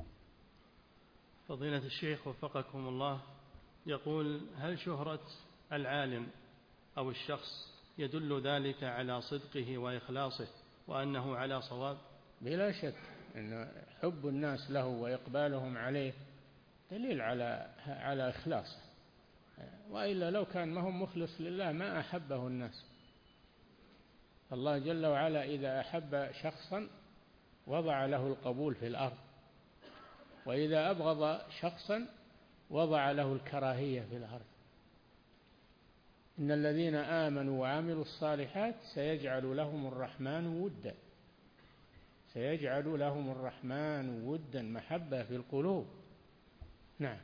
فضيلة الشيخ وفقكم الله، يقول: هل شهرة العالم أو الشخص يدل ذلك على صدقه وإخلاصه وأنه على صواب؟ بلا شك أن حب الناس له وإقبالهم عليه دليل على إخلاصه، وإلا لو كان ما هو مخلص لله ما أحبه الناس. الله جل وعلا إذا أحب شخصا وضع له القبول في الأرض، وإذا أبغض شخصا وضع له الكراهية في الأرض. إن الذين آمنوا وعملوا الصالحات سيجعل لهم الرحمن ودا، سيجعل لهم الرحمن ودا، محبة في القلوب. نعم.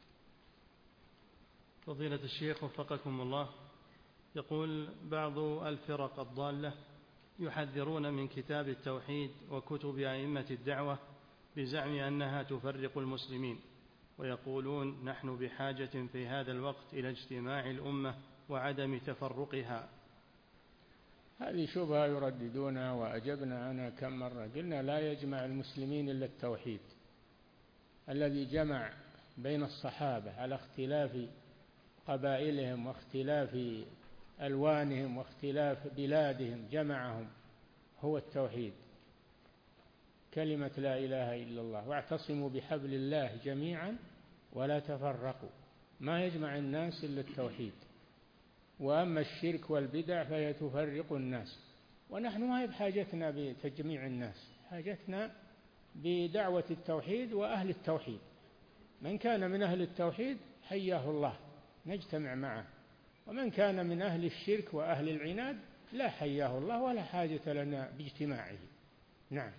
فضيلة الشيخ وفقكم الله، يقول: بعض الفرق الضالة يحذرون من كتاب التوحيد وكتب أئمة الدعوة بزعم أنها تفرق المسلمين، ويقولون: نحن بحاجة في هذا الوقت إلى اجتماع الأمة وعدم تفرقها، هذه شبهة يرددونها وأجبنا عنها كم مرة، قلنا لا يجمع المسلمين إلا التوحيد الذي جمع بين الصحابة على اختلاف قبائلهم واختلاف ألوانهم واختلاف بلادهم، جمعهم هو التوحيد، كلمة لا إله إلا الله، واعتصموا بحبل الله جميعا ولا تفرقوا، ما يجمع الناس إلا التوحيد. وأما الشرك والبدع فهي تفرق الناس، ونحن ما هي بحاجتنا بتجميع الناس، حاجتنا بدعوة التوحيد وأهل التوحيد. من كان من أهل التوحيد حياه الله نجتمع معه، ومن كان من أهل الشرك وأهل العناد لا حياه الله ولا حاجة لنا باجتماعه. نعم.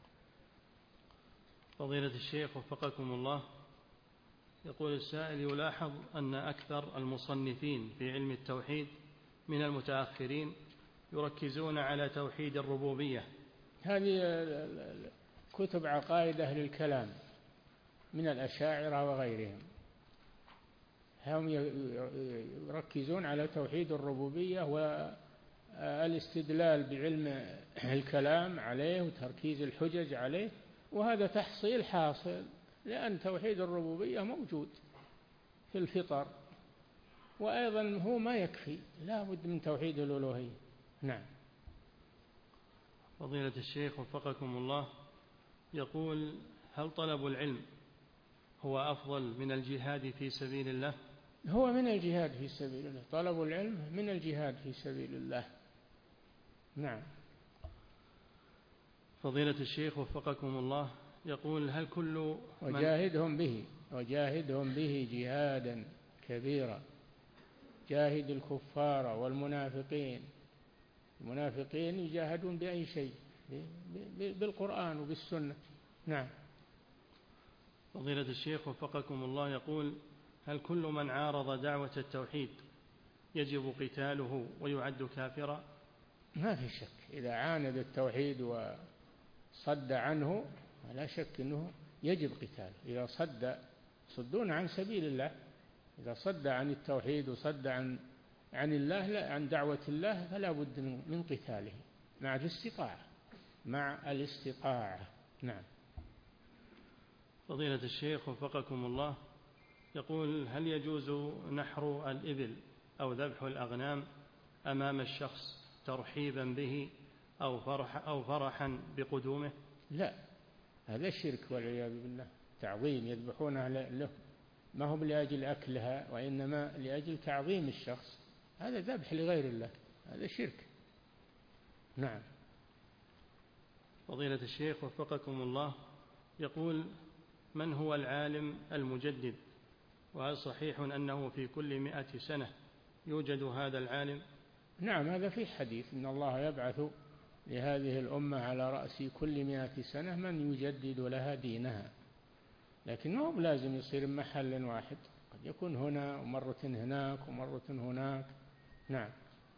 فضيلة الشيخ وفقكم الله، يقول السائل: يلاحظ أن أكثر المصنفين في علم التوحيد من المتأخرين يركزون على توحيد الربوبية. هذه كتب عقائد أهل الكلام من الأشاعرة وغيرهم، هم يركزون على توحيد الربوبية والاستدلال بعلم الكلام عليه وتركيز الحجج عليه، وهذا تحصيل حاصل، لأن توحيد الربوبية موجود في الفطر، وأيضا هو ما يكفي، لا بد من توحيد الألوهية. نعم. فضيلة الشيخ وفقكم الله، يقول: هل طلب العلم هو أفضل من الجهاد في سبيل الله؟ هو من الجهاد في سبيل الله، طلب العلم من الجهاد في سبيل الله. نعم. فضيلة الشيخ وفقكم الله، يقول: هل كل وجاهدهم به جهادا كبيرا، جاهد الكفار والمنافقين، المنافقين يجاهدون بأي شيء، بالقرآن وبالسنة. نعم. فضيلة الشيخ وفقكم الله، يقول: هل كل من عارض دعوة التوحيد يجب قتاله ويعد كافرا؟ ما في شك، إذا عاند التوحيد وصد عنه لا شك أنه يجب قتاله. إذا صدون عن سبيل الله، إذا صد عن التوحيد وصد عن الله، لا عن دعوة الله، فلا بد من قتاله مع الاستطاعة. نعم. فضيلة الشيخ وفقكم الله، يقول: هل يجوز نحر الإبل أو ذبح الأغنام أمام الشخص ترحيبا به أو فرحا بقدومه؟ لا، هذا الشرك والعياذ بالله، تعظيم يذبحونها له، ما هو لأجل أكلها، وإنما لأجل تعظيم الشخص، هذا ذبح لغير الله، هذا شرك. نعم. فضيلة الشيخ وفقكم الله، يقول: من هو العالم المجدد، وهل صحيح أنه في كل 100 سنة يوجد هذا العالم؟ نعم، هذا في حديث إن الله يبعث لهذه الأمة على رأس كل 100 سنة من يجدد لها دينها، لكنه لازم يصير محل واحد، قد يكون هنا ومرة هناك ومرة هناك. نعم.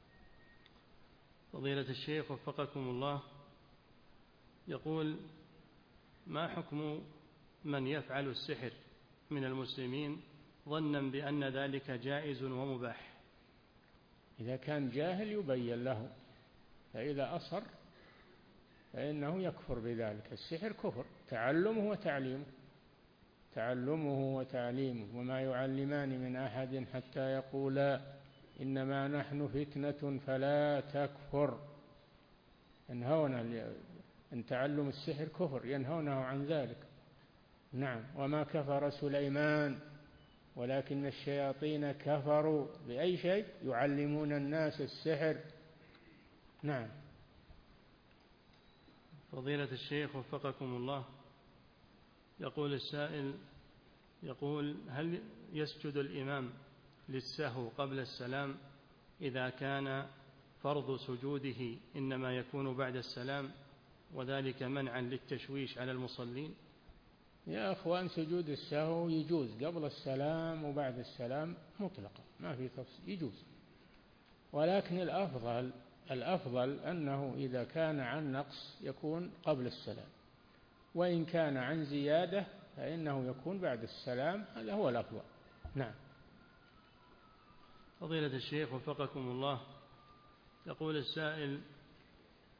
فضيلة الشيخ وفقكم الله، يقول: ما حكم من يفعل السحر من المسلمين ظنا بأن ذلك جائز ومباح؟ إذا كان جاهل يبين له، فإذا أصر فإنه يكفر بذلك. السحر كفر، تعلمه وتعليمه، وما يعلمان من أحد حتى يقولا إنما نحن فتنة فلا تكفر، ينهون أن تعلم السحر كفر، ينهونه عن ذلك. نعم. وما كفر سليمان ولكن الشياطين كفروا بأي شيء؟ يعلمون الناس السحر. نعم. فضيلة الشيخ وفقكم الله، يقول السائل: هل يسجد الإمام للسهو قبل السلام إذا كان فرض سجوده إنما يكون بعد السلام، وذلك منعا للتشويش على المصلين؟ يا أخوان، سجود السهو يجوز قبل السلام وبعد السلام مطلقا، ما في تفصيل، يجوز، ولكن الأفضل أنه إذا كان عن نقص يكون قبل السلام، وإن كان عن زيادة فإنه يكون بعد السلام، هذا هو الأفضل. نعم. فضيلة الشيخ وفقكم الله، يقول السائل: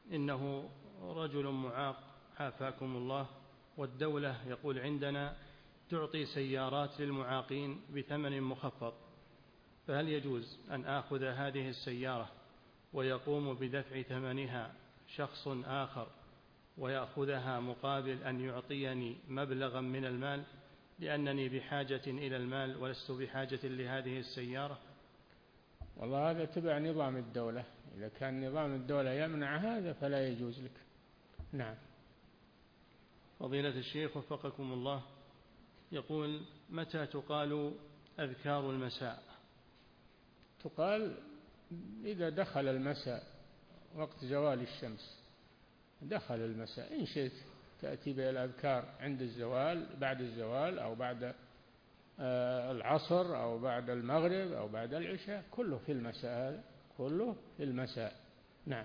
إنه رجل معاق عافاكم الله، والدولة يقول عندنا تعطي سيارات للمعاقين بثمن مخفض، فهل يجوز أن آخذ هذه السيارة ويقوم بدفع ثمنها شخص آخر ويأخذها مقابل أن يعطيني مبلغا من المال، لأنني بحاجة إلى المال ولست بحاجة لهذه السيارة؟ والله هذا تبع نظام الدولة، إذا كان نظام الدولة يمنع هذا فلا يجوز لك. نعم. فضيلة الشيخ وفقكم الله، يقول متى تقال أذكار المساء؟ تقال إذا دخل المساء، وقت زوال الشمس دخل المساء، إن شئت تأتي بالأذكار عند الزوال، بعد الزوال، أو بعد العصر، أو بعد المغرب، أو بعد العشاء، كله في المساء، هذا كله في المساء. نعم.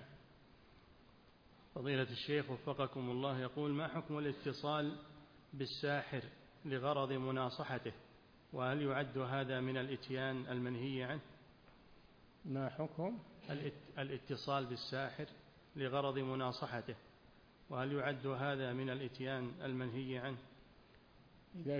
فضيلة الشيخ وفقكم الله، يقول ما حكم الاتصال بالساحر لغرض مناصحته، وهل يعد هذا من الإتيان المنهي عنه؟ ما حكم الاتصال بالساحر لغرض مناصحته، وهل يعد هذا من الإتيان المنهي عنه؟ إذا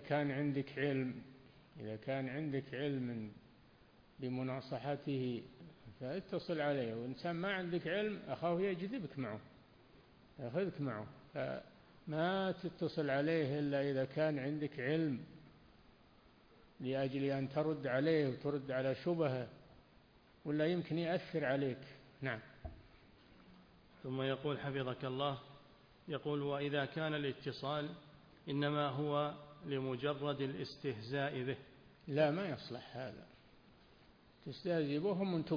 كان عندك علم بمناصحته فاتصل عليه، وإنسان ما عندك علم أخاه يجذبك معه، يأخذك معه، فما تتصل عليه إلا إذا كان عندك علم لأجل أن ترد عليه وترد على شبهه، ولا يمكن يأثر عليك. نعم. ثم يقول حفظك الله، يقول وإذا كان الاتصال إنما هو لمجرد الاستهزاء به؟ لا، ما يصلح هذا، تستهزئ بهم من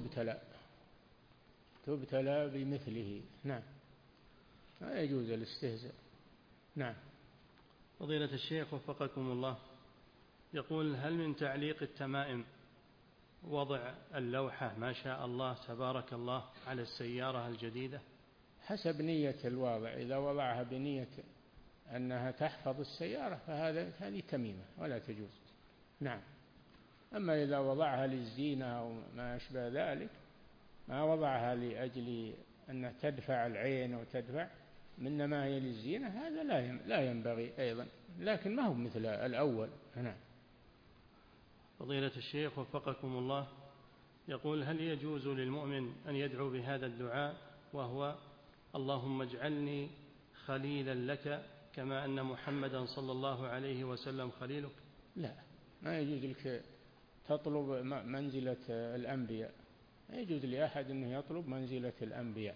تبتلى بمثله. نعم، لا يجوز الاستهزاء. نعم. فضيلة الشيخ وفقكم الله، يقول هل من تعليق التمائم وضع اللوحة ما شاء الله تبارك الله على السيارة الجديدة؟ حسب نية الواضع، إذا وضعها بنية أنها تحفظ السيارة هذه تميمة ولا تجوز. نعم. أما إذا وضعها للزينة أو ما أشبه ذلك، ما وضعها لأجل أن تدفع العين وتدفع، إنما هي للزينة، هذا لا ينبغي أيضا، لكن ما هو مثل الأول. نعم. فضيلة الشيخ وفقكم الله، يقول هل يجوز للمؤمن أن يدعو بهذا الدعاء وهو اللهم اجعلني خليلا لك كما أن محمدا صلى الله عليه وسلم خليلك؟ لا، ما يجوز لك تطلب منزلة الأنبياء، ما يجوز لأحد أنه يطلب منزلة الأنبياء،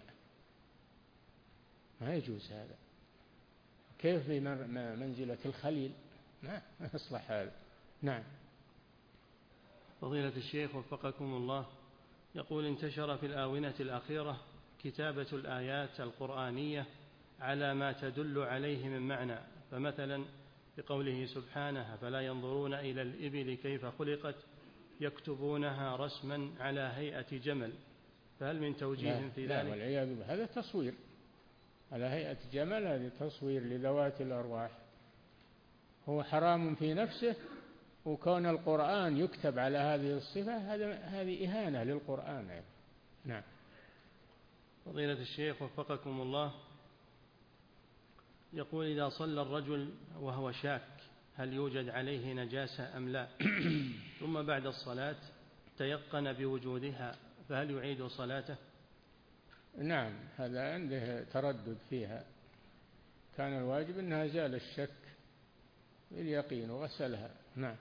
ما يجوز هذا. كيف منزلة الخليل؟ ما يصلح هذا. نعم. فضيلة الشيخ وفقكم الله، يقول انتشر في الآونة الأخيرة كتابة الآيات القرآنية على ما تدل عليه من معنى، فمثلا بقوله سبحانه فلا ينظرون إلى الإبل كيف خلقت يكتبونها رسما على هيئة جمل، فهل من توجيه في ذلك؟ لا، والعياذ بالله، هذا تصوير على هيئة جمل، هذا تصوير لذوات الأرواح، هو حرام في نفسه، وكون القرآن يكتب على هذه الصفة هذه إهانة للقرآن. نعم. فضيلة الشيخ وفقكم الله، يقول إذا صلى الرجل وهو شاك هل يوجد عليه نجاسة أم لا، ثم بعد الصلاة تيقن بوجودها، فهل يعيد صلاته؟ نعم، هذا عنده تردد فيها، كان الواجب أنها زال الشك باليقين وغسلها. نعم.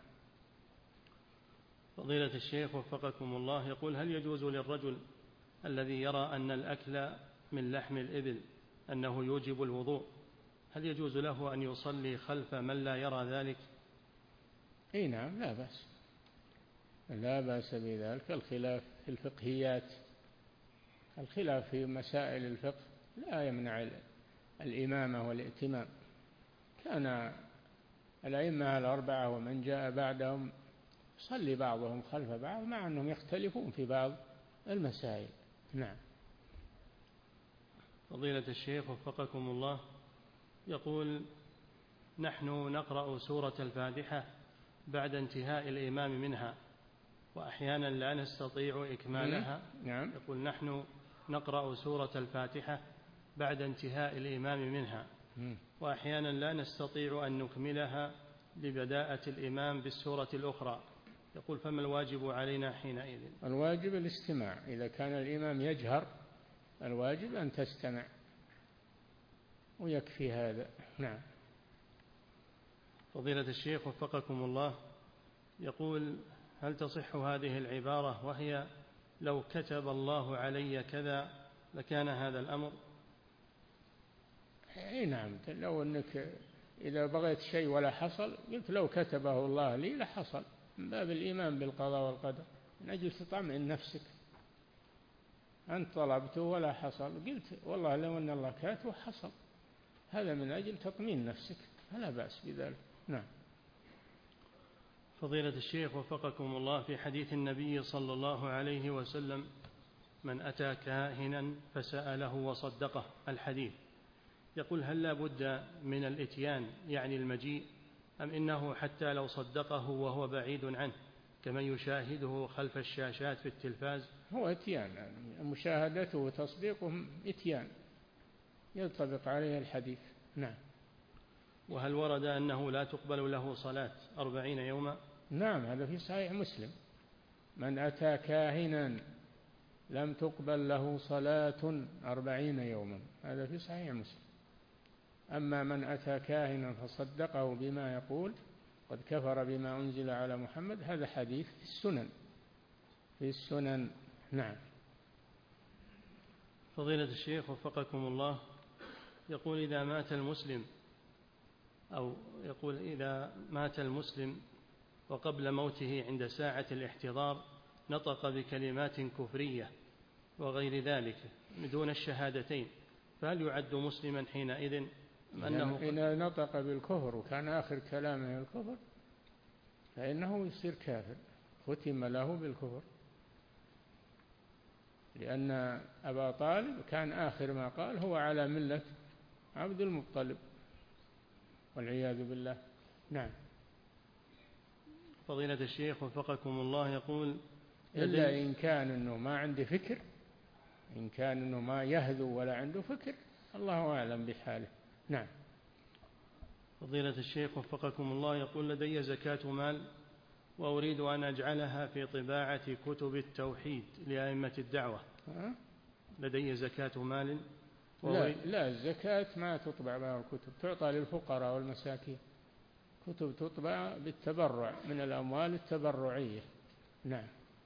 فضيلة الشيخ وفقكم الله، يقول هل يجوز للرجل الذي يرى أن الأكل من لحم الإبل أنه يوجب الوضوء، هل يجوز له أن يصلي خلف من لا يرى ذلك؟ أي نعم، لا بأس بذلك. الخلاف في الفقهيات، الخلاف في مسائل الفقه لا يمنع الإمامة والائتمام. كان الأئمة الأربعة ومن جاء بعدهم صلي بعضهم خلف بعض، مع أنهم يختلفون في بعض المسائل. نعم. فضيلة الشيخ وفقكم الله، يقول نحن نقرأ سورة الفاتحة بعد انتهاء الإمام منها، وأحيانا لا نستطيع إكمالها. نعم. يقول نحن نقرأ سورة الفاتحة بعد انتهاء الإمام منها، وأحيانا لا نستطيع أن نكملها لبداءة الإمام بالسورة الأخرى. يقول فما الواجب علينا حينئذ؟ الواجب الاستماع. إذا كان الإمام يجهر الواجب أن تستمع ويكفي هذا. نعم. فضيلة الشيخ وفقكم الله، يقول هل تصح هذه العبارة وهي لو كتب الله علي كذا لكان هذا الأمر؟ أي نعم. لو أنك إذا بغيت شيء ولا حصل قلت لو كتبه الله لي لحصل، من باب الإيمان بالقضاء والقدر، من أجل تطمئن نفسك. أنت طلبته ولا حصل قلت والله لو أن الله كاتبه حصل، هذا من أجل تطمئن نفسك، فلا بأس بذلك. نعم. فضيلة الشيخ وفقكم الله، في حديث النبي صلى الله عليه وسلم من أتى كاهنا فسأله وصدقه الحديث، يقول هل لا بد من الإتيان يعني المجيء، أم إنه حتى لو صدقه وهو بعيد عنه كمن يشاهده خلف الشاشات في التلفاز؟ هو إتيان، يعني مشاهدته وتصديقه إتيان ينطبق عليه الحديث. نعم. وهل ورد أنه لا تقبل له صلاة 40 يوما؟ نعم، هذا في صحيح مسلم، من أتى كاهنا لم تقبل له صلاة 40 يوما، هذا في صحيح مسلم. أما من أتى كاهنا فصدقه بما يقول قد كفر بما أنزل على محمد، هذا حديث في السنن. نعم. فضيلة الشيخ وفقكم الله، يقول إذا مات المسلم وقبل موته عند ساعة الاحتضار نطق بكلمات كفرية وغير ذلك دون الشهادتين، فهل يعد مسلما حينئذ؟ إذا نطق بالكفر وكان آخر كلامه الكفر فإنه يصير كافر، ختم له بالكفر، لأن أبا طالب كان آخر ما قال هو على ملة عبد المطلب والعياذ بالله. نعم. فضيلة الشيخ وفقكم الله، يقول إلا إن كان أنه ما عنده فكر، إن كان أنه ما يهذو ولا عنده فكر، الله أعلم بحاله. نعم. فضيلة الشيخ وفقكم الله، يقول لدي زكاة مال وأريد أن أجعلها في طباعة كتب التوحيد لأئمة الدعوة. لدي زكاة مال لا الزكاة ما تطبع بها الكتب، تعطى للفقراء والمساكين، كتب تطبع بالتبرع من الأموال التبرعية. نعم.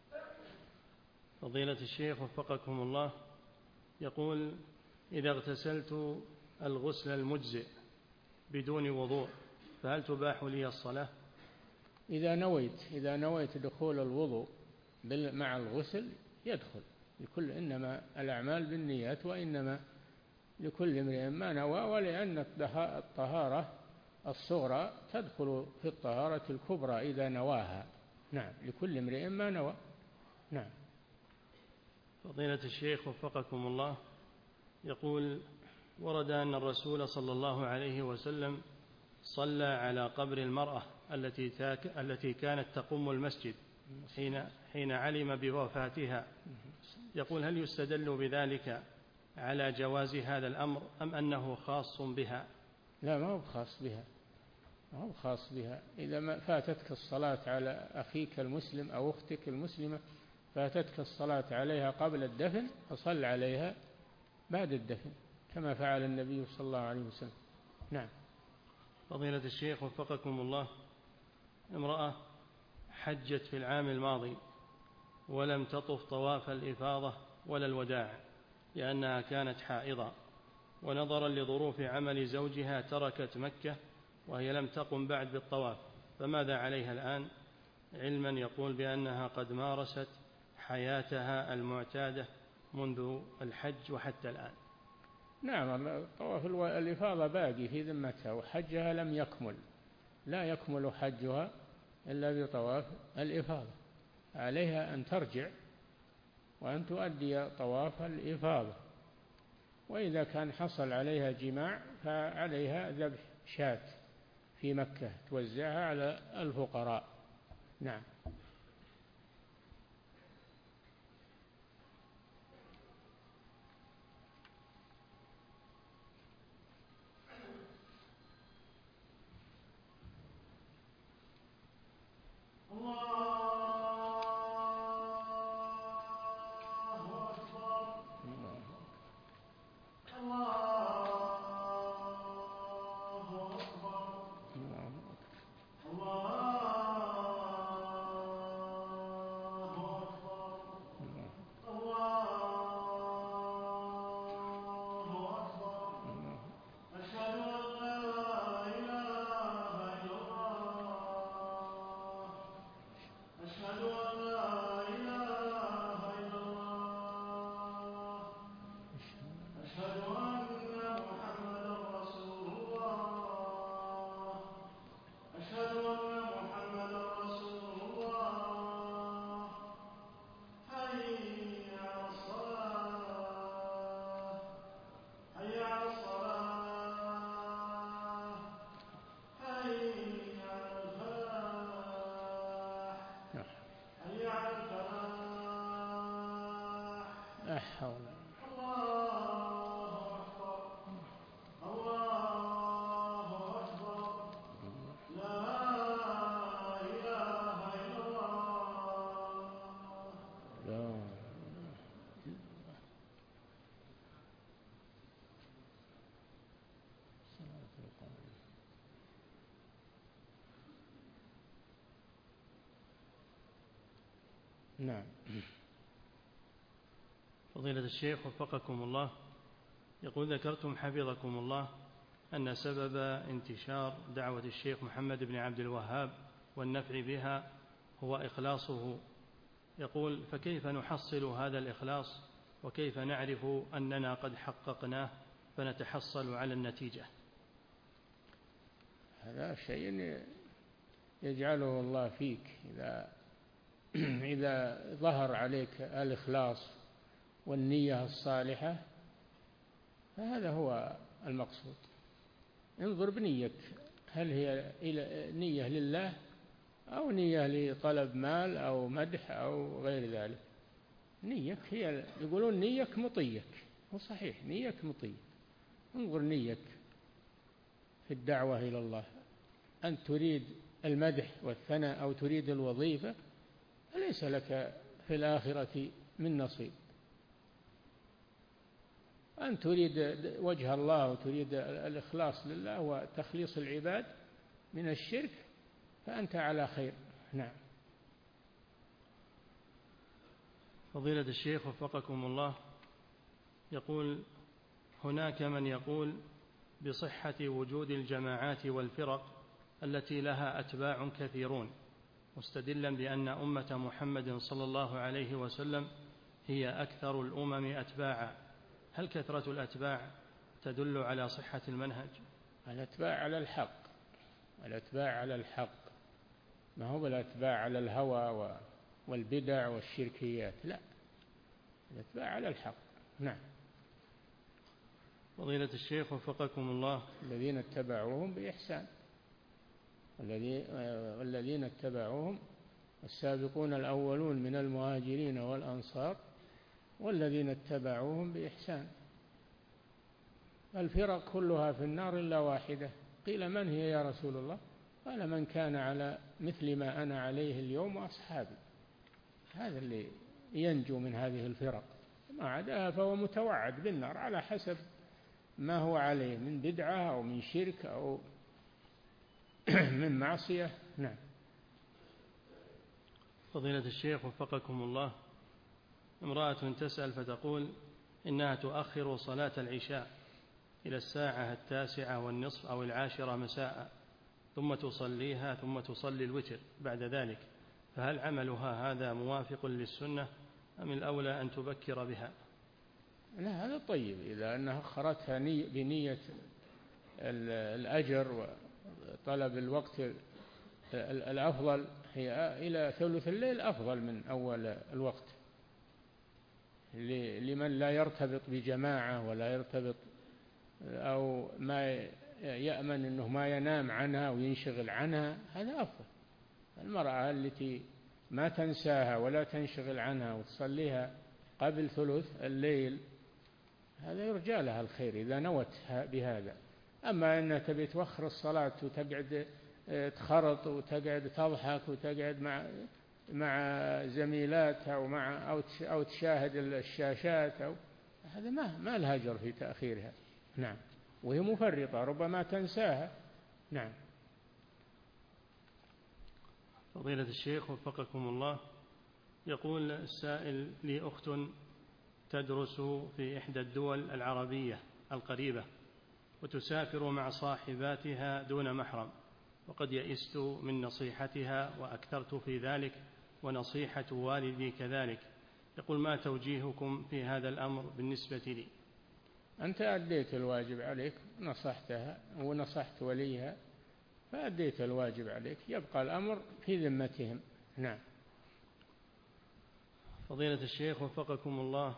فضيلة الشيخ وفقكم الله، يقول إذا اغتسلت الغسل المجزئ بدون وضوء فهل تباح لي الصلاة؟ إذا نويت دخول الوضوء مع الغسل يدخل، إنما الأعمال بالنيات وإنما لكل امرئ ما نوى، ولأن الطهارة الصغرى تدخل في الطهارة الكبرى إذا نواها. نعم، لكل امرئ ما نوى. نعم. فضيلة الشيخ وفقكم الله، يقول ورد أن الرسول صلى الله عليه وسلم صلى على قبر المرأة التي كانت تقوم المسجد حين علم بوفاتها، يقول هل يستدل بذلك على جواز هذا الأمر أم أنه خاص بها؟ لا، ما هو خاص بها. إذا ما فاتتك الصلاة على أخيك المسلم أو أختك المسلمة، فاتتك الصلاة عليها قبل الدفن، فصل عليها بعد الدفن كما فعل النبي صلى الله عليه وسلم. نعم. فضيلة الشيخ وفقكم الله، امرأة حجت في العام الماضي ولم تطف طواف الإفاضة ولا الوداع لأنها كانت حائضة، ونظرا لظروف عمل زوجها تركت مكة وهي لم تقم بعد بالطواف، فماذا عليها الآن، علما يقول بأنها قد مارست حياتها المعتادة منذ الحج وحتى الآن؟ نعم، طواف الإفاضة باقي في ذمتها، وحجها لم يكمل، لا يكمل حجها إلا بطواف الإفاضة، عليها أن ترجع وأن تؤدي طواف الإفاضة، وإذا كان حصل عليها جماع فعليها ذبح شاة في مكة توزعها على الفقراء. نعم. لا حول. نعم. فضيلة الشيخ وفقكم الله، يقول ذكرتم حفظكم الله أن سبب انتشار دعوة الشيخ محمد بن عبد الوهاب والنفع بها هو إخلاصه. يقول فكيف نحصل هذا الإخلاص وكيف نعرف أننا قد حققناه فنتحصل على النتيجة؟ هذا شيء يجعله الله فيك إذا ظهر عليك الإخلاص والنية الصالحة، فهذا هو المقصود. انظر بنيتك، هل هي نية لله أو نية لطلب مال أو مدح أو غير ذلك. نيك هي، يقولون نيك مطيك، وصحيح نيك مطيك. انظر نيك في الدعوة إلى الله، أن تريد المدح والثناء أو تريد الوظيفة، فليس لك في الآخرة من نصيب. أن تريد وجه الله وتريد الإخلاص لله وتخليص العباد من الشرك، فأنت على خير. نعم. فضيلة الشيخ وفقكم الله، يقول هناك من يقول بصحة وجود الجماعات والفرق التي لها أتباع كثيرون، مستدلا بأن أمة محمد صلى الله عليه وسلم هي أكثر الأمم أتباعا. هل كثرة الأتباع تدل على صحة المنهج؟ الأتباع على الحق، الأتباع على الحق، ما هو الأتباع على الهوى والبدع والشركيات، لا، الأتباع على الحق. نعم. فضيلة الشيخ وفقكم الله، الذين اتبعوهم بإحسان، والذين اتبعوهم السابقون الأولون من المهاجرين والأنصار والذين اتبعوهم بإحسان. الفرق كلها في النار إلا واحدة. قيل من هي يا رسول الله؟ قال من كان على مثل ما أنا عليه اليوم وأصحابي. هذا اللي ينجو من هذه الفرق، ما عداها فهو متوعد بالنار على حسب ما هو عليه من بدعة أو من شرك أو من معصية. نعم. فضيلة الشيخ وفقكم الله، امرأة تسأل فتقول إنها تؤخر صلاة العشاء إلى الساعة 9:30 أو 10 مساء، ثم تصليها ثم تصلي الوتر بعد ذلك، فهل عملها هذا موافق للسنة أم الأولى أن تبكر بها؟ لا، هذا طيب إذا أنها أخرتها بنية الأجر وطلب الوقت الأفضل، هي إلى ثلث الليل أفضل من أول الوقت، لمن لا يرتبط بجماعة ولا يرتبط أو ما يأمن أنه ما ينام عنها وينشغل عنها، هذا أفضل. المرأة التي ما تنساها ولا تنشغل عنها وتصليها قبل ثلث الليل، هذا يرجى لها الخير إذا نوت بهذا. أما أنها تبي توخر الصلاة وتقعد تخرط وتقعد تضحك وتقعد مع زميلاتها أو تشاهد الشاشات، هذا ما لها أجر في تأخيرها. نعم. وهي مفرطة ربما تنساها. نعم. فضيلة الشيخ وفقكم الله، يقول السائل لي أخت تدرس في إحدى الدول العربية القريبة وتسافر مع صاحباتها دون محرم، وقد يئست من نصيحتها وأكثرت في ذلك ونصيحة والدي كذلك. يقول ما توجيهكم في هذا الأمر بالنسبة لي؟ أنت أديت الواجب عليك، نصحتها ونصحت وليها فأديت الواجب عليك، يبقى الأمر في ذمتهم. نعم. فضيلة الشيخ وفقكم الله،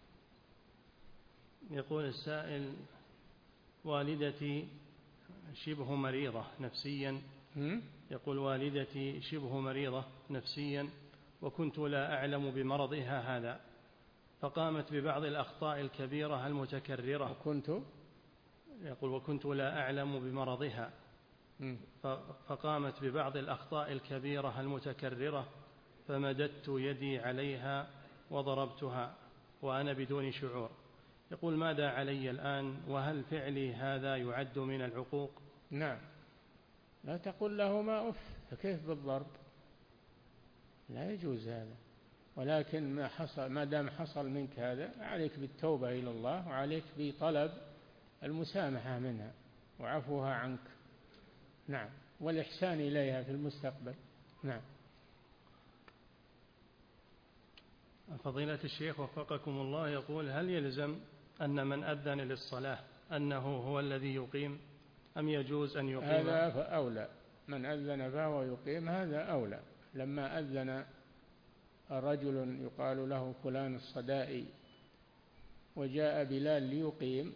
يقول السائل والدتي شبه مريضة نفسيا، يقول والدتي شبه مريضة نفسيا وكنت لا أعلم بمرضها هذا، فقامت ببعض الأخطاء الكبيرة المتكررة. يقول وكنت لا أعلم بمرضها، فقامت ببعض الأخطاء الكبيرة المتكررة فمددت يدي عليها وضربتها وأنا بدون شعور. يقول ماذا علي الآن، وهل فعلي هذا يعد من العقوق؟ نعم، لا تقل لهما أف، فكيف بالضرب؟ لا يجوز هذا. ولكن ما دام حصل منك هذا عليك بالتوبة إلى الله، وعليك بطلب المسامحة منها وعفوها عنك. نعم، والإحسان إليها في المستقبل. نعم. فضيلة الشيخ وفقكم الله يقول هل يلزم أن من أذن للصلاة أنه هو الذي يقيم، أم يجوز أن يقيم؟ هذا أولى، من أذن فهو يقيم، هذا أولى. لما أذن رجل يقال له فلان الصدائي وجاء بلال ليقيم،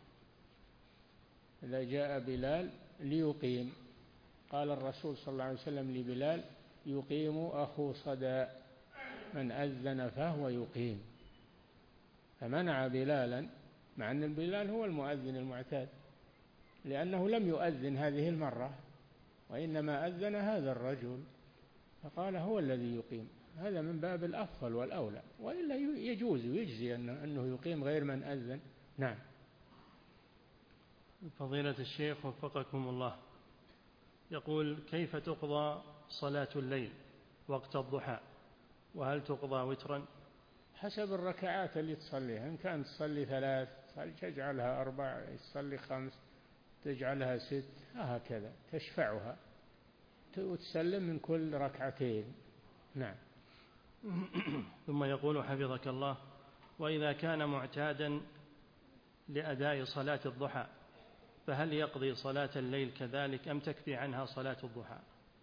إذا جاء بلال ليقيم قال الرسول صلى الله عليه وسلم لبلال يقيم أخو صداء، من أذن فهو يقيم، فمنع بلالا، مع أن بلال هو المؤذن المعتاد، لأنه لم يؤذن هذه المرة وإنما أذن هذا الرجل، فقال هو الذي يقيم. هذا من باب الأفضل والأولى، وإلا يجوز ويجزي أنه يقيم غير من أذن. نعم. فضيلة الشيخ وفقكم الله يقول كيف تقضى صلاة الليل وقت الضحى، وهل تقضى وترا؟ حسب الركعات اللي تصليها، إن كانت تصلي 3 تجعلها 4، تصلي 5 تجعلها 6، هكذا تشفعها وتسلم من كل 2 ركعة. نعم. ثم يقول حفظك الله وإذا كان معتادا لأداء صلاة الضحى فهل يقضي صلاة الليل كذلك أم تكفي عنها صلاة الضحى؟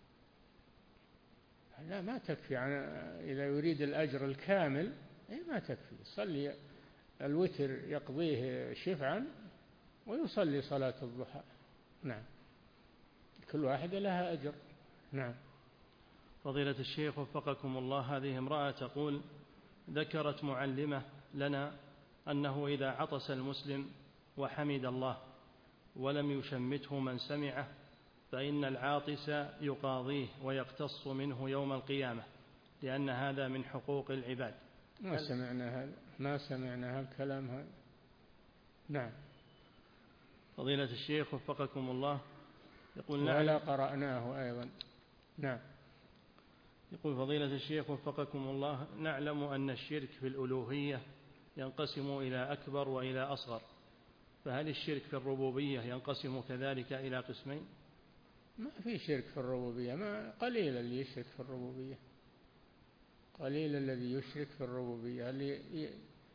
لا، ما تكفي إذا يريد الأجر الكامل ما تكفي. صلي الوتر يقضيه شفعا ويصلي صلاة الضحى. نعم، كل واحدة لها أجر. نعم. فضيلة الشيخ وفقكم الله هذه امرأة تقول ذكرت معلمة لنا أنه إذا عطس المسلم وحمد الله ولم يشمته من سمعه فإن العاطس يقاضيه ويقتص منه يوم القيامة، لأن هذا من حقوق العباد. ما سمعنا الكلام هذا. نعم. فضيلة الشيخ وفقكم الله يقول ولا قرأناه أيضا. نعم. يقول فضيلة الشيخ وفقكم الله نعلم أن الشرك في الألوهية ينقسم إلى أكبر وإلى أصغر، فهل الشرك في الربوبية ينقسم كذلك إلى قسمين؟ ما في شرك في الربوبية، ما قليل اللي يشرك في الربوبية، قليل الذي يشرك في الربوبية، اللي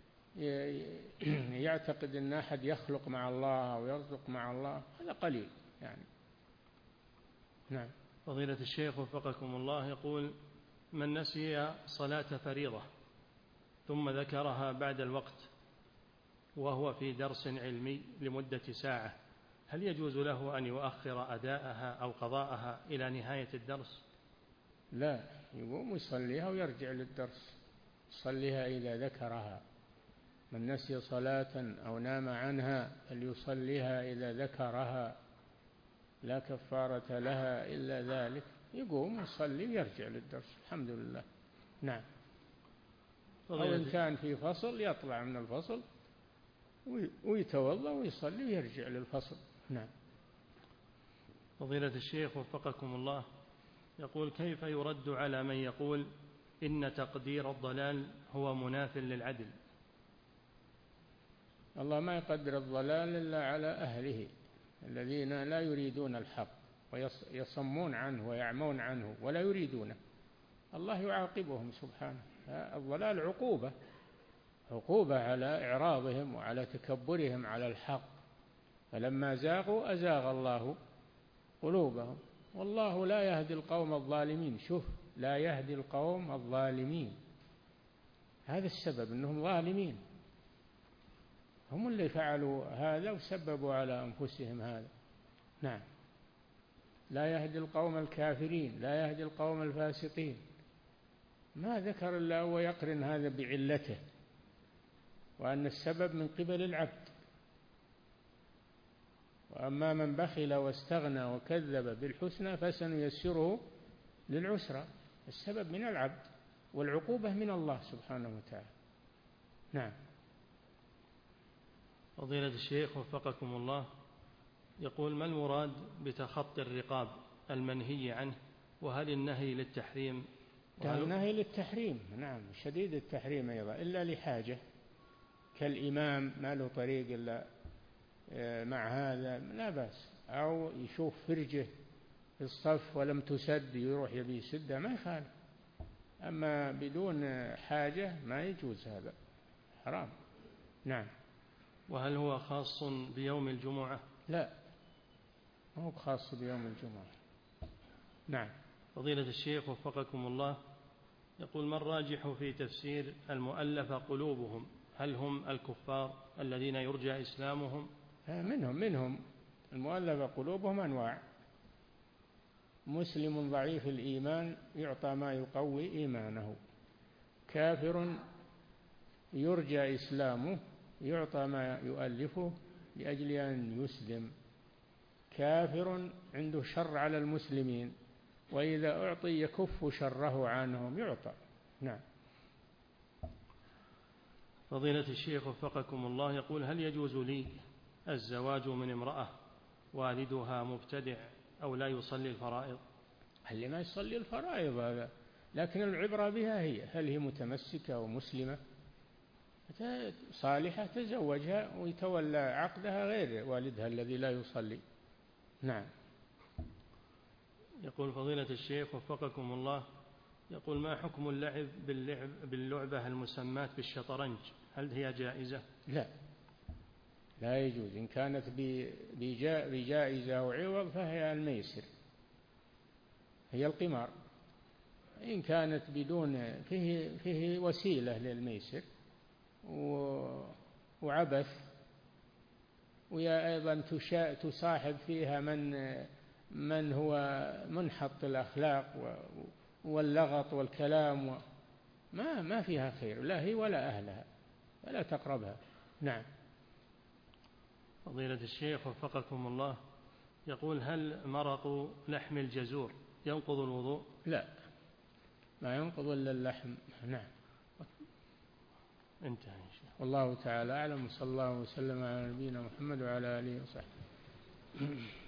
يعتقد أن أحد يخلق مع الله أو يرزق مع الله هذا قليل يعني. نعم. فضيلة الشيخ وفقكم الله يقول من نسي صلاة فريضة ثم ذكرها بعد الوقت وهو في درس علمي لمدة ساعة، هل يجوز له أن يؤخر أداءها أو قضاءها إلى نهاية الدرس؟ لا، يقوم يصليها ويرجع للدرس، يصليها إذا ذكرها. من نسي صلاة أو نام عنها فليصليها إذا ذكرها، لا كفارة لها إلا ذلك. يقوم يصلي ويرجع للدرس. الحمد لله. نعم. أو إن كان في فصل يطلع من الفصل ويتوضأ ويصلي ويرجع للفصل. نعم. فضيلة الشيخ وفقكم الله يقول كيف يرد على من يقول إن تقدير الضلال هو مناف للعدل؟ الله ما يقدر الضلال إلا على أهله الذين لا يريدون الحق ويصمون عنه ويعمون عنه ولا يريدونه، الله يعاقبهم سبحانه. الضلال عقوبة على إعراضهم وعلى تكبرهم على الحق، فلما زاغوا أزاغ الله قلوبهم، والله لا يهدي القوم الظالمين. شوف، لا يهدي القوم الظالمين، هذا السبب أنهم ظالمين، هم اللي فعلوا هذا وسببوا على أنفسهم هذا. نعم. لا يهدي القوم الكافرين، لا يهدي القوم الفاسقين. ما ذكر الله ويقرن هذا بعلته، وأن السبب من قبل العبد. وأما من بخل واستغنى وكذب بالحسنى فسنيسره للعسرى. السبب من العبد والعقوبة من الله سبحانه وتعالى. نعم. فضيلة الشيخ وفقكم الله، يقول: ما المراد بتخطي الرقاب المنهي عنه؟ وهل النهي للتحريم؟ النهي للتحريم، نعم، شديد التحريم أيضا، إلا لحاجة، كالإمام ما له طريق إلا مع هذا لا بأس، أو يشوف فرجة في الصف ولم تسد يروح يبي يسدها ما يخالف. أما بدون حاجة ما يجوز، هذا حرام. نعم. وهل هو خاص بيوم الجمعة؟ لا، هو خاص بيوم الجمعة. نعم. فضيلة الشيخ وفقكم الله، يقول: ما الراجح في تفسير المؤلفة قلوبهم؟ هل هم الكفار الذين يرجى إسلامهم؟ منهم المؤلفة قلوبهم أنواع: مسلم ضعيف الإيمان يعطى ما يقوي إيمانه، كافر يرجى إسلامه يعطى ما يؤلفه لأجل أن يسلم، كافر عنده شر على المسلمين وإذا أعطي يكف شره عنهم يعطى. نعم. فضيلة الشيخ وفقكم الله، يقول: هل يجوز لي الزواج من امرأة والدها مبتدع أو لا يصلي الفرائض؟ اللي ما يصلي الفرائض هذا، لكن العبرة بها هل هي متمسكة ومسلمة صالحة تزوجها ويتولى عقدها غير والدها الذي لا يصلي. نعم. يقول: فضيلة الشيخ وفقكم الله، يقول: ما حكم اللعب باللعبة المسماة بالشطرنج؟ هل هي جائزة؟ لا يجوز. إن كانت بجائزة أو عوض فهي الميسر، هي القمار. إن كانت بدون فيه وسيلة للميسر وعبث، وهي أيضا تصاحب فيها من هو منحط الأخلاق واللغط والكلام، ما فيها خير، لا هي ولا أهلها، فلا تقربها. نعم. فضيلة الشيخ وفقكم الله، يقول: هل مرق لحم الجزور ينقض الوضوء؟ لا، ما ينقض إلا اللحم. نعم. انتهى. والله تعالى أعلم، صلى الله وسلم على نبينا محمد وعلى آله وصحبه.